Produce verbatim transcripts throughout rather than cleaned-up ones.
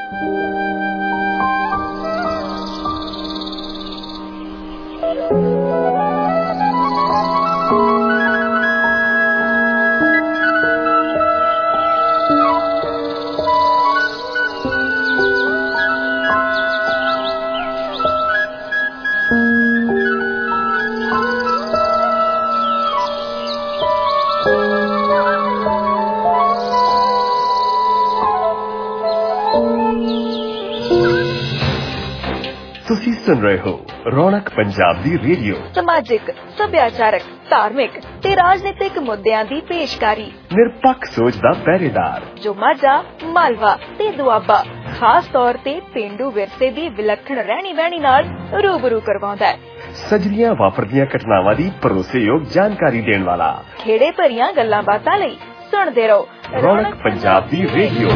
ਤੁਸੀਂ ਸੁਣ ਰਹੇ ਹੋ ਰੌਣਕ ਪੰਜਾਬ ਦੀ ਰੇਡੀਓ। ਸਮਾਜਿਕ, ਸੱਭਿਆਚਾਰਕ, ਧਾਰਮਿਕ ਤੇ ਰਾਜਨੀਤਿਕ ਮੁੱਦਿਆਂ ਦੀ ਪੇਸ਼ਕਾਰੀ। ਨਿਰਪੱਖ ਸੋਚ ਦਾ ਪਹਿਰੇਦਾਰ ਜੋ ਮਾਝਾ, ਮਾਲਵਾ ਤੇ ਦੁਆਬਾ ਖਾਸ ਤੌਰ ਤੇ ਪੇਂਡੂ ਵਿਰਸੇ ਦੀ ਵਿਲੱਖਣ ਰਹਿਣੀ ਬਹਿਣੀ ਨਾਲ ਰੂਬਰੂ ਕਰਵਾਉਂਦਾ ਹੈ। ਸਜਰੀਆਂ ਵਾਪਰਦੀਆਂ ਘਟਨਾਵਾਂ ਦੀ ਭਰੋਸੇਯੋਗ ਜਾਣਕਾਰੀ ਦੇਣ ਵਾਲਾ। ਖੇੜੇ ਭਰੀਆਂ ਗੱਲਾਂ ਬਾਤਾਂ ਲਈ ਸੁਣਦੇ ਰਹੋ ਰੌਣਕ ਪੰਜਾਬ ਦੀ ਰੇਡੀਓ।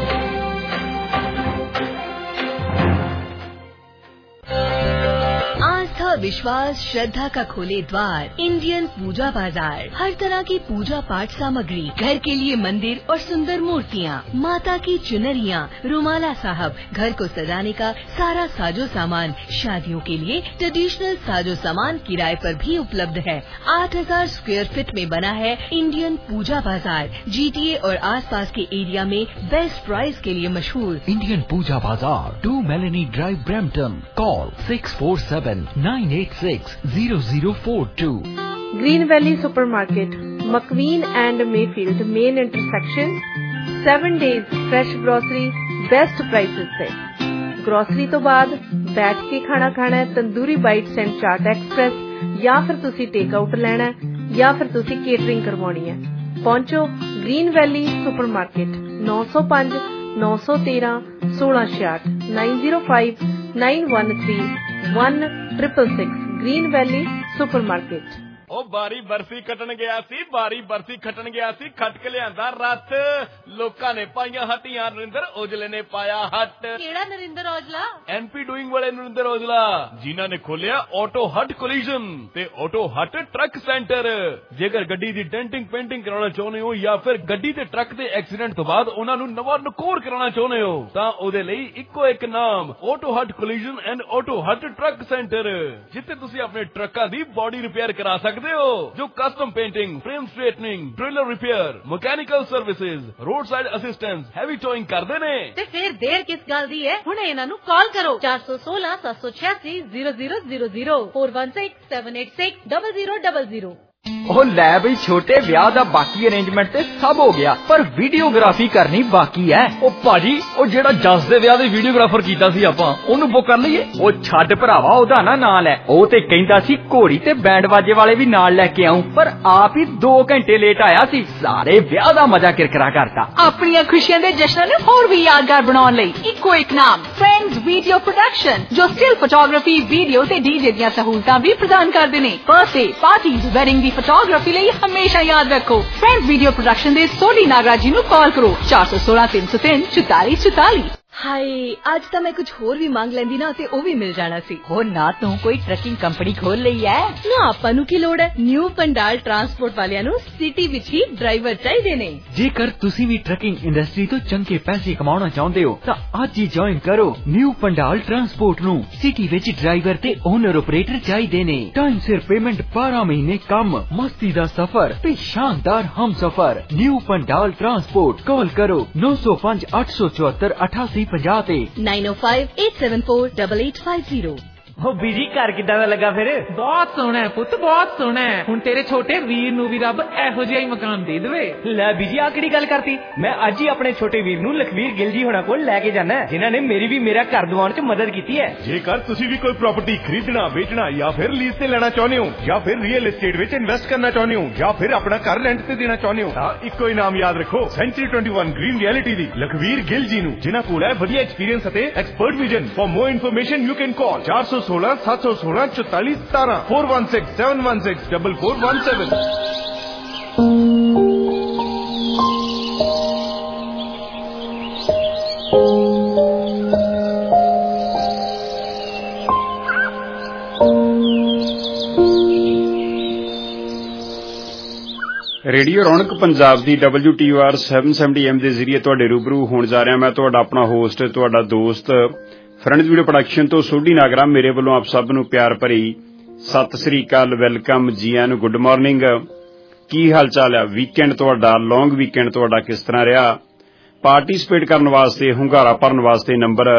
विश्वास श्रद्धा का खोले द्वार इंडियन पूजा बाजार। हर तरह की पूजा पाठ सामग्री, घर के लिए मंदिर और सुंदर मूर्तियाँ, माता की चुनरियाँ, रुमाला साहब, घर को सजाने का सारा साजो सामान, शादियों के लिए ट्रेडिशनल साजो सामान किराए पर भी उपलब्ध है। आठ हजार स्क्वायर फीट में बना है इंडियन पूजा बाजार। जीटीए और आसपास के एरिया में बेस्ट प्राइस के लिए मशहूर Indian Puja Bazaar, two Melanie drive, Brampton. Call six four seven nine eight six zero zero four two। Green valley supermarket, McVean and Mayfield main intersection. Seven days fresh grocery, best prices से। Grocery तो बाद बैठ के खाना खाना है tandoori bites and chaat express, या फिर तुसी टेक आउट लेना है, या फिर तुसी केटरिंग करवानी है। पहुंचो ग्रीन वैली सुपरमार्केट, नौ सौ पांच नौ सौ तेरह सोलह छियाठ nine zero five nine one three one triple six. Green valley supermarket. ओ बारी बरसी कटन गया सी, बारी बरसी खटन गया सी, खट के लियांदा रथ। लोकां ने पाईयां हट्टियां, नरिंदर औजले ने पाया हट। केड़ा नरिंदर औजला? एनपी डूइंग वाले नरिंदर औजला, जिन्हां ने खोलिया ऑटो हट कोलिजन ते ऑटो हट ट्रक सेंटर। जेकर गड्डी दी डेंटिंग पेंटिंग कराना चाहुंदे हो, या फिर गड्डी ते ट्रक दे एक्सीडेंट तो बाद उन्हां नूं नवां नकोर कराना चाहुंदे हो, तां ओदे लई इक्को एक नाम, auto hut collision and auto hut truck centre, जिथे तुसीं अपने ट्रकां दी बॉडी रिपेयर करा सकदे हो। जो custom painting, frame straightening, trailer repair, mechanical services, road side assistance, heavy towing करदे ने। ते फिर देर किस गल दी है? हुणे इन्हां नूं कॉल करो चार सौ सोलह सात सौ छियासी zero zero zero zero four one six seven eight six double zero double zero. ਉਹ ਲੈ ਬਈ ਛੋਟੇ ਵਿਆਹ ਦਾ ਬਾਕੀ ਅਰੇਂਜਮੈਂਟ ਤੇ ਸਭ ਹੋ ਗਿਆ, ਪਰ ਵੀਡੀਓਗ੍ਰਾਫੀ ਕਰਨੀ ਬਾਕੀ ਹੈ। ਉਹ ਭਾਜੀ ਉਹ ਜਿਹੜਾ ਜਸ ਦੇ ਵਿਆਹ ਦੇ ਵੀਡੀਓਗ੍ਰਾਫਰ ਕੀਤਾ ਸੀ ਆਪਾਂ, ਉਹਨੂੰ ਬੁੱਕ ਕਰ ਲਈਏ। ਉਹ ਛੱਡ ਭਰਾਵਾ, ਉਹਦਾ ਨਾ ਨਾਂ ਲੈ। ਉਹ ਤੇ ਕਹਿੰਦਾ ਸੀ ਘੋੜੀ ਤੇ ਬੈਂਡ ਬਾਜੇ ਵਾਲੇ ਵੀ ਨਾਲ ਲੈ ਕੇ ਆਉਂ, ਪਰ ਆਪ ਹੀ ਦੋ ਘੰਟੇ ਲੇਟ ਆਇਆ ਸੀ। ਸਾਰੇ ਵਿਆਹ ਦਾ ਮਜ਼ਾ ਕਿਰਕਰਾ ਕਰਤਾ। ਆਪਣੀਆਂ ਖੁਸ਼ੀਆਂ ਦੇ ਜਸ਼ਨਾਂ ਨੂੰ ਹੋਰ ਵੀ ਯਾਦਗਾਰ ਬਣਾਉਣ ਲਈ ਇੱਕੋ ਇੱਕ ਨਾਮ, ਫਰੈਂਡਸ ਵੀਡੀਓ ਪ੍ਰੋਡਕਸ਼ਨ, ਜੋ ਸਟਿਲ ਫੋਟੋਗ੍ਰਾਫੀ, ਵੀਡੀਓ ਤੇ ਡੀਜੇ ਦੀਆਂ ਸਹੂਲਤਾਂ ਵੀ ਪ੍ਰਦਾਨ ਕਰਦੇ ਨੇ। ਬਰਥਡੇ ਪਾਰਟੀਜ਼, ਵੈਡਿੰਗ ਦੀ फोटोग्राफी ਲਈ ਹਮੇਸ਼ਾ ਯਾਦ ਰੱਖੋ ਫਰੈਂਡਸ ਵੀਡੀਓ ਪ੍ਰੋਡਕਸ਼ਨ ਦੇ ਸੋਢੀ ਨਾਗਰਾਜ ਜੀ ਨੂੰ ਕਾਲ ਕਰੋ ਚਾਰ ਸੌ ਸੋਲਾਂ ਤਿੰਨ ਸੌ ਤਿੰਨ ਚੁਤਾਲੀ ਚੁਤਾਲੀ। हाय आज तो मैं कुछ होर भी मांग लेंदी ना ते ओ भी मिल जाना सी। हो ना तू कोई ट्रकिंग कंपनी खोल लई है ना, आपां नूं की लोड़ है। न्यू पंडाल ट्रांसपोर्ट वालियां नूं सिटी विच ही ड्राइवर चाहिए ने। जेकर तुसी भी ट्रकिंग इंडस्ट्री तो चंगे पैसे कमाना चाहते हो तां अज ही ज्वाइन करो न्यू पंडाल ट्रांसपोर्ट नूं। सिटी विच ड्राइवर ते ओनर ऑपरेटर चाहिए ने। टाइम सिर पेमेंट, बारह महीने काम, मस्ती दा सफर ते शानदार हम सफर। न्यू पंडाल ट्रांसपोर्ट, कॉल करो नौ सौ पांच आठ सौ चौहत्तर अठासी पंजाह ते nine oh five eight seven four double eight five zero. हो बीजी घर किदां दा लगा फिर? बहुत सोहना है पुत, बहुत सोहना है। हुण तेरे छोटे वीर नूं भी रब एहो जिहा ही मकान दे देवे। ले बीजी आ किहड़ी गल करती? मैं अज ही अपने छोटे वीर नूं लखवीर गिल जी होना कोल लेके जाना है, जिन्हां ने मेरी भी मेरा घर दिवाउण च मदद कीती है। जेकर तुसी भी कोई प्रॉपर्टी खरीदना, बेचना या फिर लीज ते लेना चाहुंदे हो, या फिर रियल एस्टेट विच इन्वेस्ट करना चाहुंदे हो, या फिर अपना घर रेंट ते देना चाहुंदे हो, तां इक्को ही नाम याद रखो, century twenty one green reality दी लखवीर गिल जी नूं, जिन्हां कोल है वधिया एक्सपीरियंस अते expert vision. For more information you can call चार सौ सोलह सात सौ सोलह चौतालीस सतारह four one six seven one six double four one seven. Radio Raunak Punjab ਦੀ ਡਬਲਯੂ ਟੀ ਆਰ ਸੱਤ ਸੌ ਸੱਤਰ ਐਮ ਦੇ ਜ਼ਰੀਏ ਤੁਹਾਡੇ ਰੂਬਰੂ ਹੋਣ ਜਾ ਰਿਹਾ। ਮੈਂ ਤੁਹਾਡਾ ਆਪਣਾ ਹੋਸਟ, ਤੁਹਾਡਾ ਦੋਸਤ, ਫਰੈਂਡਜ਼ ਵੀਡੀਓ ਪ੍ਰੋਡਕਸ਼ਨ ਤੋਂ ਸੋਢੀ ਨਾਗਰਾ। ਮੇਰੇ ਵੱਲੋਂ ਆਪ ਸਭ ਨੂੰ ਪਿਆਰ ਭਰੀ ਸਤਿ ਸ੍ਰੀ ਅਕਾਲ, ਵੈਲਕਮ, ਜੀ ਆਇਆਂ ਨੂੰ, ਗੁੱਡ ਮਾਰਨਿੰਗ। ਕੀ ਹਾਲ ਚਾਲ ਆ? ਵੀਕਐਂਡ ਤੁਹਾਡਾ, ਲੌਂਗ ਵੀਕਐਂਡ ਤੁਹਾਡਾ ਕਿਸ ਤਰ੍ਹਾਂ ਰਿਹਾ? ਪਾਰਟੀਸਪੇਟ ਕਰਨ ਵਾਸਤੇ, ਹੁੰਗਾਰਾ ਭਰਨ ਵਾਸਤੇ ਨੰਬਰ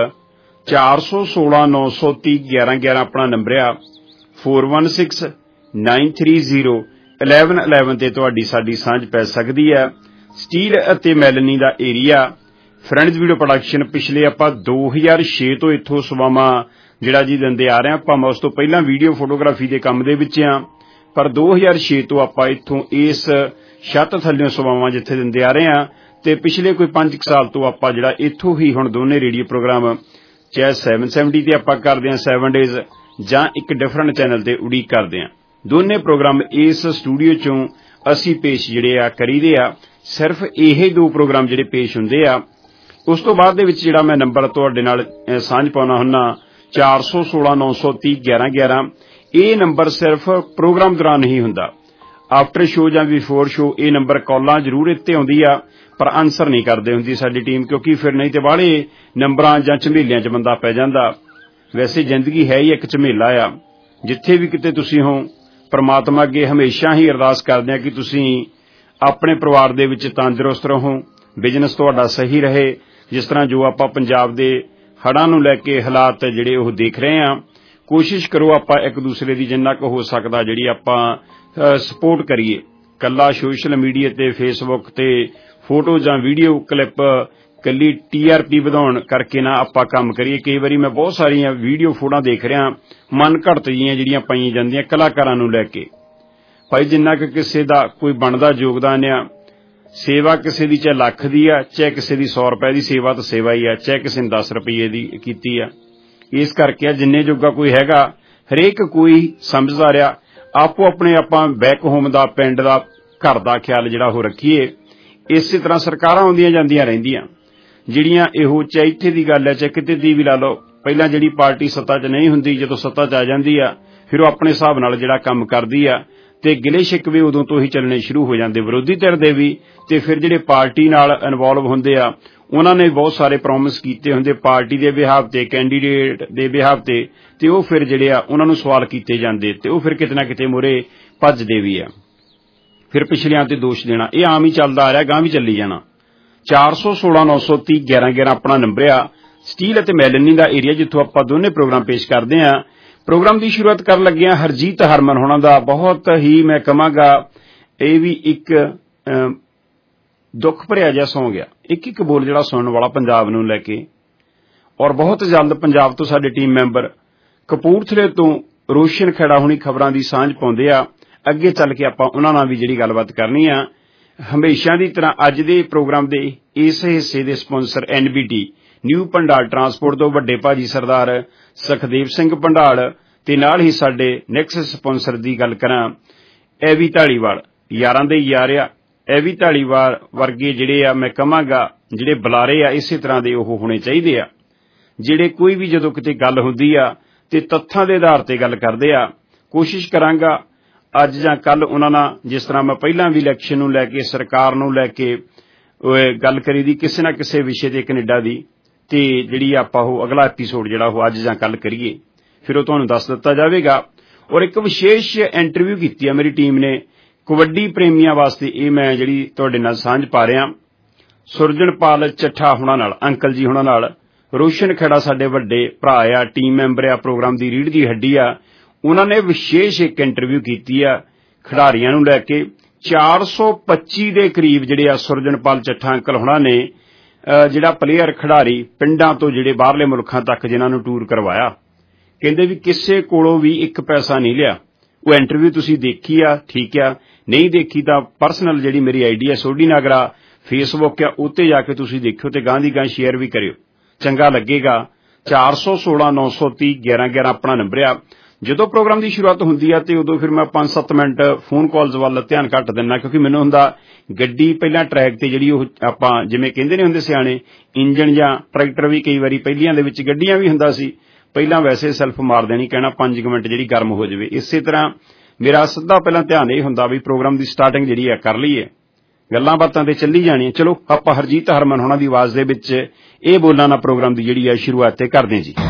ਚਾਰ ਸੌ ਸੋਲਾਂ ਨੌ ਸੌ ਤੀਹ ਗਿਆਰਾਂ ਗਿਆਰਾਂ ਆਪਣਾ ਨੰਬਰ ਆ। Four one six nine three zero eleven eleven ਤੇ ਤੁਹਾਡੀ ਸਾਡੀ ਸਾਂਝ ਪੈ ਸਕਦੀ ਹੈ। ਸਟੀਲ ਅਤੇ ਮੈਲਨੀ ਦਾ ਏਰੀਆ, ਫਰੈਂਡਜ਼ ਵੀਡੀਓ ਪ੍ਰੋਡਕਸ਼ਨ। ਪਿਛਲੇ ਆਪਾਂ ਦੋ ਹਜ਼ਾਰ ਛੇ ਤੋਂ ਇੱਥੋਂ ਸੇਵਾਵਾਂ ਜਿਹੜਾ ਜੀ ਦਿੰਦੇ ਆ ਰਹੇ ਹਾਂ। ਭਾਵੇਂ ਉਸ ਤੋਂ ਪਹਿਲਾਂ ਵੀਡੀਓ ਫੋਟੋਗ੍ਰਾਫੀ ਦੇ ਕੰਮ ਦੇ ਵਿੱਚ ਆ, ਪਰ ਦੋ ਹਜ਼ਾਰ ਛੇ ਤੋਂ ਆਪਾਂ ਇੱਥੋਂ ਇਸ ਛੱਤ ਥੱਲਿਓਂ ਸੇਵਾਵਾਂ ਜਿੱਥੇ ਦਿੰਦੇ ਆ ਰਹੇ ਹਾਂ। ਤੇ ਪਿਛਲੇ ਕੋਈ ਪੰਜ ਕੁ ਸਾਲ ਤੋਂ ਆਪਾਂ ਜਿਹੜਾ ਇੱਥੋਂ ਹੀ ਹੁਣ ਦੋਨੇ ਰੇਡੀਓ ਪ੍ਰੋਗਰਾਮ, ਚਾਹੇ ਸੈਵਨ ਸੈਵਨਟੀ ਤੇ ਆਪਾਂ ਕਰਦੇ ਹਾਂ ਸੈਵਨ ਡੇਜ਼, ਜਾਂ ਇੱਕ ਡਿਫਰੈਂਟ ਚੈਨਲ ਤੇ ਉਡੀਕ ਕਰਦੇ ਹਾਂ। ਦੋਨੇ ਪ੍ਰੋਗਰਾਮ ਇਸ ਸਟੂਡੀਓ ਚੋਂ ਅਸੀਂ ਪੇਸ਼ ਜਿਹੜੇ ਆ ਕਰੀਦੇ ਆ। ਸਿਰਫ ਇਹ ਦੋ ਪ੍ਰੋਗਰਾਮ ਜਿਹੜੇ ਪੇਸ਼ ਹੁੰਦੇ ਆ। ਉਸ ਤੋਂ ਬਾਅਦ ਦੇ ਵਿੱਚ ਜਿਹੜਾ ਮੈਂ ਨੰਬਰ ਤੁਹਾਡੇ ਨਾਲ ਸਾਂਝ ਪਾਉਣਾ ਹੁੰਦਾ ਚਾਰ ਸੌ ਸੋਲਾਂ ਨੌ ਸੌ ਤੀਹ ਗਿਆਰਾਂ ਗਿਆਰਾਂ, ਇਹ ਨੰਬਰ ਸਿਰਫ ਪ੍ਰੋਗਰਾਮ ਦੌਰਾਨ ਨਹੀਂ ਹੁੰਦਾ। ਆਫਟਰ ਸ਼ੋ ਜਾਂ ਬਿਫੋਰ ਸ਼ੋ ਇਹ ਨੰਬਰ ਕਾਲਾਂ ਜ਼ਰੂਰ ਇੱਥੇ ਆਉਂਦੀ ਆ, ਪਰ ਆਨਸਰ ਨਹੀਂ ਕਰਦੇ ਹੁੰਦੀ ਸਾਡੀ ਟੀਮ, ਕਿਉਂਕਿ ਫਿਰ ਨਹੀਂ ਤੇ ਬਾਹਲੇ ਨੰਬਰਾਂ ਜਾਂ ਝਮੇਲਿਆਂ 'ਚ ਬੰਦਾ ਪੈ ਜਾਂਦਾ। ਵੈਸੇ ਜ਼ਿੰਦਗੀ ਹੈ ਹੀ ਇੱਕ ਝਮੇਲਾ ਆ। ਜਿੱਥੇ ਵੀ ਕਿਤੇ ਤੁਸੀਂ ਹੋ, ਪਰਮਾਤਮਾ ਅੱਗੇ ਹਮੇਸ਼ਾ ਹੀ ਅਰਦਾਸ ਕਰਦੇ ਹਾਂ ਕਿ ਤੁਸੀਂ ਆਪਣੇ ਪਰਿਵਾਰ ਦੇ ਵਿੱਚ ਤੰਦਰੁਸਤ ਰਹੋ, ਬਿਜ਼ਨਸ ਤੁਹਾਡਾ ਸਹੀ ਰਹੇ। ਜਿਸ ਤਰ੍ਹਾਂ ਜੋ ਆਪਾਂ ਪੰਜਾਬ ਦੇ ਹੜ੍ਹਾਂ ਨੂੰ ਲੈ ਕੇ ਹਾਲਾਤ ਜਿਹੜੇ ਉਹ ਦੇਖ ਰਹੇ ਹਾਂ, ਕੋਸ਼ਿਸ਼ ਕਰੋ ਆਪਾਂ ਇੱਕ ਦੂਸਰੇ ਦੀ ਜਿੰਨਾ ਕੁ ਹੋ ਸਕਦਾ ਜਿਹੜੀ ਆਪਾਂ ਸਪੋਰਟ ਕਰੀਏ। ਕੱਲਾ ਸੋਸ਼ਲ ਮੀਡੀਆ ਤੇ ਫੇਸਬੁੱਕ ਤੇ ਫੋਟੋ ਜਾਂ ਵੀਡੀਓ ਕਲਿੱਪ ਕੱਲੀ ਟੀ ਆਰ ਪੀ ਵਧਾਉਣ ਕਰਕੇ ਨਾ ਆਪਾਂ ਕੰਮ ਕਰੀਏ। ਕਈ ਵਾਰੀ ਮੈਂ ਬਹੁਤ ਸਾਰੀਆਂ ਵੀਡੀਓ ਫੋਟੋਆਂ ਦੇਖ ਰਿਹਾ, ਮਨ ਘੜਤ ਜੀਆਂ ਜਿਹੜੀਆਂ ਪਾਈਆਂ ਜਾਂਦੀਆਂ ਕਲਾਕਾਰਾਂ ਨੂੰ ਲੈ ਕੇ। ਭਾਈ ਜਿੰਨਾ ਕਿ ਕਿਸੇ ਦਾ ਕੋਈ ਬਣਦਾ ਯੋਗਦਾਨ ਆ, ਸੇਵਾ ਕਿਸੇ ਦੀ ਚਾਹੇ ਲੱਖ ਦੀ ਆ, ਚਾਹੇ ਕਿਸੇ ਦੀ ਸੌ ਰੁਪਏ ਦੀ ਸੇਵਾ ਤਾਂ ਸੇਵਾ ਹੀ ਆ, ਚਾਹੇ ਕਿਸੇ ਨੇ ਦਸ ਰੁਪਏ ਦੀ ਕੀਤੀ ਆ। ਇਸ ਕਰਕੇ ਜਿੰਨੇ ਜੋਗਾ ਕੋਈ ਹੈਗਾ, ਹਰੇਕ ਕੋਈ ਸਮਝਦਾ ਰਿਹਾ। ਆਪੋ ਆਪਣੇ ਆਪਾਂ ਬੈਕ ਹੋਮ ਦਾ, ਪਿੰਡ ਦਾ, ਘਰ ਦਾ ਖਿਆਲ ਜਿਹੜਾ ਉਹ ਰੱਖੀਏ। ਇਸੇ ਤਰ੍ਹਾਂ ਸਰਕਾਰਾਂ ਆਉਂਦੀਆਂ ਜਾਂਦੀਆਂ ਰਹਿੰਦੀਆਂ ਜਿਹੜੀਆਂ ਇਹੋ, ਚਾਹੇ ਇੱਥੇ ਦੀ ਗੱਲ ਹੈ ਚਾਹੇ ਕਿਤੇ ਦੀ ਵੀ ਲਾ ਲਓ। ਪਹਿਲਾਂ ਜਿਹੜੀ ਪਾਰਟੀ ਸੱਤਾ 'ਚ ਨਹੀਂ ਹੁੰਦੀ, ਜਦੋਂ ਸੱਤਾ 'ਚ ਆ ਜਾਂਦੀ ਆ ਫਿਰ ਉਹ ਆਪਣੇ ਹਿਸਾਬ ਨਾਲ ਜਿਹੜਾ ਕੰਮ ਕਰਦੀ ਆ, ਤੇ ਗਿਲੇ ਸ਼ਿਕਵੇ ਉਦੋਂ ਤੋਂ ਹੀ ਚੱਲਣੇ ਸ਼ੁਰੂ ਹੋ ਜਾਂਦੇ ਵਿਰੋਧੀ ਧਿਰ ਦੇ ਵੀ। ਤੇ ਫਿਰ ਜਿਹੜੇ ਪਾਰਟੀ ਨਾਲ ਇਨਵੋਲਵ ਹੁੰਦੇ ਆ, ਉਹਨਾਂ ਨੇ ਬਹੁਤ ਸਾਰੇ ਪ੍ਰੋਮਿਸ ਕੀਤੇ ਹੁੰਦੇ ਪਾਰਟੀ ਦੇ ਬਿਹਾਵ ਤੇ, ਕੈਂਡੀਡੇਟ ਦੇ ਬਿਹਾਵ ਤੇ, ਤੇ ਉਹ ਫਿਰ ਜਿਹੜੇ ਆ ਉਹਨਾਂ ਨੂੰ ਸਵਾਲ ਕੀਤੇ ਜਾਂਦੇ, ਤੇ ਉਹ ਫਿਰ ਕਿਤੇ ਨਾ ਕਿਤੇ ਮੂਹਰੇ ਭੱਜਦੇ ਵੀ ਆ। ਫਿਰ ਪਿਛਲਿਆਂ ਤੇ ਦੋਸ਼ ਦੇਣਾ, ਇਹ ਆਮ ਹੀ ਚੱਲਦਾ ਆ ਰਿਹਾ, ਗਾਂ ਵੀ ਚੱਲੀ ਜਾਣਾ। ਚਾਰ ਸੌ ਸੋਲਾਂ ਨੌ ਸੌ ਤੀਹ ਗਿਆਰਾਂ ਗਿਆਰਾਂ ਆਪਣਾ ਨੰਬਰ ਆ। ਸਟੀਲ ਅਤੇ ਮੈਲਨੀ ਦਾ ਏਰੀਆ, ਜਿੱਥੋਂ ਆਪਾਂ ਦੋਨੇ ਪ੍ਰੋਗਰਾਮ ਪੇਸ਼ ਕਰਦੇ ਹਾਂ। ਪ੍ਰੋਗਰਾਮ ਦੀ ਸ਼ੁਰੂਆਤ ਕਰਨ ਲੱਗਿਆ ਹਰਜੀਤ ਹਰਮਨ ਹੋਣਾ ਦਾ ਬਹੁਤ ਹੀ ਮੈਂ ਕਹਾਂਗਾ ਇਹ ਵੀ ਇੱਕ ਦੁੱਖ ਭਰਿਆ ਜਿਹਾ ਸੌਂਗ ਆ। ਇੱਕ ਇੱਕ ਬੋਲ ਜਿਹੜਾ ਸੁਣਨ ਵਾਲਾ ਪੰਜਾਬ ਨੂੰ ਲੈ ਕੇ। ਔਰ ਬਹੁਤ ਜਲਦ ਪੰਜਾਬ ਤੋਂ ਸਾਡੇ ਟੀਮ ਮੈਂਬਰ ਕਪੂਰਥਲੇ ਤੋਂ ਰੋਸ਼ਨ ਖੇੜਾ ਹੁਣੀ ਖਬਰਾਂ ਦੀ ਸਾਂਝ ਪਾਉਂਦੇ ਆ। ਅੱਗੇ ਚੱਲ ਕੇ ਆਪਾਂ ਉਹਨਾਂ ਨਾਲ ਵੀ ਜਿਹੜੀ ਗੱਲਬਾਤ ਕਰਨੀ ਆ। ਹਮੇਸ਼ਾ ਦੀ ਤਰ੍ਹਾਂ ਅੱਜ ਦੇ ਪ੍ਰੋਗਰਾਮ ਦੇ ਇਸ ਹਿੱਸੇ ਦੇ sponsor N B T new Pandal transport ਤੋਂ ਵੱਡੇ ਭਾਜੀ ਸਰਦਾਰ ਸੁਖਦੇਵ ਸਿੰਘ ਪੰਡਾਲ, ਤੇ ਨਾਲ ਹੀ ਸਾਡੇ ਨੈਕਸਟ ਸਪਾਂਸਰ ਦੀ ਗੱਲ ਕਰਾਂ ਐਵੀ ਢਾਲੀਵਾਲ, ਯਾਰਾਂ ਦੇ ਯਾਰ ਆ। ਐਵੀ ਢਾਲੀਵਾਲ ਵਰਗੇ ਜਿਹੜੇ ਆ ਮੈਂ ਕਹਾਂਗਾ ਜਿਹੜੇ ਬੁਲਾਰੇ ਆ ਇਸੇ ਤਰ੍ਹਾਂ ਦੇ ਉਹ ਹੋਣੇ ਚਾਹੀਦੇ ਆ, ਜਿਹੜੇ ਕੋਈ ਵੀ ਜਦੋਂ ਕਿਤੇ ਗੱਲ ਹੁੰਦੀ ਆ ਤੇ ਤੱਥਾਂ ਦੇ ਆਧਾਰ ਤੇ ਗੱਲ ਕਰਦੇ ਆ। ਕੋਸ਼ਿਸ਼ ਕਰਾਂਗਾ ਅੱਜ ਜਾਂ ਕੱਲ ਉਹਨਾਂ ਨਾਲ, ਜਿਸ ਤਰ੍ਹਾਂ ਮੈਂ ਪਹਿਲਾਂ ਵੀ ਇਲੈਕਸ਼ਨ ਨੂੰ ਲੈ ਕੇ, ਸਰਕਾਰ ਨੂੰ ਲੈ ਕੇ ਗੱਲ ਕਰੀ ਦੀ, ਕਿਸੇ ਨਾ ਕਿਸੇ ਵਿਸ਼ੇ ਤੇ ਕੈਨੇਡਾ ਦੀ, ਤੇ ਜਿਹੜੀ ਆਪਾਂ ਉਹ ਅਗਲਾ ਐਪੀਸੋਡ ਜਿਹੜਾ ਉਹ ਅੱਜ ਜਾਂ ਕੱਲ ਕਰੀਏ, ਫਿਰ ਉਹ ਤੁਹਾਨੂੰ ਦੱਸ ਦਿੱਤਾ ਜਾਵੇਗਾ। ਔਰ ਇੱਕ ਵਿਸ਼ੇਸ਼ ਇੰਟਰਵਿਊ ਕੀਤੀ ਆ ਮੇਰੀ ਟੀਮ ਨੇ ਕਬੱਡੀ ਪ੍ਰੇਮੀਆਂ ਵਾਸਤੇ, ਇਹ ਮੈਂ ਜਿਹੜੀ ਤੁਹਾਡੇ ਨਾਲ ਸਾਂਝ ਪਾ ਰਿਹਾ। ਸੁਰਜਣਪਾਲ ਚੱਠਾ ਹੁਣਾਂ ਨਾਲ, ਅੰਕਲ ਜੀ ਹੁਣਾਂ ਨਾਲ। ਰੋਸ਼ਨ ਖੇੜਾ ਸਾਡੇ ਵੱਡੇ ਭਰਾ ਆ, ਟੀਮ ਮੈਂਬਰ ਆ, ਪ੍ਰੋਗਰਾਮ ਦੀ ਰੀੜ੍ਹ ਦੀ ਹੱਡੀ ਆ। ਉਹਨਾਂ ਨੇ ਵਿਸ਼ੇਸ਼ ਇੱਕ ਇੰਟਰਵਿਊ ਕੀਤੀ ਆ ਖਿਡਾਰੀਆਂ ਨੂੰ ਲੈ ਕੇ। ਚਾਰ ਸੌ ਪੱਚੀ ਦੇ ਕਰੀਬ ਜਿਹੜੇ ਆ ਸੁਰਜਣਪਾਲ ਚੱਠਾ ਅੰਕਲ ਹੁਣਾਂ ਨੇ ਜਿਹੜਾ ਪਲੇਅਰ ਖਿਡਾਰੀ ਪਿੰਡਾਂ ਤੋਂ ਜਿਹੜੇ ਬਾਹਰਲੇ ਮੁਲਕਾਂ ਤੱਕ ਜਿਨ੍ਹਾਂ ਨੂੰ ਟੂਰ ਕਰਵਾਇਆ, ਕਹਿੰਦੇ ਵੀ ਕਿਸੇ ਕੋਲੋਂ ਵੀ ਇੱਕ ਪੈਸਾ ਨਹੀਂ ਲਿਆ। ਉਹ ਇੰਟਰਵਿਊ ਤੁਸੀਂ ਦੇਖੀ ਆ, ਠੀਕ ਆ, ਨਹੀਂ ਦੇਖੀ ਤਾਂ ਪਰਸਨਲ ਜਿਹੜੀ ਮੇਰੀ ਆਈਡੀ ਆ ਸੋਢੀ ਨਾਗਰਾ ਫੇਸਬੁੱਕ ਆ, ਉੱਤੇ ਜਾ ਕੇ ਤੁਸੀਂ ਦੇਖਿਓ ਤੇ ਗਾਂ ਦੀ ਗਾਂ ਸ਼ੇਅਰ ਵੀ ਕਰਿਓ, ਚੰਗਾ ਲੱਗੇਗਾ। ਚਾਰ ਸੌ ਸੋਲਾਂ ਨੌ ਸੌ ਤੀਹ ਗਿਆਰਾਂ ਗਿਆਰਾਂ ਆਪਣਾ ਨੰਬਰ ਆ। ਜਦੋਂ ਪ੍ਰੋਗਰਾਮ ਦੀ ਸ਼ੁਰੂਆਤ ਹੁੰਦੀ ਆ ਤੇ ਉਦੋਂ ਫਿਰ ਮੈਂ ਪੰਜ ਸੱਤ ਮਿੰਟ ਫੋਨ ਕਾਲਸ ਵੱਲ ਧਿਆਨ ਘੱਟ ਦਿੰਦਾ, ਕਿਉਂਕਿ ਮੈਨੂੰ ਹੁੰਦਾ ਗੱਡੀ ਪਹਿਲਾਂ ਟਰੈਕ ਤੇ ਜਿਹੜੀ ਉਹ ਆਪਾਂ ਜਿਵੇਂ ਕਹਿੰਦੇ ਨੇ ਹੁੰਦੇ ਸਿਆਣੇ, ਇੰਜਣ ਜਾਂ ਟਰੈਕਟਰ ਵੀ ਕਈ ਵਾਰੀ ਪਹਿਲੀਆਂ ਦੇ ਵਿੱਚ ਗੱਡੀਆਂ ਵੀ ਹੁੰਦਾ ਸੀ, ਪਹਿਲਾਂ ਵੈਸੇ ਸੈਲਫ ਮਾਰ ਦੇਣੀ, ਕਹਿਣਾ ਪੰਜ ਕੁ ਮਿੰਟ ਜਿਹੜੀ ਗਰਮ ਹੋ ਜਾਵੇ। ਇਸੇ ਤਰ੍ਹਾਂ ਮੇਰਾ ਸਿੱਧਾ ਪਹਿਲਾਂ ਧਿਆਨ ਇਹ ਹੁੰਦਾ ਵੀ ਪ੍ਰੋਗਰਾਮ ਦੀ ਸਟਾਰਟਿੰਗ ਜਿਹੜੀ ਹੈ ਕਰ ਲਈਏ, ਗੱਲਾਂ ਬਾਤਾਂ ਤੇ ਚੱਲੀ ਜਾਣੀਆਂ। ਚਲੋ ਆਪਾਂ ਹਰਜੀਤ ਹਰਮਨ ਹੋਣਾ ਦੀ ਆਵਾਜ਼ ਦੇ ਵਿੱਚ ਇਹ ਬੋਲਣਾ ਪ੍ਰੋਗਰਾਮ ਦੀ ਜਿਹੜੀ ਹੈ ਸ਼ੁਰੂਆਤ ਤੇ ਕਰਦੇ ਜੀ।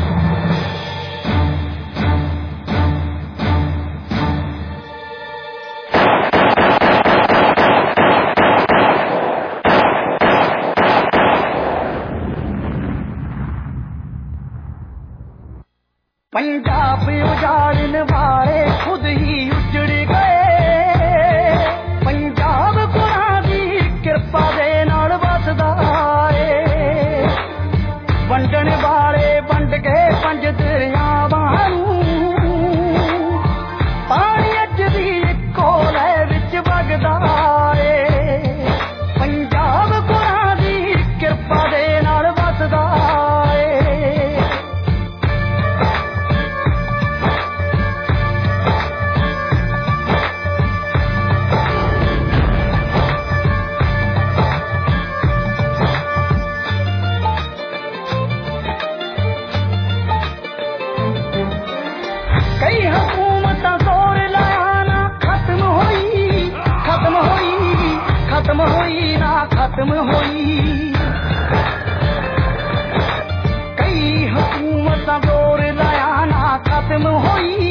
पंजाब उजाड़ने वाले खुद ही उजड़ गए, पंजाब गुरां दी किरपा दे नाल वसदा ए, वंडण वाले वंड के पंज दरियावां नूं, पानी अज भी इक्को लैऽ विच वगदा ए, पंजाब गुरां दी किरपा दे नाल वसदा खत्म होई ना खत्म होई, कई हुकूमत जोर लाया ना खत्म होई,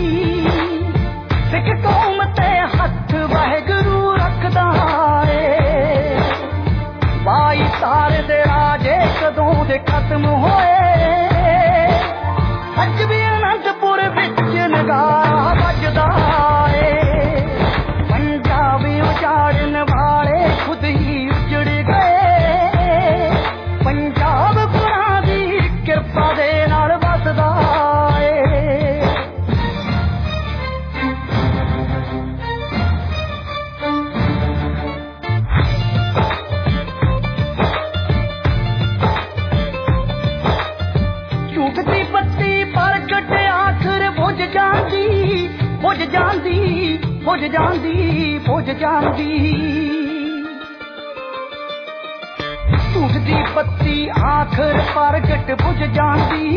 सिख कौम ते हथ वाहिगुरू रखदा है, बाई साल दे राजे कदों दे खत्म होए, अज भी अनंतपुर विच नगारा वजदा है, पंजाब उजाड़न वाले खुद ही उजड़ गए, पंजाब गुरां दी किरपा दे नाल वसदा ए। झूठ दी पत्ती प्रगट आखिर बुझ जांदी, बुझ जांदी, बुझ जांदी, बुझ जांदी, झूठ दी पत्ती आखिर प्रगट बुझ जांदी,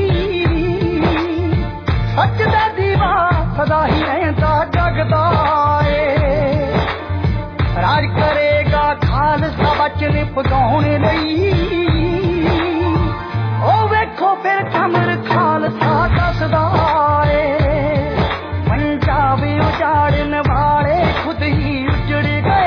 सच दा दीवा सदा ही रहंदा जगदा ए, राज करेगा खालसा वचन पगाउणे लई, ओ वेखो फिर कमर खालसा दसदा ए, पंजाब उजाड़न वाले खुद ही उजड़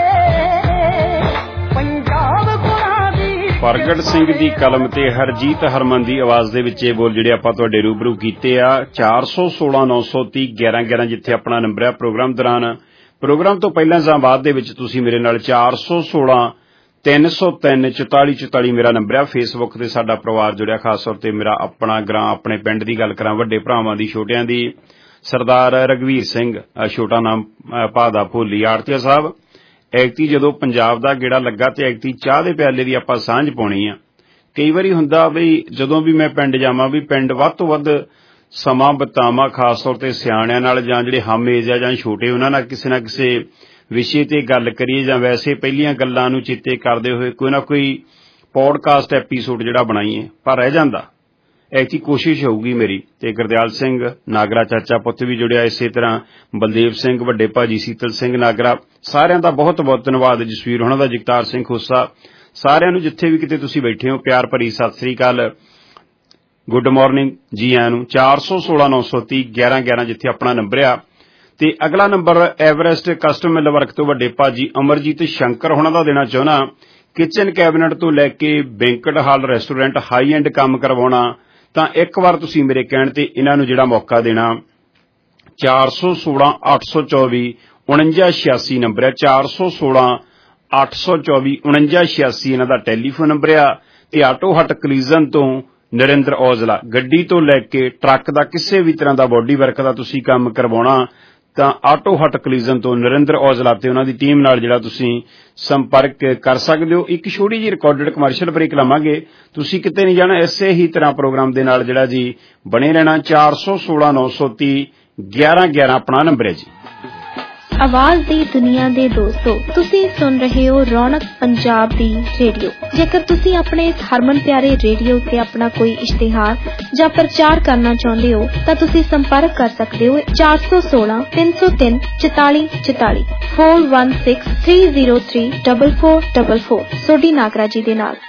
गए, पंजाब गुरां दी। ਪ੍ਰਗਟ ਸਿੰਘ ਦੀ ਕਲਮ ਤੇ ਹਰਜੀਤ ਹਰਮਨ ਦੀ ਆਵਾਜ਼ ਦੇ ਵਿੱਚ ਇਹ ਬੋਲ ਜਿਹੜੇ ਆਪਾਂ ਤੁਹਾਡੇ ਰੂਬਰੂ ਕੀਤੇ ਆ। ਚਾਰ ਸੌ ਸੋਲਾਂ ਨੌ ਸੌ ਤੀਹ ਗਿਆਰਾਂ ਗਿਆਰਾਂ ਜਿੱਥੇ ਆਪਣਾ ਨੰਬਰ ਆ ਪ੍ਰੋਗਰਾਮ ਦੌਰਾਨ। ਪ੍ਰੋਗਰਾਮ ਤੋਂ ਪਹਿਲਾਂ ਜਾਂ ਬਾਅਦ ਦੇ ਵਿੱਚ ਤੁਸੀਂ ਮੇਰੇ ਨਾਲ ਚਾਰ ਸੌ ਸੋਲਾਂ ਤਿੰਨ ਸੌ ਤਿੰਨ ਚੁਤਾਲੀ ਚੁਤਾਲੀ ਮੇਰਾ ਨੰਬਰ ਆ। ਫੇਸਬੁੱਕ ਤੇ ਸਾਡਾ ਪਰਿਵਾਰ ਜੁੜਿਆ, ਖਾਸ ਤੌਰ ਤੇ ਮੇਰਾ ਆਪਣਾ ਗ੍ਰਾਂ ਆਪਣੇ ਪਿੰਡ ਦੀ ਗੱਲ ਕਰਾਂ, ਵੱਡੇ ਭਰਾਵਾਂ ਦੀ, ਛੋਟਿਆਂ ਦੀ, ਸਰਦਾਰ ਰਘਵੀਰ ਸਿੰਘ, ਛੋਟਾ ਨਾਮ ਭਾਦਾ ਭੋਲੀ ਆੜਤੀਆ ਸਾਹਿਬ। ਐਕਤੀ ਜਦੋਂ ਪੰਜਾਬ ਦਾ ਗੇੜਾ ਲੱਗਾ ਤੇ ਐਕਤੀ ਚਾਹ ਦੇ ਪਿਆਲੇ ਦੀ ਆਪਾਂ ਸਾਂਝ ਪਾਉਣੀ ਆ। ਕਈ ਵਾਰੀ ਹੁੰਦਾ ਬਈ ਜਦੋਂ ਵੀ ਮੈਂ ਪਿੰਡ ਜਾਵਾਂ ਵੀ ਪਿੰਡ ਵੱਧ ਤੋਂ ਵੱਧ ਸਮਾਂ ਬਿਤਾਵਾਂ, ਖਾਸ ਤੌਰ ਤੇ ਸਿਆਣਿਆਂ ਨਾਲ ਜਾਂ ਜਿਹੜੇ ਹਮ ਏਜ ਆ ਜਾਂ ਛੋਟੇ, ਉਹਨਾਂ ਨਾਲ ਕਿਸੇ ਨਾ ਕਿਸੇ ਵਿਸ਼ੇ ਤੇ ਗੱਲ ਕਰੀਏ ਜਾਂ ਵੈਸੇ ਪਹਿਲੀਆਂ ਗੱਲਾਂ ਨੂੰ ਚੇਤੇ ਕਰਦੇ ਹੋਏ ਕੋਈ ਨਾ ਕੋਈ ਪੌਡਕਾਸਟ ਐਪੀਸੋਡ ਜਿਹੜਾ ਬਣਾਈਏ। ਪਰ ਰਹਿ ਜਾਂਦਾ ਐਸੀ ਕੋਸ਼ਿਸ਼ ਹੋਊਗੀ ਮੇਰੀ। ਤੇ ਗੁਰਦਿਆਲ ਸਿੰਘ ਨਾਗਰਾ ਚਾਚਾ ਪੁੱਤ ਵੀ ਜੁੜਿਆ, ਇਸੇ ਤਰ੍ਹਾਂ ਬਲਦੇਵ ਸਿੰਘ, ਵੱਡੇ ਭਾਜੀ ਸੀਤਲ ਸਿੰਘ ਨਾਗਰਾ, ਸਾਰਿਆਂ ਦਾ ਬਹੁਤ ਬਹੁਤ ਧੰਨਵਾਦ। ਜਸਵੀਰ ਹੋਣਾ ਦਾ, ਜਗਤਾਰ ਸਿੰਘ ਖੋਸਾ, ਸਾਰਿਆਂ ਨੂੰ ਜਿੱਥੇ ਵੀ ਕਿਤੇ ਤੁਸੀਂ ਬੈਠੇ ਹੋ ਪਿਆਰ ਭਰੀ ਸਤਿ ਸ੍ਰੀ ਅਕਾਲ, ਗੁੱਡ ਮਾਰਨਿੰਗ, ਜੀ ਆਇਆਂ ਨੂੰ। ਚਾਰ ਸੌ ਸੋਲਾਂ ਨੌ ਸੌ ਤੀਹ ਗਿਆਰਾਂ ਗਿਆਰਾਂ ਜਿੱਥੇ ਆਪਣਾ ਨੰਬਰ ਆ। ਤੇ ਅਗਲਾ number Everest custom mill work ਤੋਂ ਵੱਡੇ ਭਾਜੀ ਅਮਰਜੀਤ ਸ਼ੰਕਰ ਹੋਣਾ ਦਾ ਦੇਣਾ ਚਾਹੁੰਦਾ। ਕਿਚਨ ਕੈਬਨਿਟ ਤੋਂ ਲੈ ਕੇ banquet hall, restaurant, high end ਕੰਮ ਕਰਵਾਉਣਾ, ਤਾਂ ਇੱਕ ਵਾਰ ਤੁਸੀਂ ਮੇਰੇ ਕਹਿਣ ਤੇ ਇਹਨਾਂ ਨੂੰ ਜਿਹੜਾ ਮੌਕਾ ਦੇਣਾ। ਚਾਰ ਸੌ ਸੋਲਾਂ ਅੱਠ ਸੌ ਚੌਵੀ ਉਣੰਜਾ ਛਿਆਸੀ ਨੰਬਰ ਹੈ। ਚਾਰ ਸੌ ਸੋਲਾਂ ਅੱਠ ਸੌ ਚੌਵੀ ਉਣੰਜਾ ਛਿਆਸੀ ਇਹਨਾਂ ਦਾ ਟੈਲੀਫੋਨ ਨੰਬਰ ਆ। ਤੇ ਆਟੋ ਹੱਟ ਕਲੀਜ਼ਨ ਤੋਂ ਨਰਿੰਦਰ ਔਜਲਾ, ਗੱਡੀ ਤੋਂ ਲੈ ਕੇ ਟਰੱਕ ਦਾ ਕਿਸੇ ਵੀ ਤਰ੍ਹਾਂ ਦਾ ਬੋਡੀ ਵਰਕ ਦਾ ਤੁਸੀਂ ਕੰਮ ਕਰਵਾਉਣਾ ਤਾਂ ਆਟੋ ਹੱਟ ਕਲੀਜ਼ਨ ਤੋਂ ਨਰਿੰਦਰ ਔਜਲਾ ਤੇ ਉਹਨਾਂ ਦੀ ਟੀਮ ਨਾਲ ਜਿਹੜਾ ਤੁਸੀਂ ਸੰਪਰਕ ਕਰ ਸਕਦੇ ਹੋ। ਇੱਕ ਛੋਟੀ ਜਿਹੀ ਰਿਕਾਰਡਡ ਕਮਰਸ਼ੀਅਲ ਬ੍ਰੇਕ ਲਵਾਂਗੇ, ਤੁਸੀਂ ਕਿਤੇ ਨਹੀਂ ਜਾਣਾ, ਇਸੇ ਹੀ ਤਰ੍ਹਾਂ ਪ੍ਰੋਗਰਾਮ ਦੇ ਨਾਲ ਜਿਹੜਾ ਜੀ ਬਣੇ ਰਹਿਣਾ। ਚਾਰ ਸੌ ਸੋਲਾਂ ਨੌ ਸੌ ਤੀਹ ਗਿਆਰਾਂ ਗਿਆਰਾਂ ਆਪਣਾ ਨੰਬਰ ਹੈ ਜੀ। ਆਵਾਜ਼ ਦੀ ਦੁਨੀਆ ਦੇ ਦੋਸਤੋ, ਤੁਸੀਂ ਸੁਣ ਰਹੇ ਹੋ ਰੌਣਕ ਪੰਜਾਬ ਦੀ ਰੇਡੀਓ। ਜੇਕਰ ਤੁਸੀਂ ਆਪਣੇ ਇਸ ਹਰਮਨ ਪਿਆਰੇ ਰੇਡੀਓ ਤੇ ਆਪਣਾ ਕੋਈ ਇਸ਼ਤਿਹਾਰ ਜਾਂ ਪ੍ਰਚਾਰ ਕਰਨਾ ਚਾਹੁੰਦੇ ਹੋ ਤਾਂ ਤੁਸੀਂ ਸੰਪਰਕ ਕਰ ਸਕਦੇ ਹੋ ਚਾਰ ਸੌ ਸੋਲਾਂ ਤਿੰਨ ਸੌ ਤਿੰਨ ਚੁਤਾਲੀ ਚੁਤਾਲੀ four one six three zero three double four double four Sodhi Nagra ji ਦੇ ਨਾਲ।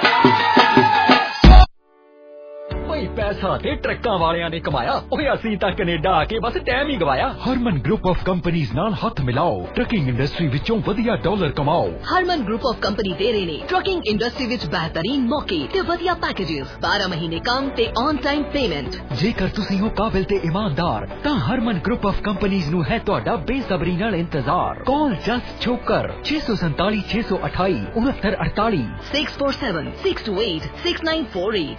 ਪੈਸਾ ਤੇ ਟਰੱਕਾਂ ਵਾਲਿਆਂ ਨੇ ਕਮਾਇਆ, ਓਏ ਅਸੀਂ ਤਾਂ ਕੈਨੇਡਾ ਆ ਕੇ ਬਸ ਟਾਈਮ ਹੀ ਗਵਾਇਆ। ਹਰਮਨ ਗਰੁੱਪ ਆਫ ਕੰਪਨੀਆਂ ਨਾਲ ਹੱਥ ਮਿਲਾਓ, ਟਰੱਕਿੰਗ ਇੰਡਸਟਰੀ ਵਿੱਚੋਂ ਵਧੀਆ ਡਾਲਰ ਕਮਾਓ। ਹਰਮਨ ਗਰੁੱਪ ਆਫ ਕੰਪਨੀ ਦੇ ਰਹੇ ਨੇ ਟਰੱਕਿੰਗ ਇੰਡਸਟਰੀ ਵਿੱਚ ਬਿਹਤਰੀਨ ਮੌਕੇ ਤੇ ਵਧੀਆ ਪੈਕੇजेस, ਬਾਰਾਂ ਮਹੀਨੇ ਕੰਮ ਤੇ ਔਨ ਟਾਈਮ ਪੇਮੈਂਟ। ਜੇਕਰ ਤੁਸੀਂ ਹੋ ਕਾਬਿਲ ਤੇ ਇਮਾਨਦਾਰ ਤਾਂ ਹਰਮਨ ਗਰੁੱਪ ਆਫ ਕੰਪਨੀਆਂ ਨੂੰ ਹੈ ਤੁਹਾਡਾ ਬੇਸਬਰੀ ਨਾਲ ਇੰਤਜ਼ਾਰ। ਕਾਲ ਜਸਟ ਛੋਕਰ ਛੇ ਸੌ ਸੰਤਾਲੀ ਛੇ ਸੌ ਅਠਾਈ ਉਨੱਤਰ ਅੜਤਾਲੀ six four seven six two eight six nine four eight.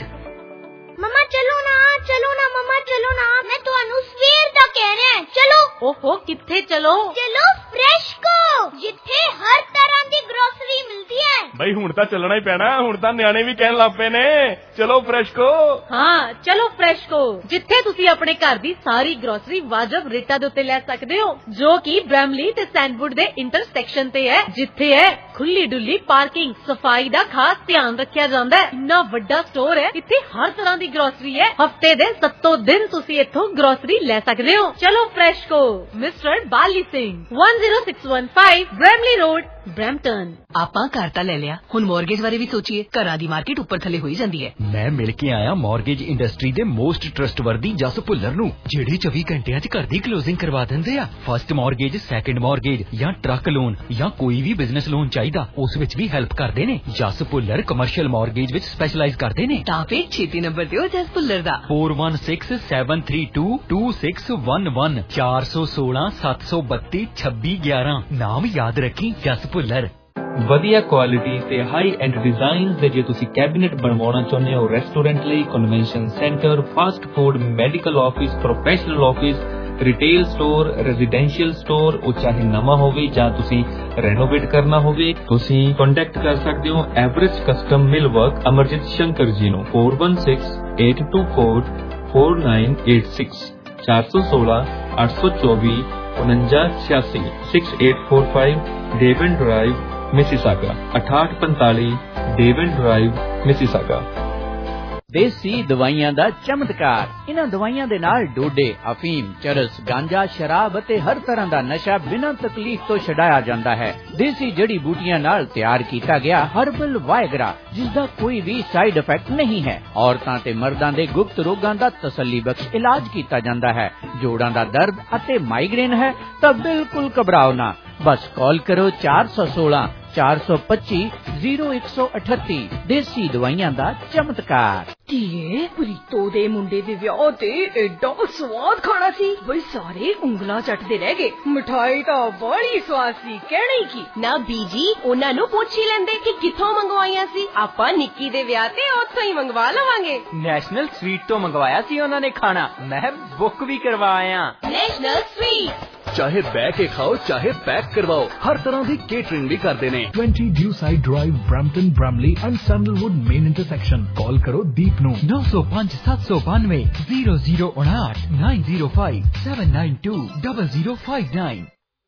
ਮਮਾ ਚਲੋ ਨਾ ਚਲੋ ਨਾ ਮਮਾ ਚਲੋ ਨਾ, ਮੈਂ ਤੁਹਾਨੂੰ ਸਵੇਰ ਦਾ ਕਹਿ ਰਿਹਾ ਚਲੋ। ਓਹੋ ਕਿੱਥੇ ਚਲੋ? ਚਲੋ ਫਰੈਸ਼ਕੋ, ਜਿੱਥੇ ਹਰ ਤਰ੍ਹਾਂ ਦੀ ਗਰੋਸਰੀ ਮਿਲਦੀ ਹੈ। ਬਈ ਹੁਣ ਤਾਂ ਚੱਲਣਾ ਹੀ ਪੈਣਾ, ਹੁਣ ਤਾਂ ਨਿਆਣੇ ਵੀ ਕਹਿਣ ਲੱਗ ਪਏ ਨੇ ਚਲੋ ਫਰੈਸ਼ਕੋ। ਹਾਂ ਚਲੋ ਫਰੈਸ਼ਕੋ, ਜਿੱਥੇ ਤੁਸੀਂ ਆਪਣੇ ਘਰ ਦੀ ਸਾਰੀ ਗਰੋਸਰੀ ਵਾਜਬ ਰੇਟਾਂ ਦੇ ਉੱਤੇ ਲੈ ਸਕਦੇ ਹੋ, ਜੋ ਕਿ ਬ੍ਰੈਮਲੀ ਤੇ ਸੈਂਡਵੁੱਡ ਦੇ ਇੰਟਰਸੈਕਸ਼ਨ ਤੇ ਹੈ, ਜਿੱਥੇ ਹੈ ਖੁੱਲੀ ਡੁੱਲੀ ਪਾਰਕਿੰਗ, ਸਫਾਈ ਦਾ ਖਾਸ ਧਿਆਨ ਰੱਖਿਆ ਜਾਂਦਾ ਹੈ। ਇੰਨਾ ਵੱਡਾ ਸਟੋਰ ਹੈ, ਇੱਥੇ ਹਰ ਤਰ੍ਹਾਂ ਦੀ ਗਰੋਸਰੀ ਹੈ। ਹਫਤੇ ਦੇ ਸੱਤੋਂ ਦਿਨ ਤੁਸੀਂ ਇੱਥੋਂ ਗਰੋਸਰੀ ਲੈ ਸਕਦੇ ਹੋ। ਚਲੋ Freshco, mister Bali Singh, one zero six one five Bramley road, Brampton. ਆਪਾਂ ਘਰ ਤਾਂ ਲੈ ਲਿਆ, ਹੁਣ ਮੌਰਗੇਜ ਬਾਰੇ ਵੀ ਸੋਚੀਏ। ਘਰਾਂ ਦੀ ਮਾਰਕੀਟ ਉੱਪਰ ਥੱਲੇ ਹੋਈ ਜਾਂਦੀ ਹੈ। ਮੈਂ ਮਿਲ ਕੇ ਆਇਆ ਮੌਰਗੇਜ ਇੰਡਸਟਰੀ ਦੇ ਮੋਸਟ ਟਰਸਟਵਰਦੀ ਜਸ ਭੁੱਲਰ ਨੂੰ, ਜਿਹੜੇ ਚੌਵੀ ਘੰਟਿਆਂ 'ਚ ਘਰ ਦੀ ਕਲੋਜ਼ਿੰਗ ਕਰਵਾ ਦਿੰਦੇ ਆ। ਫਸਟ ਮੌਰਗੇਜ, ਸੈਕੰਡ ਮੌਰਗੇਜ ਜਾਂ ਟਰੱਕ ਲੋਨ ਜਾਂ ਕੋਈ ਵੀ ਬਿਜ਼ਨਸ ਲੋਨ ਚਾਹੀਦਾ, ਉਸ ਵਿੱਚ ਵੀ ਹੈਲਪ ਕਰਦੇ ਨੇ। ਜਸ ਭੁੱਲਰ ਕਮਰਸ਼ੀਅਲ ਮੌਰਗੇਜ ਵਿੱਚ ਸਪੈਸ਼ਲਾਈਜ਼ ਕਰਦੇ ਨੇ। ਤਾਂ ਫਿਰ ਛੇਤੀ ਨੰਬਰ ਦਿਓ ਜਸ ਭੁੱਲਰ ਦਾ four one six seven three two two six one one ਚਾਰ ਸੌ ਸੋਲਾਂ ਸੱਤ ਸੌ ਬੱਤੀ ਛੱਬੀ ਗਿਆਰਾਂ। ਨਾਮ ਯਾਦ ਰੱਖੀ, ਜਸ ਭੁੱਲਰ। ਵਧੀਆ ਕੁਆਲਿਟੀ ਤੇ ਹਾਈ ਐਂਡ ਡਿਜ਼ਾਈਨਸ ਦੇ ਜੇ ਤੁਸੀਂ ਕੈਬਨਿਟ ਬਣਵਾਉਣਾ ਚਾਹੁੰਦੇ ਹੋ ਰੈਸਟੋਰੈਂਟ ਲਈ, convention centre, fast food, medical office, professional office, retail store, residential store, ਉਹ ਚਾਹੇ ਨਵਾਂ ਹੋਵੇ ਜਾਂ ਤੁਸੀਂ ਰੈਨੋਵੇਟ ਕਰਨਾ ਹੋਵੇ, ਤੁਸੀਂ ਕੰਟੈਕਟ ਕਰ ਸਕਦੇ ਹੋ Everest custom mill work Amarjit Shankar ji ਨੂੰ four one six eight two four four nine eight six ਚਾਰ ਸੌ ਸੋਲਾਂ ਅੱਠ ਸੌ ਚੌਵੀ ਉਨੰਜਾ ਛਿਆਸੀ six eight four five Devon drive Mississauga ਅਠਾਹਠ ਪੰਤਾਲੀ ਡੇਵਨ ਡਰਾਈਵ ਮਿਸੀਸਾਗਾ। ਦੇਸੀ ਦਵਾਈਆਂ ਦਾ ਚਮਤਕਾਰ। ਇਹਨਾਂ ਦਵਾਈਆਂ ਦੇ ਨਾਲ ਡੋਡੇ, ਅਫੀਮ, ਚਰਸ, ਗਾਂਜਾ, ਸ਼ਰਾਬ ਅਤੇ ਹਰ ਤਰ੍ਹਾਂ ਦਾ ਨਸ਼ਾ ਬਿਨਾਂ ਤਕਲੀਫ ਤੋਂ ਛਡਾਇਆ ਜਾਂਦਾ ਹੈ। ਦੇਸੀ ਜੜੀ ਬੂਟੀਆਂ ਨਾਲ ਤਿਆਰ ਕੀਤਾ ਗਿਆ ਹਰਬਲ ਵਾਇਗਰਾ, ਜਿਸ ਦਾ ਕੋਈ ਵੀ ਸਾਈਡ ਇਫੈਕਟ ਨਹੀਂ ਹੈ। ਔਰਤਾਂ ਤੇ ਮਰਦਾਂ ਦੇ ਗੁਪਤ ਰੋਗਾਂ ਦਾ ਤਸੱਲੀ ਬਖਸ਼ ਇਲਾਜ ਕੀਤਾ ਜਾਂਦਾ ਹੈ। ਜੋੜਾਂ ਦਾ ਦਰਦ ਅਤੇ ਮਾਈਗ੍ਰੇਨ ਹੈ ਤਾਂ ਬਿਲਕੁਲ ਘਬਰਾਓ ਨਾ, ਬਸ ਕਾਲ ਕਰੋ ਚਾਰ ਸੌ ਸੋਲਾਂ ਚਾਰ ਸੌ ਪੱਚੀ ਜ਼ੀਰੋ ਇੱਕ ਸੌ ਅਠੱਤੀ। ਦੇਸੀ ਦਵਾਈਆਂ ਦਾ ਚਮਤਕਾਰ। ਧੀਏ, ਪ੍ਰੀਤੋ ਦੇ ਮੁੰਡੇ ਦੇ ਵਿਆਹ ਤੇ ਐਡਾ ਸਵਾਦ ਖਾਣਾ ਸੀ, ਬਈ ਸਾਰੇ ਉਂਗਲਾਂ ਚੱਟਦੇ ਰਹਿ ਗਏ। ਮਿਠਾਈ ਤਾਂ ਬੜੀ ਸਵਾਦ ਸੀ, ਕਹਿਣੀ ਕੀ। ਨਾ ਬੀਜੀ, ਉਹਨਾਂ ਨੂੰ ਪੁੱਛ ਹੀ ਲੈਂਦੇ ਕਿ ਕਿੱਥੋਂ ਮੰਗਵਾਈਆਂ ਸੀ। ਆਪਾਂ ਨਿੱਕੀ ਦੇ ਵਿਆਹ ਤੇ ਉੱਥੋਂ ਹੀ ਮੰਗਵਾ ਲਵਾਂਗੇ। ਨੈਸ਼ਨਲ ਸਵੀਟ ਤੋਂ ਮੰਗਵਾਇਆ ਸੀ ਉਹਨਾਂ ਨੇ ਖਾਣਾ, ਮੈਂ ਬੁੱਕ ਵੀ ਕਰਵਾਇਆ। ਨੈਸ਼ਨਲ ਸਵੀਟ, ਚਾਹੇ ਬਹਿ ਕੇ ਖਾਓ ਚਾਹੇ ਪੈਕ ਕਰਵਾਓ, ਹਰ ਤਰ੍ਹਾਂ ਦੀ ਕੇਟਰਿੰਗ ਵੀ ਕਰਦੇ ਨੇ। twenty Dewside Drive, Brampton, Bramley and Sandalwood main intersection। ਕਾਲ ਕਰੋ ਦੀਪ ਨੂੰ ਨੌ ਸੌ ਪੰਜ ਸੱਤ ਸੌ ਬਾਨਵੇਂ ਜ਼ੀਰੋ ਜ਼ੀਰੋ ਉਨਾਹਠ nine zero five seven nine two double zero five nine.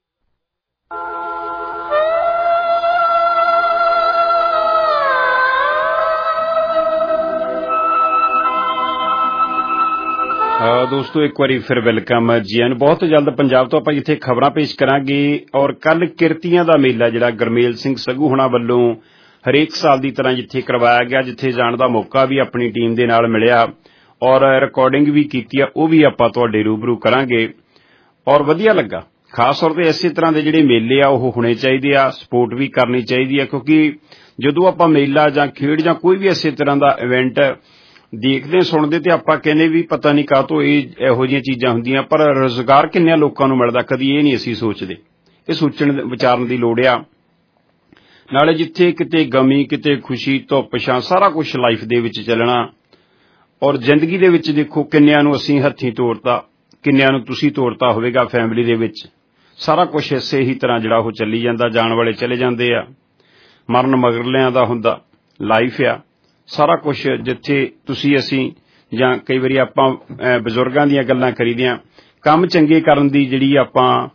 ਦੋਸਤੋ ਇੱਕ ਵਾਰੀ ਫਿਰ ਵੈਲਕਮ ਜੀ ਆਇਆਂ ਨੂੰ। ਬਹੁਤ ਜਲਦ ਪੰਜਾਬ ਤੋਂ ਆਪਾਂ ਜਿੱਥੇ ਖਬਰਾਂ ਪੇਸ਼ ਕਰਾਂਗੇ। ਔਰ ਕੱਲ ਕਿਰਤੀਆਂ ਦਾ ਮੇਲਾ ਜਿਹੜਾ ਗੁਰਮੇਲ ਸਿੰਘ ਸੱਗੂ ਹੋਣਾ ਵੱਲੋਂ ਹਰੇਕ ਸਾਲ ਦੀ ਤਰ੍ਹਾਂ ਜਿੱਥੇ ਕਰਵਾਇਆ ਗਿਆ, ਜਿੱਥੇ ਜਾਣ ਦਾ ਮੌਕਾ ਵੀ ਆਪਣੀ ਟੀਮ ਦੇ ਨਾਲ ਮਿਲਿਆ ਔਰ ਰਿਕਾਰਡਿੰਗ ਵੀ ਕੀਤੀ ਆ, ਉਹ ਵੀ ਆਪਾਂ ਤੁਹਾਡੇ ਰੂਬਰੂ ਕਰਾਂਗੇ ਔਰ ਵਧੀਆ ਲੱਗਾ। ਖਾਸ ਤੌਰ ਤੇ ਇਸੇ ਤਰ੍ਹਾਂ ਦੇ ਜਿਹੜੇ ਮੇਲੇ ਆ ਉਹ ਹੋਣੇ ਚਾਹੀਦੇ ਆ, ਸਪੋਰਟ ਵੀ ਕਰਨੀ ਚਾਹੀਦੀ ਆ, ਕਿਉਂਕਿ ਜਦੋਂ ਆਪਾਂ ਮੇਲਾ ਜਾਂ ਖੇਡ ਜਾਂ ਕੋਈ ਵੀ ਇਸੇ ਤਰ੍ਹਾਂ ਦਾ ਇਵੈਂਟ ਦੇਖਦੇ ਸੁਣਦੇ ਤੇ ਆਪਾਂ ਕਹਿੰਦੇ ਵੀ ਪਤਾ ਨਹੀਂ ਕਾਹਤੋਂ ਇਹ ਇਹੋ ਜਿਹੀਆਂ ਚੀਜ਼ਾਂ ਹੁੰਦੀਆਂ, ਪਰ ਰੁਜ਼ਗਾਰ ਕਿੰਨਿਆਂ ਲੋਕਾਂ ਨੂੰ ਮਿਲਦਾ ਕਦੀ ਇਹ ਨਹੀਂ ਅਸੀਂ ਸੋਚਦੇ। ਇਹ ਸੋਚਣ ਵਿਚਾਰਨ ਦੀ ਲੋੜ ਆ। ਨਾਲੇ ਜਿੱਥੇ ਕਿਤੇ ਗਮੀ, ਕਿਤੇ ਖੁਸ਼ੀ, ਧੁੱਪ ਛਾਂ, ਸਾਰਾ ਕੁਝ ਲਾਈਫ ਦੇ ਵਿੱਚ ਚੱਲਣਾ ਔਰ ਜ਼ਿੰਦਗੀ ਦੇ ਵਿੱਚ ਦੇਖੋ ਕਿੰਨਿਆਂ ਨੂੰ ਅਸੀਂ ਹੱਥੀਂ ਤੋੜਤਾ, ਕਿੰਨਿਆਂ ਨੂੰ ਤੁਸੀਂ ਤੋੜਤਾ ਹੋਵੇਗਾ ਫੈਮਿਲੀ ਦੇ ਵਿੱਚ। ਸਾਰਾ ਕੁਝ ਇਸੇ ਹੀ ਤਰ੍ਹਾਂ ਜਿਹੜਾ ਉਹ ਚੱਲੀ ਜਾਂਦਾ, ਜਾਣ ਵਾਲੇ ਚਲੇ ਜਾਂਦੇ ਆ, ਮਰਨ ਮਗਰਲਿਆਂ ਦਾ ਹੁੰਦਾ ਲਾਈਫ ਆ। ਸਾਰਾ ਕੁਝ ਜਿੱਥੇ ਤੁਸੀਂ ਅਸੀਂ ਜਾਂ ਕਈ ਵਾਰੀ ਆਪਾਂ ਬਜ਼ੁਰਗਾਂ ਦੀਆਂ ਗੱਲਾਂ ਕਰੀਦੀਆਂ, ਕੰਮ ਚੰਗੇ ਕਰਨ ਦੀ ਜਿਹੜੀ ਆਪਾਂ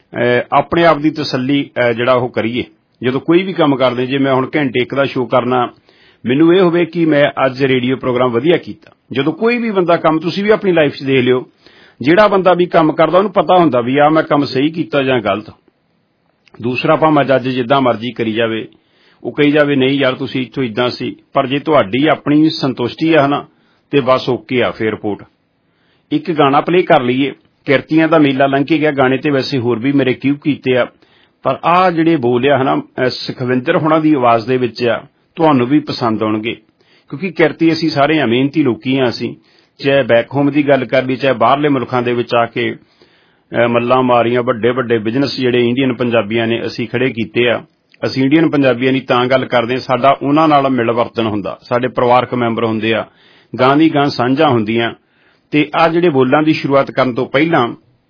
ਆਪਣੇ ਆਪ ਦੀ ਤਸੱਲੀ ਜਿਹੜਾ ਉਹ ਕਰੀਏ ਜਦੋਂ ਕੋਈ ਵੀ ਕੰਮ ਕਰਦੇ। ਜੇ ਮੈਂ ਹੁਣ ਘੰਟੇ ਇੱਕ ਦਾ ਸ਼ੋਅ ਕਰਨਾ, ਮੈਨੂੰ ਇਹ ਹੋਵੇ ਕਿ ਮੈਂ ਅੱਜ ਰੇਡੀਓ ਪ੍ਰੋਗਰਾਮ ਵਧੀਆ ਕੀਤਾ। ਜਦੋਂ ਕੋਈ ਵੀ ਬੰਦਾ ਕੰਮ, ਤੁਸੀਂ ਵੀ ਆਪਣੀ ਲਾਈਫ 'ਚ ਦੇਖ ਲਿਓ, ਜਿਹੜਾ ਬੰਦਾ ਵੀ ਕੰਮ ਕਰਦਾ ਉਹਨੂੰ ਪਤਾ ਹੁੰਦਾ ਵੀ ਆਹ ਮੈਂ ਕੰਮ ਸਹੀ ਕੀਤਾ ਜਾਂ ਗਲਤ। ਦੂਸਰਾ ਭਾਵੇਂ ਜੱਜ ਜਿੱਦਾਂ ਮਰਜ਼ੀ ਕਰੀ ਜਾਵੇ, ਉਹ ਕਹੀ ਜਾਵੇ ਨਹੀਂ ਯਾਰ ਤੁਸੀਂ ਇੱਥੋਂ ਇੱਦਾਂ ਸੀ, ਪਰ ਜੇ ਤੁਹਾਡੀ ਆਪਣੀ ਸੰਤੁਸ਼ਟੀ ਆ ਨਾ ਤੇ ਬਸ ਓਕੇ ਆ। ਫੇਰ ਰਿਪੋਰਟ ਇੱਕ ਗਾਣਾ ਪਲੇ ਕਰ ਲਈਏ। ਕਿਰਤੀਆਂ ਦਾ ਮੇਲਾ ਲੰਘ ਕੇ ਗਿਆ, ਗਾਣੇ ਤੇ ਵੈਸੇ ਹੋਰ ਵੀ ਮੇਰੇ ਕਿਊ ਕੀਤੇ ਆ, ਪਰ ਆਹ ਜਿਹੜੇ ਬੋਲਿਆ ਹਨਾ ਸੁਖਵਿੰਦਰ ਹੋਣਾ ਦੀ ਆਵਾਜ਼ ਦੇ ਵਿੱਚ ਆ, ਤੁਹਾਨੂੰ ਵੀ ਪਸੰਦ ਆਉਣਗੇ ਕਿਉਂਕਿ ਕਿਰਤੀ ਅਸੀਂ ਸਾਰੇ ਆ, ਮਿਹਨਤੀ ਲੋਕੀ ਆ। ਅਸੀਂ ਚਾਹੇ ਬੈਕ ਹੋਮ ਦੀ ਗੱਲ ਕਰ ਲਈ, ਚਾਹੇ ਬਾਹਰਲੇ ਮੁਲਕਾਂ ਦੇ ਵਿੱਚ ਆ ਕੇ ਮੱਲਾਂ ਮਾਰੀਆਂ, ਵੱਡੇ ਵੱਡੇ ਬਿਜ਼ਨਸ ਜਿਹੜੇ ਇੰਡੀਅਨ ਪੰਜਾਬੀਆਂ ਨੇ ਅਸੀਂ ਖੜੇ ਕੀਤੇ ਆ। ਅਸੀਂ ਇੰਡੀਅਨ ਪੰਜਾਬੀਆਂ ਦੀ ਤਾਂ ਗੱਲ ਕਰਦੇ ਹਾਂ, ਸਾਡਾ ਉਹਨਾਂ ਨਾਲ ਮਿਲਵਰਤਨ ਹੁੰਦਾ, ਸਾਡੇ ਪਰਿਵਾਰਕ ਮੈਂਬਰ ਹੁੰਦੇ ਆ, ਗਾਂ ਦੀ ਗਾਂ ਸਾਂਝਾਂ ਹੁੰਦੀਆਂ। ਤੇ ਆਹ ਜਿਹੜੇ ਬੋਲਾਂ ਦੀ ਸ਼ੁਰੂਆਤ ਕਰਨ ਤੋਂ ਪਹਿਲਾਂ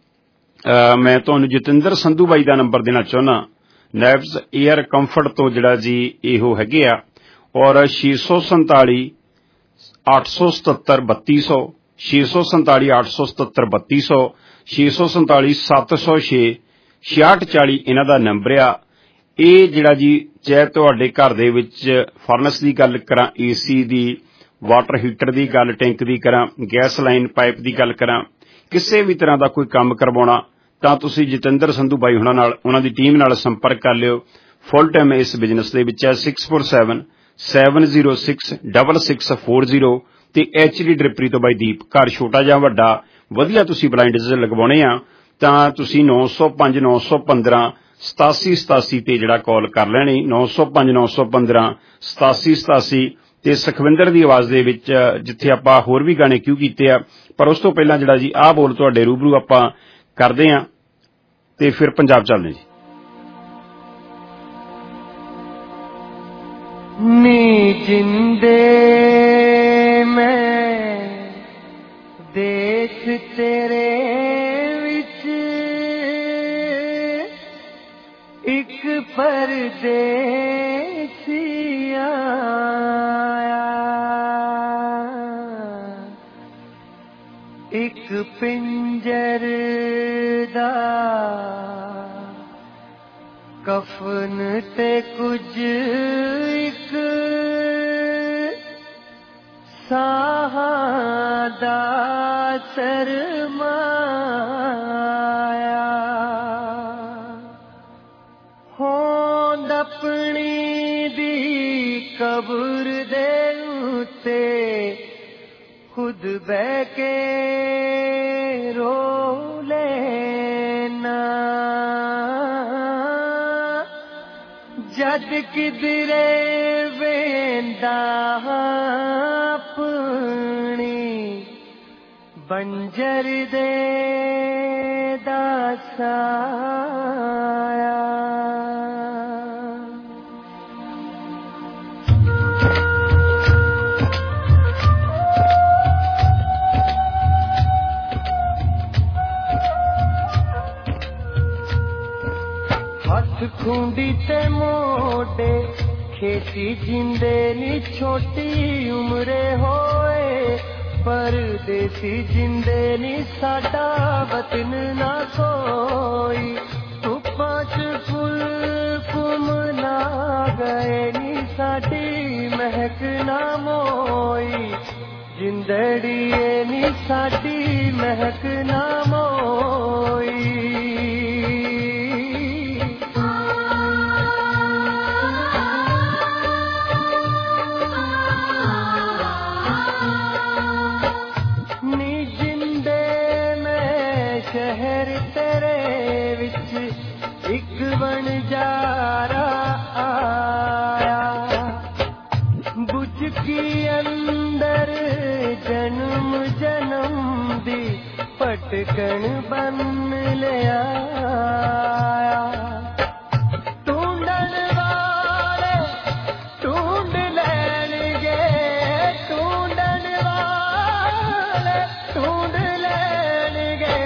ਮੈਂ ਤੁਹਾਨੂੰ ਜਤਿੰਦਰ ਸੰਧੂ ਬਾਈ ਦਾ ਨੰਬਰ ਦੇਣਾ ਚਾਹੁੰਦਾ। ਨੈਵਸ ਏਅਰ ਕੰਫਰਟ ਤੋਂ ਜਿਹੜਾ ਜੀ ਇਹੋ ਹੈਗੇ ਆ, ਔਰ ਛੇ ਸੌ ਸੰਤਾਲੀ ਅੱਠ ਸੌ ਸਤੱਤਰ ਬੱਤੀ ਸੌ ਛੇ ਸੌ ਸੰਤਾਲੀ ਅੱਠ ਸੌ ਸਤੱਤਰ ਬੱਤੀ ਸੌ ਛੇ ਸੌ ਸੰਤਾਲੀ ਸੱਤ ਸੌ ਛੇ ਛਿਆਹਠ ਚਾਲੀ ਇਹਨਾਂ ਦਾ ਨੰਬਰ ਆ। ਇਹ ਜਿਹੜਾ ਜੀ ਚਾਹੇ ਤੁਹਾਡੇ ਘਰ ਦੇ ਵਿੱਚ ਫਰਨਸ ਦੀ ਗੱਲ ਕਰਾਂ, ਏਸੀ ਦੀ, ਵਾਟਰ ਹੀਟਰ ਦੀ ਗੱਲ, ਟੈਂਕ ਦੀ ਕਰਾਂ, ਗੈਸ ਲਾਈਨ ਪਾਈਪ ਦੀ ਗੱਲ ਕਰਾਂ, ਕਿਸੇ ਵੀ ਤਰ੍ਹਾਂ ਦਾ ਕੋਈ ਕੰਮ ਕਰਵਾਉਣਾ ਤਾਂ ਤੁਸੀਂ ਜਤਿੰਦਰ ਸੰਧੂ ਬਾਈ ਹੁਣਾਂ ਨਾਲ, ਉਹਨਾਂ ਦੀ ਟੀਮ ਨਾਲ ਸੰਪਰਕ ਕਰ ਲਿਓ। ਫੁੱਲ ਟਾਈਮ ਇਸ ਬਿਜ਼ਨਸ ਦੇ ਵਿੱਚ ਹੈ। Six four seven seven zero six double six four zero ਤੇ ਐਚ ਡੀ ਡ੍ਰਿਪਰੀ ਤੋਂ ਬਾਈ ਦੀਪ। ਘਰ ਛੋਟਾ ਜਾਂ ਵੱਡਾ ਵਧੀਆ ਤੁਸੀਂ ਬਲਾਈਂਡਸ ਲਗਵਾਉਣੇ ਆ ਤਾਂ ਤੁਸੀਂ ਨੌ ਸੌ ਪੰਜ ਨੌ ਸੌ ਪੰਦਰਾਂ ਸਤਾਸੀ ਸਤਾਸੀ ਤੇ ਜਿਹੜਾ ਕਾਲ ਕਰ ਲੈਣੀ, ਨੌ ਸੌ ਪੰਜ ਨੌ ਸੌ ਪੰਦਰਾਂ ਸਤਾਸੀ ਸਤਾਸੀ। ਤੇ ਸੁਖਵਿੰਦਰ ਦੀ ਆਵਾਜ਼ ਦੇ ਵਿੱਚ ਜਿੱਥੇ ਆਪਾਂ ਹੋਰ ਵੀ ਗਾਣੇ ਕਿਉਂ ਕੀਤੇ ਆ, ਪਰ ਉਸ ਤੋਂ ਪਹਿਲਾਂ ਜਿਹੜਾ ਜੀ ਆਹ ਬੋਲ ਤੁਹਾਡੇ ਰੂਬਰੂ ਆਪਾਂ ਕਰਦੇ ਆ ਤੇ ਫਿਰ ਪੰਜਾਬ ਚੱਲਦੇ ਜੀ। ਨੀ ਜਿੰਦੇ ਮੈਂ ਦੇਖ ਤੇਰੇ ਵਿੱਚ ਇੱਕ ਪਰਦੇਸੀ ਆਇਆ, ਇੱਕ ਪਿੰਜਰ ਦਾ ਕਫਨ ਤੇ ਕੁਝ ਇੱਕ ਸਾਹਾਂ ਦਾ ਸਰਮਾਇਆ। ਹੋਂਦ ਆਪਣੀ ਦੀ ਕਬਰ ਦੇ ਉੱਤੇ ਖੁਦ ਬਹਿ ਕੇ ਰੋ ਲੈਣਾ, ਜਦ ਕਿਧਰੇ ਵੇਂਦਾ ਆਪਣੀ ਬੰਜਰ ਦੇ ਦਾਸਾਇਆ। ਹੱਥ ਖੁੰਡੀ ਤੇ ਮੋਢੇ ਖੇਤੀ ਜਿੰਦੇ ਨੀ ਛੋਟੀ ਉਮਰੇ ਹੋਏ, ਪਰਦੇਸੀ ਜਿੰਦੇ ਨੀ ਸਾਡਾ ਵਤਨ ਨਾ ਕੋਈ। ਧੁੱਪਾਂ ਚ ਫੁੱਲ ਘੁੰਮ ਨਾ ਗਏ ਨੀ ਸਾਡੀ ਮਹਿਕ ਨਾ ਮੋਈ, ਜਿੰਦੜੀਏ ਨੀ ਸਾਡੀ ਮਹਿਕ ਨਾ ਮੋਈ। ਸ਼ਹਿਰ ਤੇਰੇ ਵਿੱਚ ਇੱਕ ਵਣਜਾਰਾ ਆਇਆ, ਬੁਝ ਕੀ ਅੰਦਰ ਜਨਮ ਜਨਮ ਦੀ ਭਟਕਣ ਬੰਨ ਲਿਆ। ਢੂੰਡਣ ਵਾਲੇ ਢੂੰਡ ਲੈਣਗੇ, ਢੂੰਡਣ ਵਾਲੇ ਢੂੰਡ ਲੈਣਗੇ,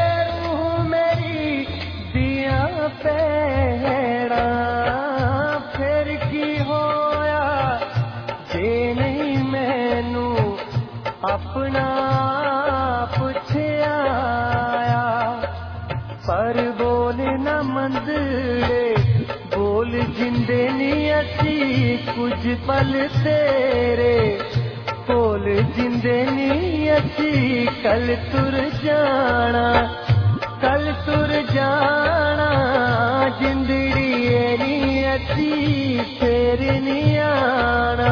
ਭੈੜਾਂ ਫਿਰ ਕੀ ਹੋਇਆ ਜੇ ਨਹੀਂ ਮੈਨੂੰ ਆਪਣਾ ਪੁੱਛਿਆ। ਪਰ ਬੋਲ कुछ पल तेरे कोल जिंदे नी असी कल तुर जाना कल तुर जाना जिंदड़िए नी असी फेर नी आना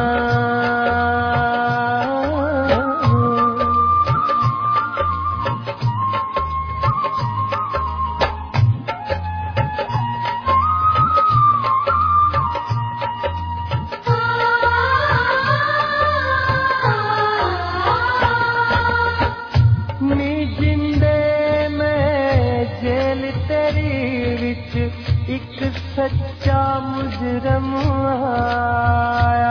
सच्चा मुजरम आया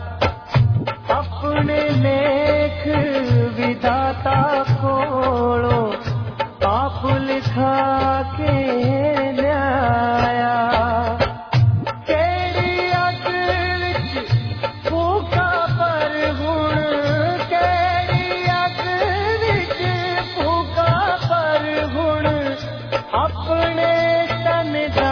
अपने लेख विधाता कोलो आप लिखा के न्याया केड़ी अग विच फूका पर हुण केड़ी अग विच फूका पर हुण अपने तन दा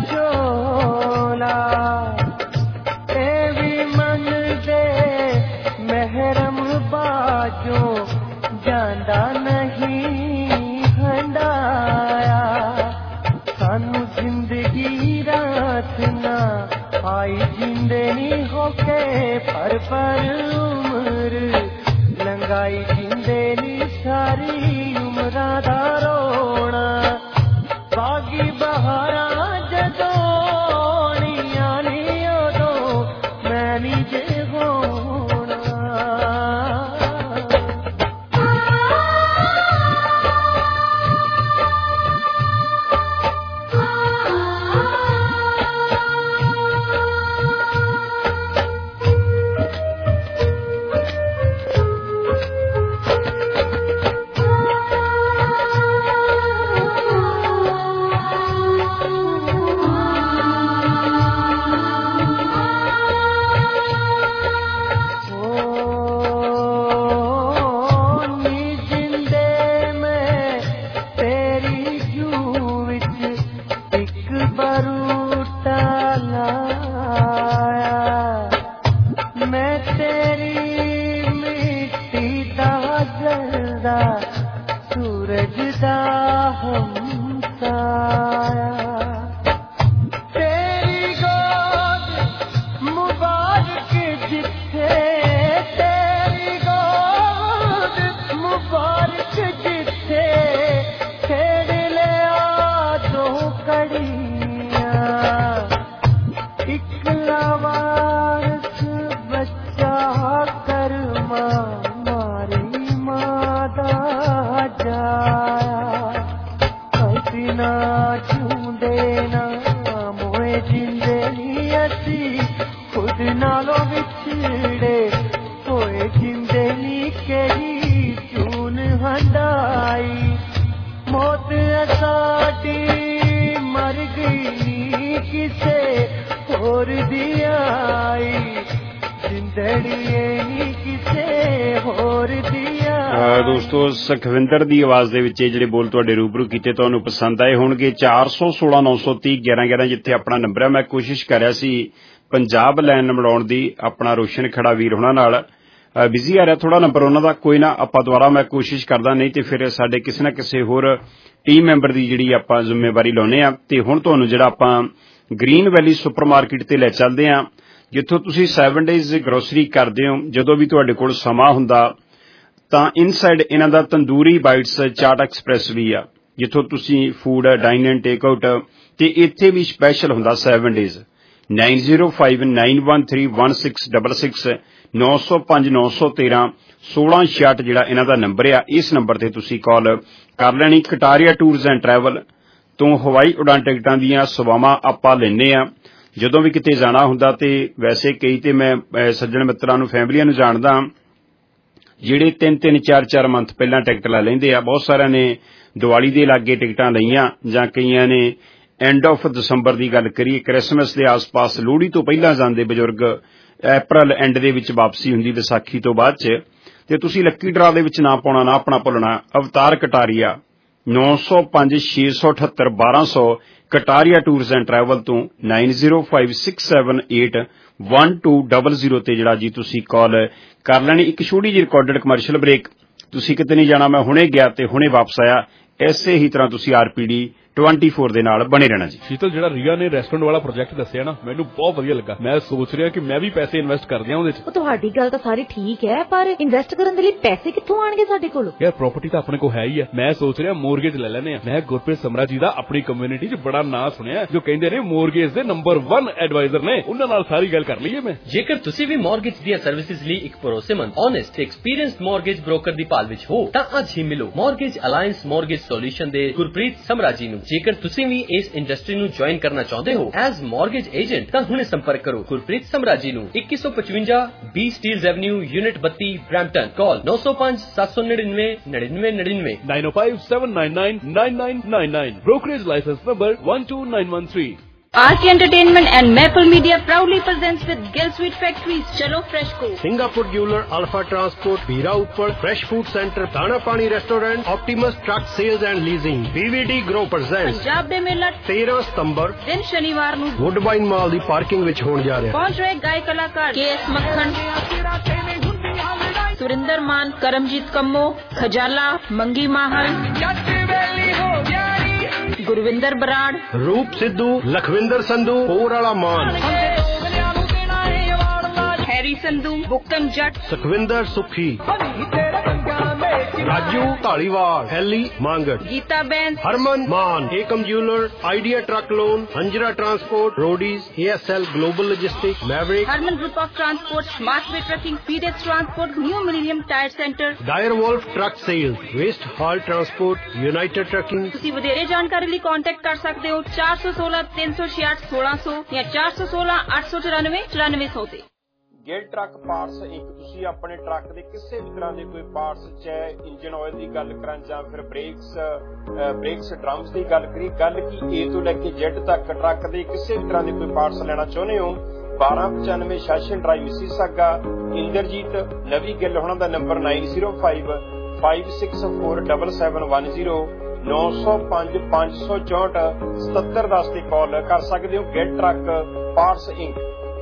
बाजो जांदा नहीं हंडाया सानू जिंदगी रात ना आई जिंदनी होके पर पर उम्र लंगाई जिंदनी सारी उम्रा दा रोना बागी बहारा जदों नी आनी उदों मैं नी जे दोस्तों सखविंदर दी आवाज दे विच ਜਿਹੜੇ ਬੋਲ ਤੁਹਾਡੇ ਰੂਬਰੂ ਕੀਤੇ ਤੁਹਾਨੂੰ ਪਸੰਦ ਆਏ ਹੋਣਗੇ ਚਾਰ ਸੌ ਸੋਲਾਂ ਨੌ ਸੌ ਤੀਹ ਗਿਆਰਾਂ ਗਿਆਰਾਂ ਜਿੱਥੇ ਆਪਣਾ ਨੰਬਰ ਹੈ ਮੈਂ ਕੋਸ਼ਿਸ਼ ਕਰ ਰਿਹਾ ਸੀ ਪੰਜਾਬ ਲਾਈਨ ਬਣਾਉਣ ਦੀ ਆਪਣਾ ਰੋਸ਼ਨ ਖੜਾ ਵੀਰ ਉਹਨਾਂ ਨਾਲ ਬਿਜ਼ੀ ਆ ਰਿਹਾ ਥੋੜਾ ਨੰਬਰ ਉਹਨਾਂ ਦਾ ਕੋਈ ਨਾ ਆਪਾਂ ਦੁਬਾਰਾ ਮੈਂ ਕੋਸ਼ਿਸ਼ ਕਰਦਾ ਨਹੀਂ ਤੇ ਫਿਰ ਸਾਡੇ ਕਿਸੇ ਨਾ ਕਿਸੇ ਹੋਰ ਟੀਮ ਮੈਂਬਰ ਦੀ ਜਿਹੜੀ ਆਪਾਂ ਜ਼ਿੰਮੇਵਾਰੀ ਲਾਉਨੇ ਆ ਤੇ ਹੁਣ ਤੁਹਾਨੂੰ ਜਿਹੜਾ ਆਪਾਂ ਗ੍ਰੀਨ ਵੈਲੀ ਸੁਪਰਮਾਰਕੀਟ ਤੇ ਲੈ ਚੱਲਦੇ ਆ ਜਿੱਥੋਂ ਤੁਸੀਂ ਸੈਵਨ ਡੇਜ਼ ਗਰੋਸਰੀ ਕਰਦੇ ਹੋ ਜਦੋਂ ਵੀ ਤੁਹਾਡੇ ਕੋਲ ਸਮਾਂ ਹੁੰਦਾ ਤਾਂ ਇਨਸਾਈਡ ਇਹਨਾਂ ਦਾ ਤੰਦੂਰੀ ਬਾਈਟਸ ਚਾਟ ਐਕਸਪ੍ਰੈਸ ਵੀ ਆ ਜਿੱਥੋਂ ਤੁਸੀਂ food dine and take out ਤੇ ਇੱਥੇ ਵੀ ਸਪੈਸ਼ਲ ਹੁੰਦਾ seven days nine zero five nine one three one six six six ਨੌ ਸੌ ਪੰਜ ਨੌ ਸੌ ਤੇਰਾਂ ਸੋਲਾਂ ਛਿਆਹਠ ਜਿਹੜਾ ਇਹਨਾਂ ਦਾ ਨੰਬਰ ਆ ਇਸ ਨੰਬਰ ਤੇ ਤੁਸੀਂ ਕਾਲ ਕਰ ਲੈਣੀ ਕਟਾਰੀਆ ਟੂਰਸ ਐਂਡ ਟਰੈਵਲ ਤੋਂ ਹਵਾਈ ਉਡਾਨ ਟਿਕਟਾਂ ਦੀਆਂ ਸੇਵਾਵਾਂ ਆਪਾਂ ਲੈਂਦੇ ਆ ਜਦੋਂ ਵੀ ਕਿਤੇ ਜਾਣਾ ਹੁੰਦਾ ਤੇ ਵੈਸੇ ਕਈ ਤੇ ਮੈਂ ਸੱਜਣ ਮਿੱਤਰਾਂ ਨੂੰ ਫੈਮਲੀਆਂ ਨੂੰ ਜਾਣਦਾ ਜਿਹੜੇ ਤਿੰਨ ਤਿੰਨ ਚਾਰ ਚਾਰ ਮੰਥ ਪਹਿਲਾਂ ਟਿਕਟ ਲੈ ਲੈਂਦੇ ਆ ਬਹੁਤ ਸਾਰਿਆਂ ਨੇ ਦੀਵਾਲੀ ਦੇ ਲਾਗੇ ਟਿਕਟਾਂ ਲਈਆਂ ਜਾਂ ਕਈਆਂ ਨੇ ਐਂਡ ਆਫ ਦਸੰਬਰ ਦੀ ਗੱਲ ਕਰੀਏ ਕ੍ਰਿਸਮਸ ਦੇ ਆਸ-ਪਾਸ ਲੋਹੜੀ ਤੋਂ ਪਹਿਲਾਂ ਜਾਂਦੇ ਬਜ਼ੁਰਗ ਅਪ੍ਰੈਲ ਐਂਡ ਦੇ ਵਿੱਚ ਵਾਪਸੀ ਹੁੰਦੀ ਵਿਸਾਖੀ ਤੋਂ ਬਾਅਦ ਚ ਤੇ ਤੁਸੀਂ ਲੱਕੀ ਡਰਾ ਦੇ ਵਿੱਚ ਨਾ ਪਾਉਣਾ ਨਾ ਆਪਣਾ ਭੁੱਲਣਾ ਅਵਤਾਰ ਕਟਾਰੀਆ ਨੌ ਸੌ ਪੰਜ ਛੇ ਸੌ ਅਠੱਤਰ ਬਾਰਾਂ ਸੌ ਕਟਾਰੀਆ ਟੂਰਸ ਐਂਡ ਟਰੈਵਲ ਤੋਂ nine zero five six seven eight one two double zero ते जिहड़ा जी तुसीं कॉल कर लैणी। एक छोटी जी रिकॉर्डेड कमर्शियल ब्रेक। तुसीं किते नहीं जाना, मैं हुणे गया ते हुणे वापस आया। इसे ही तरह तुसीं आरपीडी ट्वेंटी फोर ਦੇ ਨਾਲ ਬਣੇ ਰਹਿਣਾ ਜੀ। ਸ਼ੀਤਲ, ਜਿਹੜਾ ਰੀਆ ਨੇ ਰੈਸਟੋਰੈਂਟ ਵਾਲਾ ਪ੍ਰੋਜੈਕਟ ਦੱਸਿਆ ਨਾ, ਮੈਨੂੰ ਬਹੁਤ ਵਧੀਆ ਲੱਗਾ। ਮੈਂ ਸੋਚ ਰਿਹਾ ਕਿ ਮੈਂ ਵੀ ਪੈਸੇ ਇਨਵੈਸਟ ਕਰ ਦਿਆਂ ਉਹਦੇ 'ਚ। ਉਹ ਤੁਹਾਡੀ ਗੱਲ ਤਾਂ ਸਾਰੀ ਠੀਕ ਹੈ, ਪਰ ਇਨਵੈਸਟ ਕਰਨ ਦੇ ਲਈ ਪੈਸੇ ਕਿੱਥੋਂ ਆਣਗੇ ਸਾਡੇ ਕੋਲ? ਯਾਰ ਪ੍ਰਾਪਰਟੀ ਤਾਂ ਆਪਣੇ ਕੋਲ ਹੈ ਹੀ ਹੈ। ਮੈਂ ਸੋਚ ਰਿਹਾ ਮੋਰਗੇਜ ਲੈ ਲੈਨੇ ਆ। ਮੈਂ ਗੁਰਪ੍ਰੀਤ ਸਮਰਾ ਜੀ ਦਾ ਆਪਣੀ ਕਮਿਊਨਿਟੀ 'ਚ ਬੜਾ ਨਾਂ ਸੁਣਿਆ, ਜੋ ਕਹਿੰਦੇ ਨੇ ਮੋਰਗੇਜ ਦੇ ਨੰਬਰ ਇੱਕ ਐਡਵਾਈਜ਼ਰ ਨੇ। ਉਹਨਾਂ ਨਾਲ ਸਾਰੀ ਗੱਲ ਕਰ ਲਈਏ ਮੈਂ। ਜੇਕਰ ਤੁਸੀਂ ਵੀ ਮੋਰਗੇਜ ਦੀਆਂ ਸਰਵਿਸਿਜ਼ ਲਈ ਇੱਕ ਭਰੋਸੇਮੰਦ, ਓਨੈਸਟ ਤੇ ਐਕਸਪੀਰੀਅੰਸਡ ਮੋਰਗੇਜ ਬ੍ਰੋਕਰ ਦੀ ਭਾਲ ਵਿੱਚ ਹੋ ਤਾਂ ਅੱਜ ਹੀ ਮਿਲੋ ਮੋਰਗੇਜ ਅਲਾਈਅੰਸ ਮੋਰਗੇਜ ਸੋਲੂਸ਼ਨ ਦੇ ਗੁਰਪ੍ਰੀਤ ਸਮਰਾ ਜੀ ਨੂੰ। ਜੇਕਰ ਤੁਸੀਂ ਵੀ ਇਸ ਇੰਡਸਟਰੀ ਨੂੰ ਜੁਆਇਨ ਕਰਨਾ ਚਾਹੁੰਦੇ ਹੋ ਐਜ਼ ਮੋਰਗੇਜ ਏਜੰਟ ਤਾਂ ਹੁਣੇ ਸੰਪਰਕ ਕਰੋ ਗੁਰਪ੍ਰੀਤ ਸਮਰਾ ਜੀ ਨੂੰ। ਇੱਕੀ ਸੌ ਪਚਵੰਜਾ ਬੀ ਸਟੀਲਜ਼ ਐਵਨਿਊ ਯੂਨਿਟ ਬੱਤੀ ਬਰੈਂਪਟਨ। ਕਾਲ ਨੌ ਸੌ ਪੰਜ ਸੱਤ ਸੌ ਨੜਿਨਵੇਂ ਨੜਿਨਵੇਂ ਨੜਿਨਵੇਂ nine oh five seven nine nine nine nine nine nine. brokerage license number one two nine one three। R K Entertainment and Maple Media proudly presents with Gill Sweet Factories Chalo Fresh Co, Singapore Jeweler, Alpha Transport, Veera Uppal, Fresh Food Center, Dana Pani Restaurant, Optimus Truck Sales and Leasing, B V D Grow presents Punjab de Mela तेरह ਸਤੰਬਰ ਦਿਨ ਸ਼ਨੀਵਾਰ ਨੂੰ ਵੁੱਡਬਾਈਨ ਮਾਲ ਦੀ parking ਵਿੱਚ ਹੋਣ ਜਾ ਰਿਹਾ। ਪਹੁੰਚ ਰਹੇ ਗਾਇਕ ਕਲਾਕਾਰ ਕੇ ਐਸ ਮੱਖਣ, ਸੁਰਿੰਦਰ ਮਾਨ, ਕਰਮਜੀਤ ਕੰਮੋ, ਖਜਾਲਾ, ਮੰਗੀ ਮਾਹਲ, ਗੁਰਵਿੰਦਰ ਬਰਾੜ, ਰੂਪ ਸਿੱਧੂ, ਲਖਵਿੰਦਰ ਸੰਧੂ, ਹੋਰ ਵਾਲਾ ਮਾਨ, Harry Sandhu, ਬੁਕਤਮ Jatt, Sukhwinder Sukhi, Raju Dhaliwal, Hailey Mangar, Geeta Bain, Harman Maan, Ekam jeweller, idea truck loan, Anjra transport, roadies, A S L global logistic, Maverick, Harman group of transport, smart way trucking, ਪੀਡੈਕਸ transport, new millennium tyre centre, dire wolf truck sales, west hall transport, united trucking. ਤੁਸੀਂ ਵਧੇਰੇ ਜਾਣਕਾਰੀ ਲਈ contact ਕਰ ਸਕਦੇ ਹੋ ਚਾਰ ਸੌ ਸੋਲਾਂ ਤਿੰਨ ਸੌ ਛਿਆਹਠ ਸੋਲਾਂ ਸੌ ਜਾਂ ਚਾਰ ਸੌ ਸੋਲਾਂ ਅੱਠ ਸੌ ਚੁਰਾਨਵੇਂ ਚੁਰਾਨਵੇਂ ਸੌ ਤੇ। ਗਿਲ ਟਰੱਕ ਪਾਰਟਸ ਇੱਕ ਤੁਸੀਂ ਆਪਣੇ ਟਰੱਕ ਦੇ ਕਿਸੇ ਵੀ ਤਰ੍ਹਾਂ ਦੇ ਕੋਈ ਪਾਰਟਸ, ਚਾਹੇ ਇੰਜਨ ਆਇਲ ਦੀ ਗੱਲ ਕਰਾਂ ਜਾਂ ਫਿਰ ਬ੍ਰੇਕਸ ਬ੍ਰੇਕਸ ਡਰਮਸ ਦੀ ਗੱਲ ਕਰੀ, ਗੱਲ ਕੀ ਏ ਤੋਂ ਲੈ ਕੇ ਜ਼ੈਡ ਤੱਕ ਟਰੱਕ ਦੇ ਕਿਸੇ ਵੀ ਤਰ੍ਹਾਂ ਦੇ ਕੋਈ ਪਾਰਟਸ ਲੈਣਾ ਚਾਹੁੰਦੇ ਹੋ, ਬਾਰਾਂ ਪਚਾਨਵੇਂ ਸ਼ਾਸਨ ਡਰਾਈਵ ਮਿਸੀਸਾਗਾ, ਇੰਦਰਜੀਤ ਨਵੀ ਗਿੱਲ ਹੋਣਾ ਦਾ number nine zero five five six four double seven one zero ਨੌ ਸੌ ਪੰਜ ਪੰਜ ਸੌ ਚੌਂਹਠ ਸਤੱਤਰ ਦਸ ਤੇ ਕਾਲ ਕਰ ਸਕਦੇ ਹੋ। Gill truck parts Inc.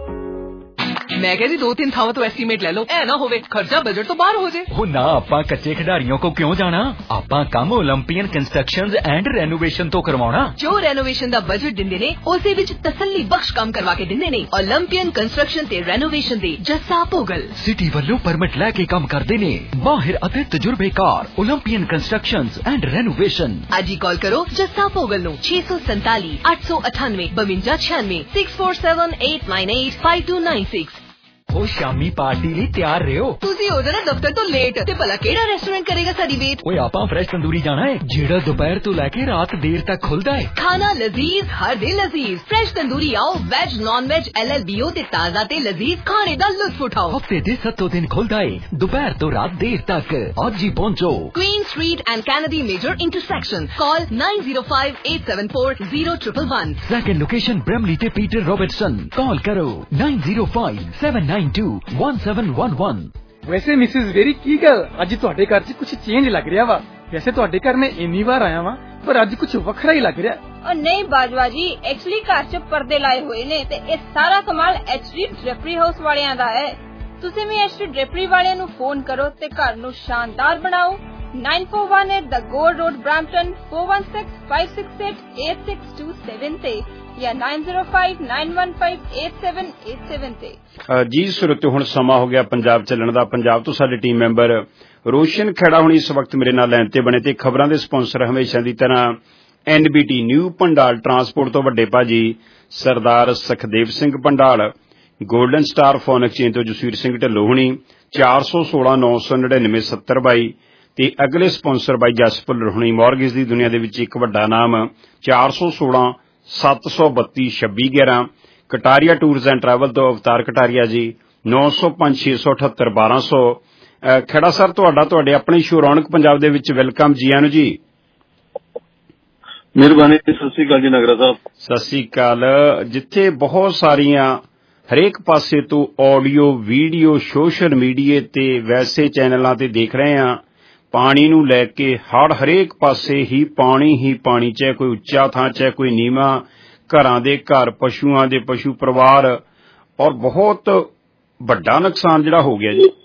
मैं कह रही दो तीन थावों तो एस्टीमेट ले लो, ऐ ना होवे खर्चा बजट तो बाहर हो जाए। वो ना आपा कच्चे खिडारियों को क्यों जाना, आपा काम ओलंपियन कंस्ट्रक्शंस एंड रेनोवेशन तो करवाना। जो रेनोवेशन दा बजट दिंदे ने उसे विच तसल्ली बख्श काम करवा के दिंदे ने। ओलंपियन कंस्ट्रक्शन ते रेनोवेशन दे जस्सा पोगल सिटी वालों परमिट लैके काम करदे ने। माहिर अते तजुर्बेकार ओलंपियन कंस्ट्रक्शंस एंड रेनोवेशन। आज ही कॉल करो जस्सा पोगल नो छे सौ संताली आठ सौ अठानवे बवंजा छियानवे six four seven eight nine eight five two nine six. ਉਹ ਸ਼ਾਮੀ ਪਾਰਟੀ ਲਈ ਤਿਆਰ ਰਹੋ। ਤੁਸੀਂ ਹੋ ਜਾਣਾ ਦਫ਼ਤਰ ਤੋਂ ਲੇਟ ਤੇ ਭਲਾ ਕਿਹੜਾ ਰੈਸਟੋਰੈਂਟ ਕਰੇਗਾ ਸਾਡੀ ਵੇਟ। ਓਏ ਆਪਾਂ ਫਰੈਸ਼ ਤੰਦੂਰੀ ਜਾਣਾ ਹੈ ਜਿਹੜਾ ਦੁਪਹਿਰ ਤੋਂ ਲੈ ਕੇ ਰਾਤ ਦੇਰ ਤੱਕ ਖੁੱਲਦਾ ਹੈ। ਖਾਣਾ ਲਜ਼ੀਜ਼ ਹਰ ਦਿਨ ਲਜ਼ੀਜ਼। ਫਰੈਸ਼ ਤੰਦੂਰੀ ਆਓ, veg non veg L L B O ਤੇ ਤਾਜ਼ਾ ਤੇ ਲਜ਼ੀਜ਼ ਖਾਣੇ ਦਾ ਲੁਤਫ ਉਠਾਓ। ਹਫਤੇ ਦੇ ਸੱਤੋਂ ਦਿਨ ਖੁੱਲਦਾ ਹੈ ਦੁਪਹਿਰ ਤੋਂ ਰਾਤ ਦੇਰ ਤੱਕ। ਅੱਜ ਹੀ ਪਹੁੰਚੋ Queen street and Kennedy major intersection. Call nine zero five eight seven four zero triple one. Second location Bramley ਤੇ ਪੀਟਰ ਰੋਬਰਟਸਨ। ਕਾਲ ਕਰੋ nine zero five seven nine two one seven one one. ਵੈਸੇ Mrs very ਕੀ ਗੱਲ ਅੱਜ ਤੁਹਾਡੇ ਘਰ 'ਚ ਕੁਝ ਚੇਂਜ ਲੱਗ ਰਿਹਾ ਵਾ। ਵੈਸੇ ਤੁਹਾਡੇ ਘਰ ਮੈਂ ਇੰਨੀ ਵਾਰ ਆਇਆ ਵਾਂ ਪਰ ਅੱਜ ਕੁਝ ਵੱਖਰਾ ਹੀ ਲੱਗ ਰਿਹਾ। और नहीं बाजवा जी, एक्चुअली घर च पर्दे लाए हुए ने ते ये सारा कमाल एच डी ड्रेपरी हाउस वालियां दा है। तुसीं भी एच डी ड्रेपरी वालियां नूं फोन करो ते घर नूं शानदार बनाओ। Nine four one eight the gold road Brampton four one six five six eight eight six two seven ते या nine zero five nine one five eight seven eight seven ते। ਜੀ ਸੁਰਤ ਹੁਣ ਸਮਾਂ ਹੋ ਗਿਆ ਪੰਜਾਬ ਚੱਲਣ ਦਾ। ਪੰਜਾਬ ਤੋਂ ਸਾਡੇ ਟੀਮ ਮੈਂਬਰ ਰੋਸ਼ਨ ਖੇੜਾ ਹੁਣ ਇਸ ਵਕਤ ਮੇਰੇ ਨਾਲ ਲਾਈਨ ਤੇ ਬਣੇ ਤੇ ਖਬਰਾਂ ਦੇ ਸਪਾਂਸਰ ਹਮੇਸ਼ਾ ਦੀ ਤਰ੍ਹਾਂ N B T new Pandal transport ਤੋਂ ਵੱਡੇ ਭਾਜੀ Sardar Sukhdev Singh Pandal, golden star phone exchange ਤੋਂ ਜਸਵੀਰ ਸਿੰਘ ਢਿੱਲੋਂ ਹੁਣੀ ਚਾਰ ਸੌ ਸੋਲਾਂ ਨੌ ਸੌ ਨੜਿਨਵੇਂ ਸੱਤਰ ਬਾਈ ਤੇ ਅਗਲੇ ਸਪਾਂਸਰ ਬਾਈ ਜਸ ਭੁੱਲਰ ਹੁਣੀ ਮੌਰਗੇਜ ਦੀ ਦੁਨੀਆ ਦੇ ਵਿੱਚ ਇੱਕ ਵੱਡਾ ਨਾਮ ਚਾਰ ਸੌ ਸੋਲਾਂ ਸੱਤ ਸੌ ਬੱਤੀ ਛੱਬੀ ਗਿਆਰਾਂ। ਕਟਾਰੀਆ ਟੂਰਸ ਐਂਡ ਟਰੈਵਲ ਤੋਂ ਅਵਤਾਰ ਕਟਾਰੀਆ ਜੀ ਨੌ ਸੌ ਪੰਜ ਛੇ ਸੌ ਅਠੱਤਰ ਬਾਰਾਂ ਸੌ। ਖੇੜਾ ਸਰ ਤੁਹਾਡਾ ਤੁਹਾਡੇ ਆਪਣੇ ਸ਼ੋ ਰੌਣਕ ਪੰਜਾਬ ਦੇ ਵਿੱਚ ਵੈਲਕਮ ਜੀ ਆਇਆਂ ਨੂੰ ਜੀ। ਮਿਹਰਬਾਨੀ। ਸਤਿ ਸ੍ਰੀ ਅਕਾਲ ਜੀ ਨਗਰਾ ਸਾਹਿਬ। ਸਤਿ ਸ੍ਰੀ ਅਕਾਲ। ਜਿੱਥੇ ਬਹੁਤ ਸਾਰੀਆਂ ਹਰੇਕ ਪਾਸੇ ਤੋਂ ਆਡੀਓ ਵੀਡੀਓ ਸੋਸ਼ਲ ਮੀਡੀਆ ਤੇ ਵੈਸੇ ਚੈਨਲਾਂ ਤੇ ਦੇਖ ਰਹੇ ਹਾਂ ਪਾਣੀ ਨੂੰ ਲੈ ਕੇ ਹੜ ਹਰੇਕ ਪਾਸੇ ਹੀ ਪਾਣੀ ਹੀ ਪਾਣੀ, ਚਾਹੇ ਕੋਈ ਉੱਚਾ ਥਾਂ ਚਾਹੇ ਕੋਈ ਨੀਵਾਂ, ਘਰਾਂ ਦੇ ਘਰ, ਪਸ਼ੂਆਂ ਦੇ ਪਸ਼ੂ ਪਰਿਵਾਰ ਔਰ ਬਹੁਤ ਵੱਡਾ ਨੁਕਸਾਨ ਜਿਹੜਾ ਹੋ ਗਿਆ ਜੀ।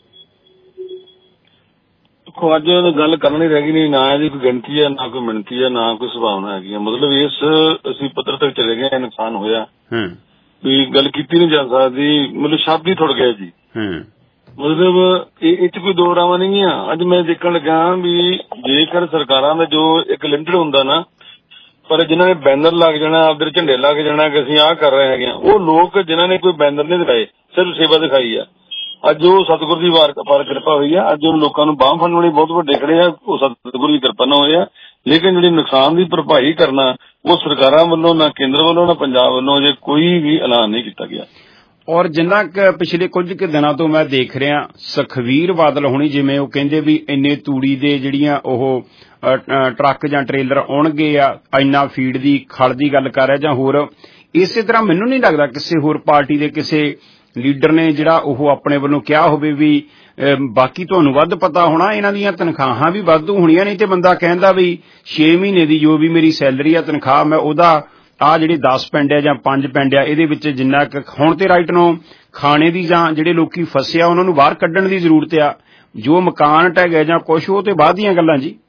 ਦੇਖੋ ਅੱਜ ਗੱਲ ਕਰਨੀ ਰਹਿ ਗਈ ਨਹੀਂ, ਨਾ ਇਹਦੀ ਕੋਈ ਗਿਣਤੀ ਹੈ, ਨਾ ਕੋਈ ਮਿਣਤੀ ਹੈ, ਨਾ ਕੋਈ ਸੰਭਾਵਨਾ ਹੈਗੀ ਹੈ। ਮਤਲਬ ਇਸ ਅਸੀਂ ਪੱਧਰ ਤੱਕ ਚਲੇ ਗਏ, ਨੁਕਸਾਨ ਹੋਇਆ ਵੀ ਗੱਲ ਕੀਤੀ ਨਹੀਂ ਜਾ ਸਕਦੀ, ਮਤਲਬ ਸ਼ਬਦ ਹੀ ਥੁੜ ਗਏ ਜੀ। ਮਤਲਬ ਇਹ ਚ ਕੋਈ ਦੋ ਰਾਵਾਂ ਨਹੀਂ ਆ। ਅੱਜ ਮੈਂ ਦੇਖਣ ਲੱਗਾ ਵੀ ਜੇਕਰ ਸਰਕਾਰਾਂ ਦਾ ਜੋ ਇੱਕ ਲਿਮਟਡ ਹੁੰਦਾ ਨਾ, ਪਰ ਜਿਨ੍ਹਾਂ ਨੇ ਬੈਨਰ ਲੱਗ ਜਾਣਾ, ਆਪਦੇ ਝੰਡੇ ਲੱਗ ਜਾਣਾ ਕਿ ਅਸੀਂ ਆਹ ਕਰ ਰਹੇ ਹੈਗੇ ਆ, ਉਹ ਲੋਕ ਜਿਨ੍ਹਾਂ ਨੇ ਕੋਈ ਬੈਨਰ ਨਹੀਂ ਦਿਖਾਏ, ਸਿਰਫ ਸੇਵਾ ਦਿਖਾਈ ਆ, ਅੱਜ ਉਹ ਸਤਿਗੁਰੂ ਦੀ ਵਾਰ ਪਾਰ ਕਿਰਪਾ ਹੋਈ ਆ। ਅੱਜ ਉਹ ਲੋਕਾਂ ਨੂੰ ਬਾਂਹ ਫੜਨ ਵਾਲੇ ਬਹੁਤ ਵੱਡੇ ਖੜੇ ਆ, ਉਹ ਸਤਿਗੁਰੂ ਦੀ ਕਿਰਪਾ ਨਾਲ ਹੋਏ ਆ। ਲੇਕਿਨ ਜਿਹੜੀ ਨੁਕਸਾਨ ਦੀ ਭਰਪਾਈ ਕਰਨਾ ਉਹ ਸਰਕਾਰਾਂ ਵੱਲੋਂ, ਨਾ ਕੇਂਦਰ ਵੱਲੋਂ, ਨਾ ਪੰਜਾਬ ਵੱਲੋਂ ਅਜੇ ਕੋਈ ਵੀ ਐਲਾਨ ਨਹੀਂ ਕੀਤਾ ਗਿਆ। ਔਰ ਜਿੰਨਾ ਕੁ ਪਿਛਲੇ ਕੁਝ ਕੁ ਦਿਨਾਂ ਤੋਂ ਮੈਂ ਦੇਖ ਰਿਹਾ, ਸੁਖਬੀਰ ਬਾਦਲ ਹੋਣੀ ਜਿਵੇਂ ਉਹ ਕਹਿੰਦੇ ਵੀ ਇੰਨੇ ਤੂੜੀ ਦੇ ਜਿਹੜੀਆਂ ਉਹ ਟਰੱਕ ਜਾਂ ਟਰੇਲਰ ਆਉਣਗੇ ਆ, ਇੰਨਾ ਫੀਡ ਦੀ ਖਲ ਦੀ ਗੱਲ ਕਰ ਰਿਹਾ ਜਾਂ ਹੋਰ ਇਸੇ ਤਰ੍ਹਾਂ, ਮੈਨੂੰ ਨਹੀਂ ਲੱਗਦਾ ਕਿਸੇ ਹੋਰ ਪਾਰਟੀ ਦੇ ਕਿਸੇ ਲੀਡਰ ਨੇ ਜਿਹੜਾ ਉਹ ਆਪਣੇ ਵੱਲੋਂ ਕਿਹਾ ਹੋਵੇ ਵੀ ਬਾਕੀ ਤੁਹਾਨੂੰ ਵੱਧ ਪਤਾ ਹੋਣਾ, ਇਹਨਾਂ ਦੀਆਂ ਤਨਖਾਹਾਂ ਵੀ ਵਾਧੂ ਹੋਣੀਆਂ। ਨਹੀਂ ਤੇ ਬੰਦਾ ਕਹਿੰਦਾ ਵੀ ਛੇ ਮਹੀਨੇ ਦੀ ਜੋ ਵੀ ਮੇਰੀ ਸੈਲਰੀ ਆ, ਤਨਖਾਹ, ਮੈਂ ਉਹਦਾ ਆਹ ਜਿਹੜੇ ਦਸ ਪਿੰਡ ਆ ਜਾਂ ਪੰਜ ਪਿੰਡ ਆ, ਇਹਦੇ ਵਿੱਚ ਜਿੰਨਾ ਕੁ ਹੁਣ ਤੇ ਰਾਈਟ ਨੂੰ ਖਾਣੇ ਦੀ ਜਾਂ ਜਿਹੜੇ ਲੋਕੀ ਫਸੇ ਆ ਉਹਨਾਂ ਨੂੰ ਬਾਹਰ ਕੱਢਣ ਦੀ ਜ਼ਰੂਰਤ ਆ, ਜੋ ਮਕਾਨ ਢਹਿ ਗਏ ਜਾਂ ਕੁਛ, ਉਹ ਤੇ ਬਾਅਦ ਦੀਆਂ ਗੱਲਾਂ ਜੀ।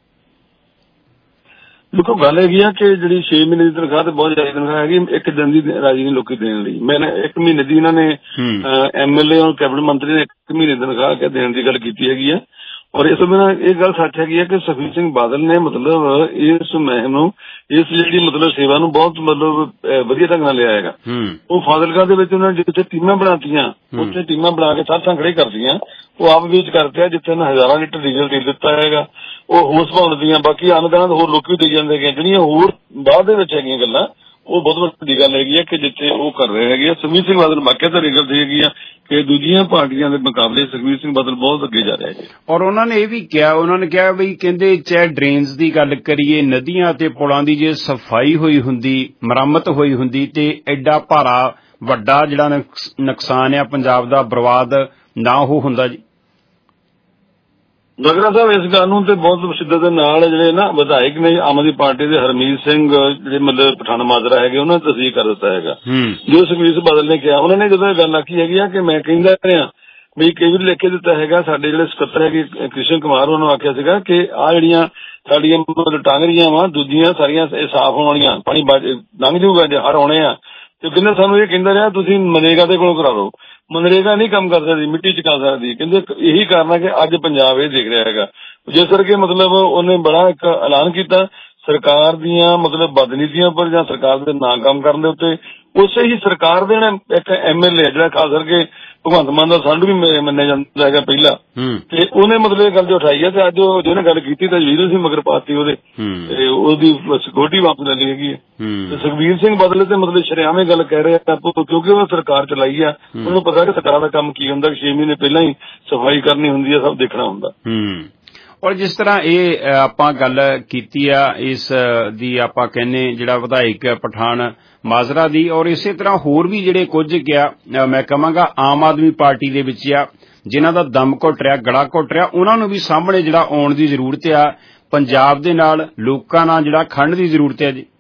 ਦੇਖੋ ਗੱਲ ਹੈਗੀ ਆ ਕਿ ਜਿਹੜੀ ਛੇ ਮਹੀਨੇ ਦੀ ਤਨਖਾਹ ਤੇ ਬਹੁਤ ਜ਼ਿਆਦਾ ਤਨਖਾਹ ਹੈਗੀ, ਇੱਕ ਦਿਨ ਦੀ ਰਾਜੀ ਨਹੀਂ ਲੋਕੀ ਦੇਣ ਲਈ। ਮੈਂ ਇੱਕ ਮਹੀਨੇ ਦੀ ਇਹਨਾਂ ਨੇ ਐਮਐਲਏ ਔਰ ਕੈਬਨਿਟ ਮੰਤਰੀ ਨੇ ਇੱਕ ਮਹੀਨੇ ਦੀ ਤਨਖਾਹ ਕੇ ਦੇਣ ਦੀ ਗੱਲ ਕੀਤੀ ਹੈਗੀ ਆ। ਔਰ ਇਸ ਤੋਂ ਇਹ ਗੱਲ ਸੱਚ ਹੈਗੀ ਹੈ ਕਿ ਸੁਖਬੀਰ ਸਿੰਘ ਬਾਦਲ ਨੇ ਮਤਲਬ ਇਸ ਮੁਹਿੰਮ ਨੂੰ, ਇਸ ਜਿਹੜੀ ਮਤਲਬ ਸੇਵਾ ਨੂੰ ਬਹੁਤ ਮਤਲਬ ਵਧੀਆ ਢੰਗ ਨਾਲ ਲਿਆ ਹੈਗਾ। ਉਹ ਫਾਜ਼ਿਲਕਾ ਦੇ ਵਿੱਚ ਉਹਨਾਂ ਨੇ ਜਿੱਥੇ ਟੀਮਾਂ ਬਣਾਤੀਆਂ, ਉੱਥੇ ਟੀਮਾਂ ਬਣਾ ਕੇ ਸਾਥਾਂ ਖੜੇ ਕਰਦੀਆਂ, ਉਹ ਆਪ ਵਿੱਚ ਕਰਦੇ ਆ। ਜਿੱਥੇ ਹਜ਼ਾਰਾਂ ਲੀਟਰ ਡੀਜ਼ਲ ਦੇ ਦਿੱਤਾ ਹੈਗਾ, ਉਹ ਹੋਸ ਪਾਉਣ ਦੀਆਂ, ਬਾਕੀ ਅਨਦਾਨ ਹੋਰ ਲੋਕ ਵੀ ਦੇ ਜਾਂਦੇ ਹੈਗੇ। ਜਿਹੜੀਆਂ ਹੋਰ ਬਾਅਦ ਦੇ ਵਿੱਚ ਹੈਗੀਆਂ ਗੱਲਾਂ, ਉਹ ਬਹੁਤ ਵੱਡੀ ਗੱਲ ਹੈਗੀ ਹੈ ਕਿ ਜਿੱਥੇ ਉਹ ਕਰ ਰਹੇ ਹੈਗੇ ਆ। ਸੁਖਬੀਰ ਸਿੰਘ ਬਾਦਲ ਵਾਕਿਆ ਤਾਂ ਰਿਗਲ ਦੀ ਹੈਗੀ ਆ ਕਿ ਦੂਜੀਆਂ ਪਾਰਟੀਆਂ ਦੇ ਮੁਕਾਬਲੇ ਸੁਖਬੀਰ ਸਿੰਘ ਬਾਦਲ ਬਹੁਤ ਅੱਗੇ ਜਾ ਰਿਹਾ ਹੈ। ਔਰ ਉਹਨਾਂ ਨੇ ਇਹ ਵੀ ਕਿਹਾ, ਉਹਨਾਂ ਨੇ ਕਿਹਾ ਵੀ ਕਹਿੰਦੇ ਚਾਹੇ ਡਰੇਨਸ ਦੀ ਗੱਲ ਕਰੀਏ, ਨਦੀਆਂ ਅਤੇ ਪੁਲਾਂ ਦੀ ਜੇ ਸਫਾਈ ਹੋਈ ਹੁੰਦੀ, ਮੁਰੰਮਤ ਹੋਈ ਹੁੰਦੀ ਤੇ ਐਡਾ ਭਾਰਾ ਵੱਡਾ ਜਿਹੜਾ ਨੁਕਸਾਨ ਆ ਪੰਜਾਬ ਦਾ ਬਰਬਾਦ ਨਾ ਉਹ ਹੁੰਦਾ ਜੀ। ਨਗਰਾ ਸਾਹਿਬ ਇਸ ਗੱਲ ਨੂੰ ਤੇ ਬਹੁਤ ਸ਼ਿੱਦਤ ਦੇ ਨਾਲ ਜਿਹੜੇ ਨਾ ਵਿਧਾਇਕ ਨੇ ਆਮ ਆਦਮੀ ਪਾਰਟੀ ਦੇ ਹਰਮੀਤ ਸਿੰਘ ਜਿਹੜੇ ਮਤਲਬ ਪਠਾਨ ਮਾਜਰਾ ਹੈਗੇ, ਉਹਨਾਂ ਨੇ ਤਸਦੀਕ ਕਰ ਦਿੱਤਾ ਹੈਗਾ ਜੋ ਸੁਖਬੀਰ ਸਿੰਘ ਬਾਦਲ ਨੇ ਕਿਹਾ। ਉਹਨਾਂ ਨੇ ਜਦੋਂ ਇਹ ਗੱਲ ਆਖੀ ਹੈਗੀ ਆ ਕਿ ਮੈਂ ਕਹਿੰਦਾ ਰਿਹਾ ਵੀ ਕਈ ਵਾਰ ਲਿਖ ਕੇ ਦਿੱਤਾ ਹੈਗਾ, ਸਾਡੇ ਜਿਹੜੇ ਸਕੱਤਰ ਹੈਗੇ ਕ੍ਰਿਸ਼ਨ ਕੁਮਾਰ, ਉਹਨਾਂ ਨੂੰ ਆਖਿਆ ਸੀਗਾ ਕਿ ਆਹ ਜਿਹੜੀਆਂ ਸਾਡੀਆਂ ਮਤਲਬ ਟਾਂਗਰੀਆਂ ਵਾ ਦੂਜੀਆਂ ਸਾਰੀਆਂ ਇਹ ਸਾਫ਼ ਹੋਣ ਵਾਲੀਆਂ, ਪਾਣੀ ਲੰਘ ਜਾਊਗਾ ਜੇ ਹੜ ਆਉਣੇ ਆ। ਤੇ ਕਹਿੰਦੇ ਸਾਨੂੰ ਇਹ ਕਹਿੰਦਾ ਰਿਹਾ ਤੁਸੀਂ ਮਨਰੇਗਾ ਦੇ ਕੋਲੋਂ ਕਰਾ ਲਓ। ਮਨਰੇਗਾ ਨਹੀਂ ਕੰਮ ਕਰ ਸਕਦੀ, ਮਿੱਟੀ ਚਕਾ ਸਕਦੀ। ਕਹਿੰਦੇ ਇਹੀ ਕਾਰਨ ਹੈ ਕਿ ਅੱਜ ਪੰਜਾਬ ਇਹ ਦੇਖ ਰਿਹਾ ਹੈਗਾ। ਜਿਸ ਕਰਕੇ ਮਤਲਬ ਉਹਨੇ ਬੜਾ ਇੱਕ ਐਲਾਨ ਕੀਤਾ ਸਰਕਾਰ ਦੀਆਂ ਮਤਲਬ ਬਦਨੀਤੀਆਂ ਉੱਪਰ ਜਾਂ ਸਰਕਾਰ ਦੇ ਨਾ ਕੰਮ ਕਰਨ ਦੇ ਉੱਤੇ। ਉਸੇ ਹੀ ਸਰਕਾਰ ਦੇ ਇੱਕ ਐਮਐਲਏ ਜਿਹੜਾ ਖਾਸ ਕਰਕੇ ਭਗਵੰਤ ਮਾਨ ਦਾ ਸਾਡੂ ਵੀ ਮੰਨਿਆ ਜਾਂਦਾ ਹੈਗਾ ਪਹਿਲਾਂ, ਤੇ ਉਹਨੇ ਮਤਲਬ ਇਹ ਗੱਲ ਜੋ ਉਠਾਈ ਹੈ ਤੇ ਅੱਜ ਉਹ ਜਿਹਨੇ ਗੱਲ ਕੀਤੀ ਤਾਂ ਵੀਰ ਸਿੰਘ ਮਗਰ ਪਾਤੀ ਉਹਦੇ, ਤੇ ਉਹਦੀ ਸਿਕਿਉਰਿਟੀ ਵਾਪਸ ਲੈ ਲਈ ਹੈਗੀ ਹੈ। ਤੇ ਸੁਖਬੀਰ ਸਿੰਘ ਬਾਦਲ ਤੇ ਮਤਲਬ ਸ਼ਰੇਆਮੇ ਗੱਲ ਕਹਿ ਰਹੇ ਆ ਕਿਉਂਕਿ ਉਹ ਸਰਕਾਰ ਚਲਾਈ ਆ, ਉਹਨੂੰ ਪਤਾ ਕਿ ਸਰਕਾਰ ਦਾ ਕੰਮ ਕੀ ਹੁੰਦਾ, ਛੇ ਮਹੀਨੇ ਪਹਿਲਾਂ ਹੀ ਸਫਾਈ ਕਰਨੀ ਹੁੰਦੀ ਹੈ, ਸਭ ਦੇਖਣਾ ਹੁੰਦਾ। ਔਰ ਜਿਸ ਤਰ੍ਹਾਂ ਇਹ ਆਪਾਂ ਗੱਲ ਕੀਤੀ ਆ ਇਸ ਦੀ, ਆਪਾਂ ਕਹਿੰਦੇ ਜਿਹੜਾ ਵਿਧਾਇਕ ਪਠਾਨ ਮਾਜਰਾ ਦੀ, ਔਰ ਇਸੇ ਤਰ੍ਹਾਂ ਹੋਰ ਵੀ ਜਿਹੜੇ ਕੁਝ ਕਿਹਾ ਮੈਂ ਕਹਾਂਗਾ ਆਮ ਆਦਮੀ ਪਾਰਟੀ ਦੇ ਵਿੱਚ ਆ ਜਿਨ੍ਹਾਂ ਦਾ ਦਮ ਘੁੱਟ ਰਿਹਾ, ਗਲਾ ਘੁੱਟ ਰਿਹਾ, ਉਹਨਾਂ ਨੂੰ ਵੀ ਸਾਹਮਣੇ ਜਿਹੜਾ ਆਉਣ ਦੀ ਜ਼ਰੂਰਤ ਆ। ਪੰਜਾਬ ਦੇ ਨਾਲ ਲੋਕਾਂ ਨਾਲ ਜਿਹੜਾ ਖੜਨ ਦੀ ਜ਼ਰੂਰਤ ਹੈ ਜੀ।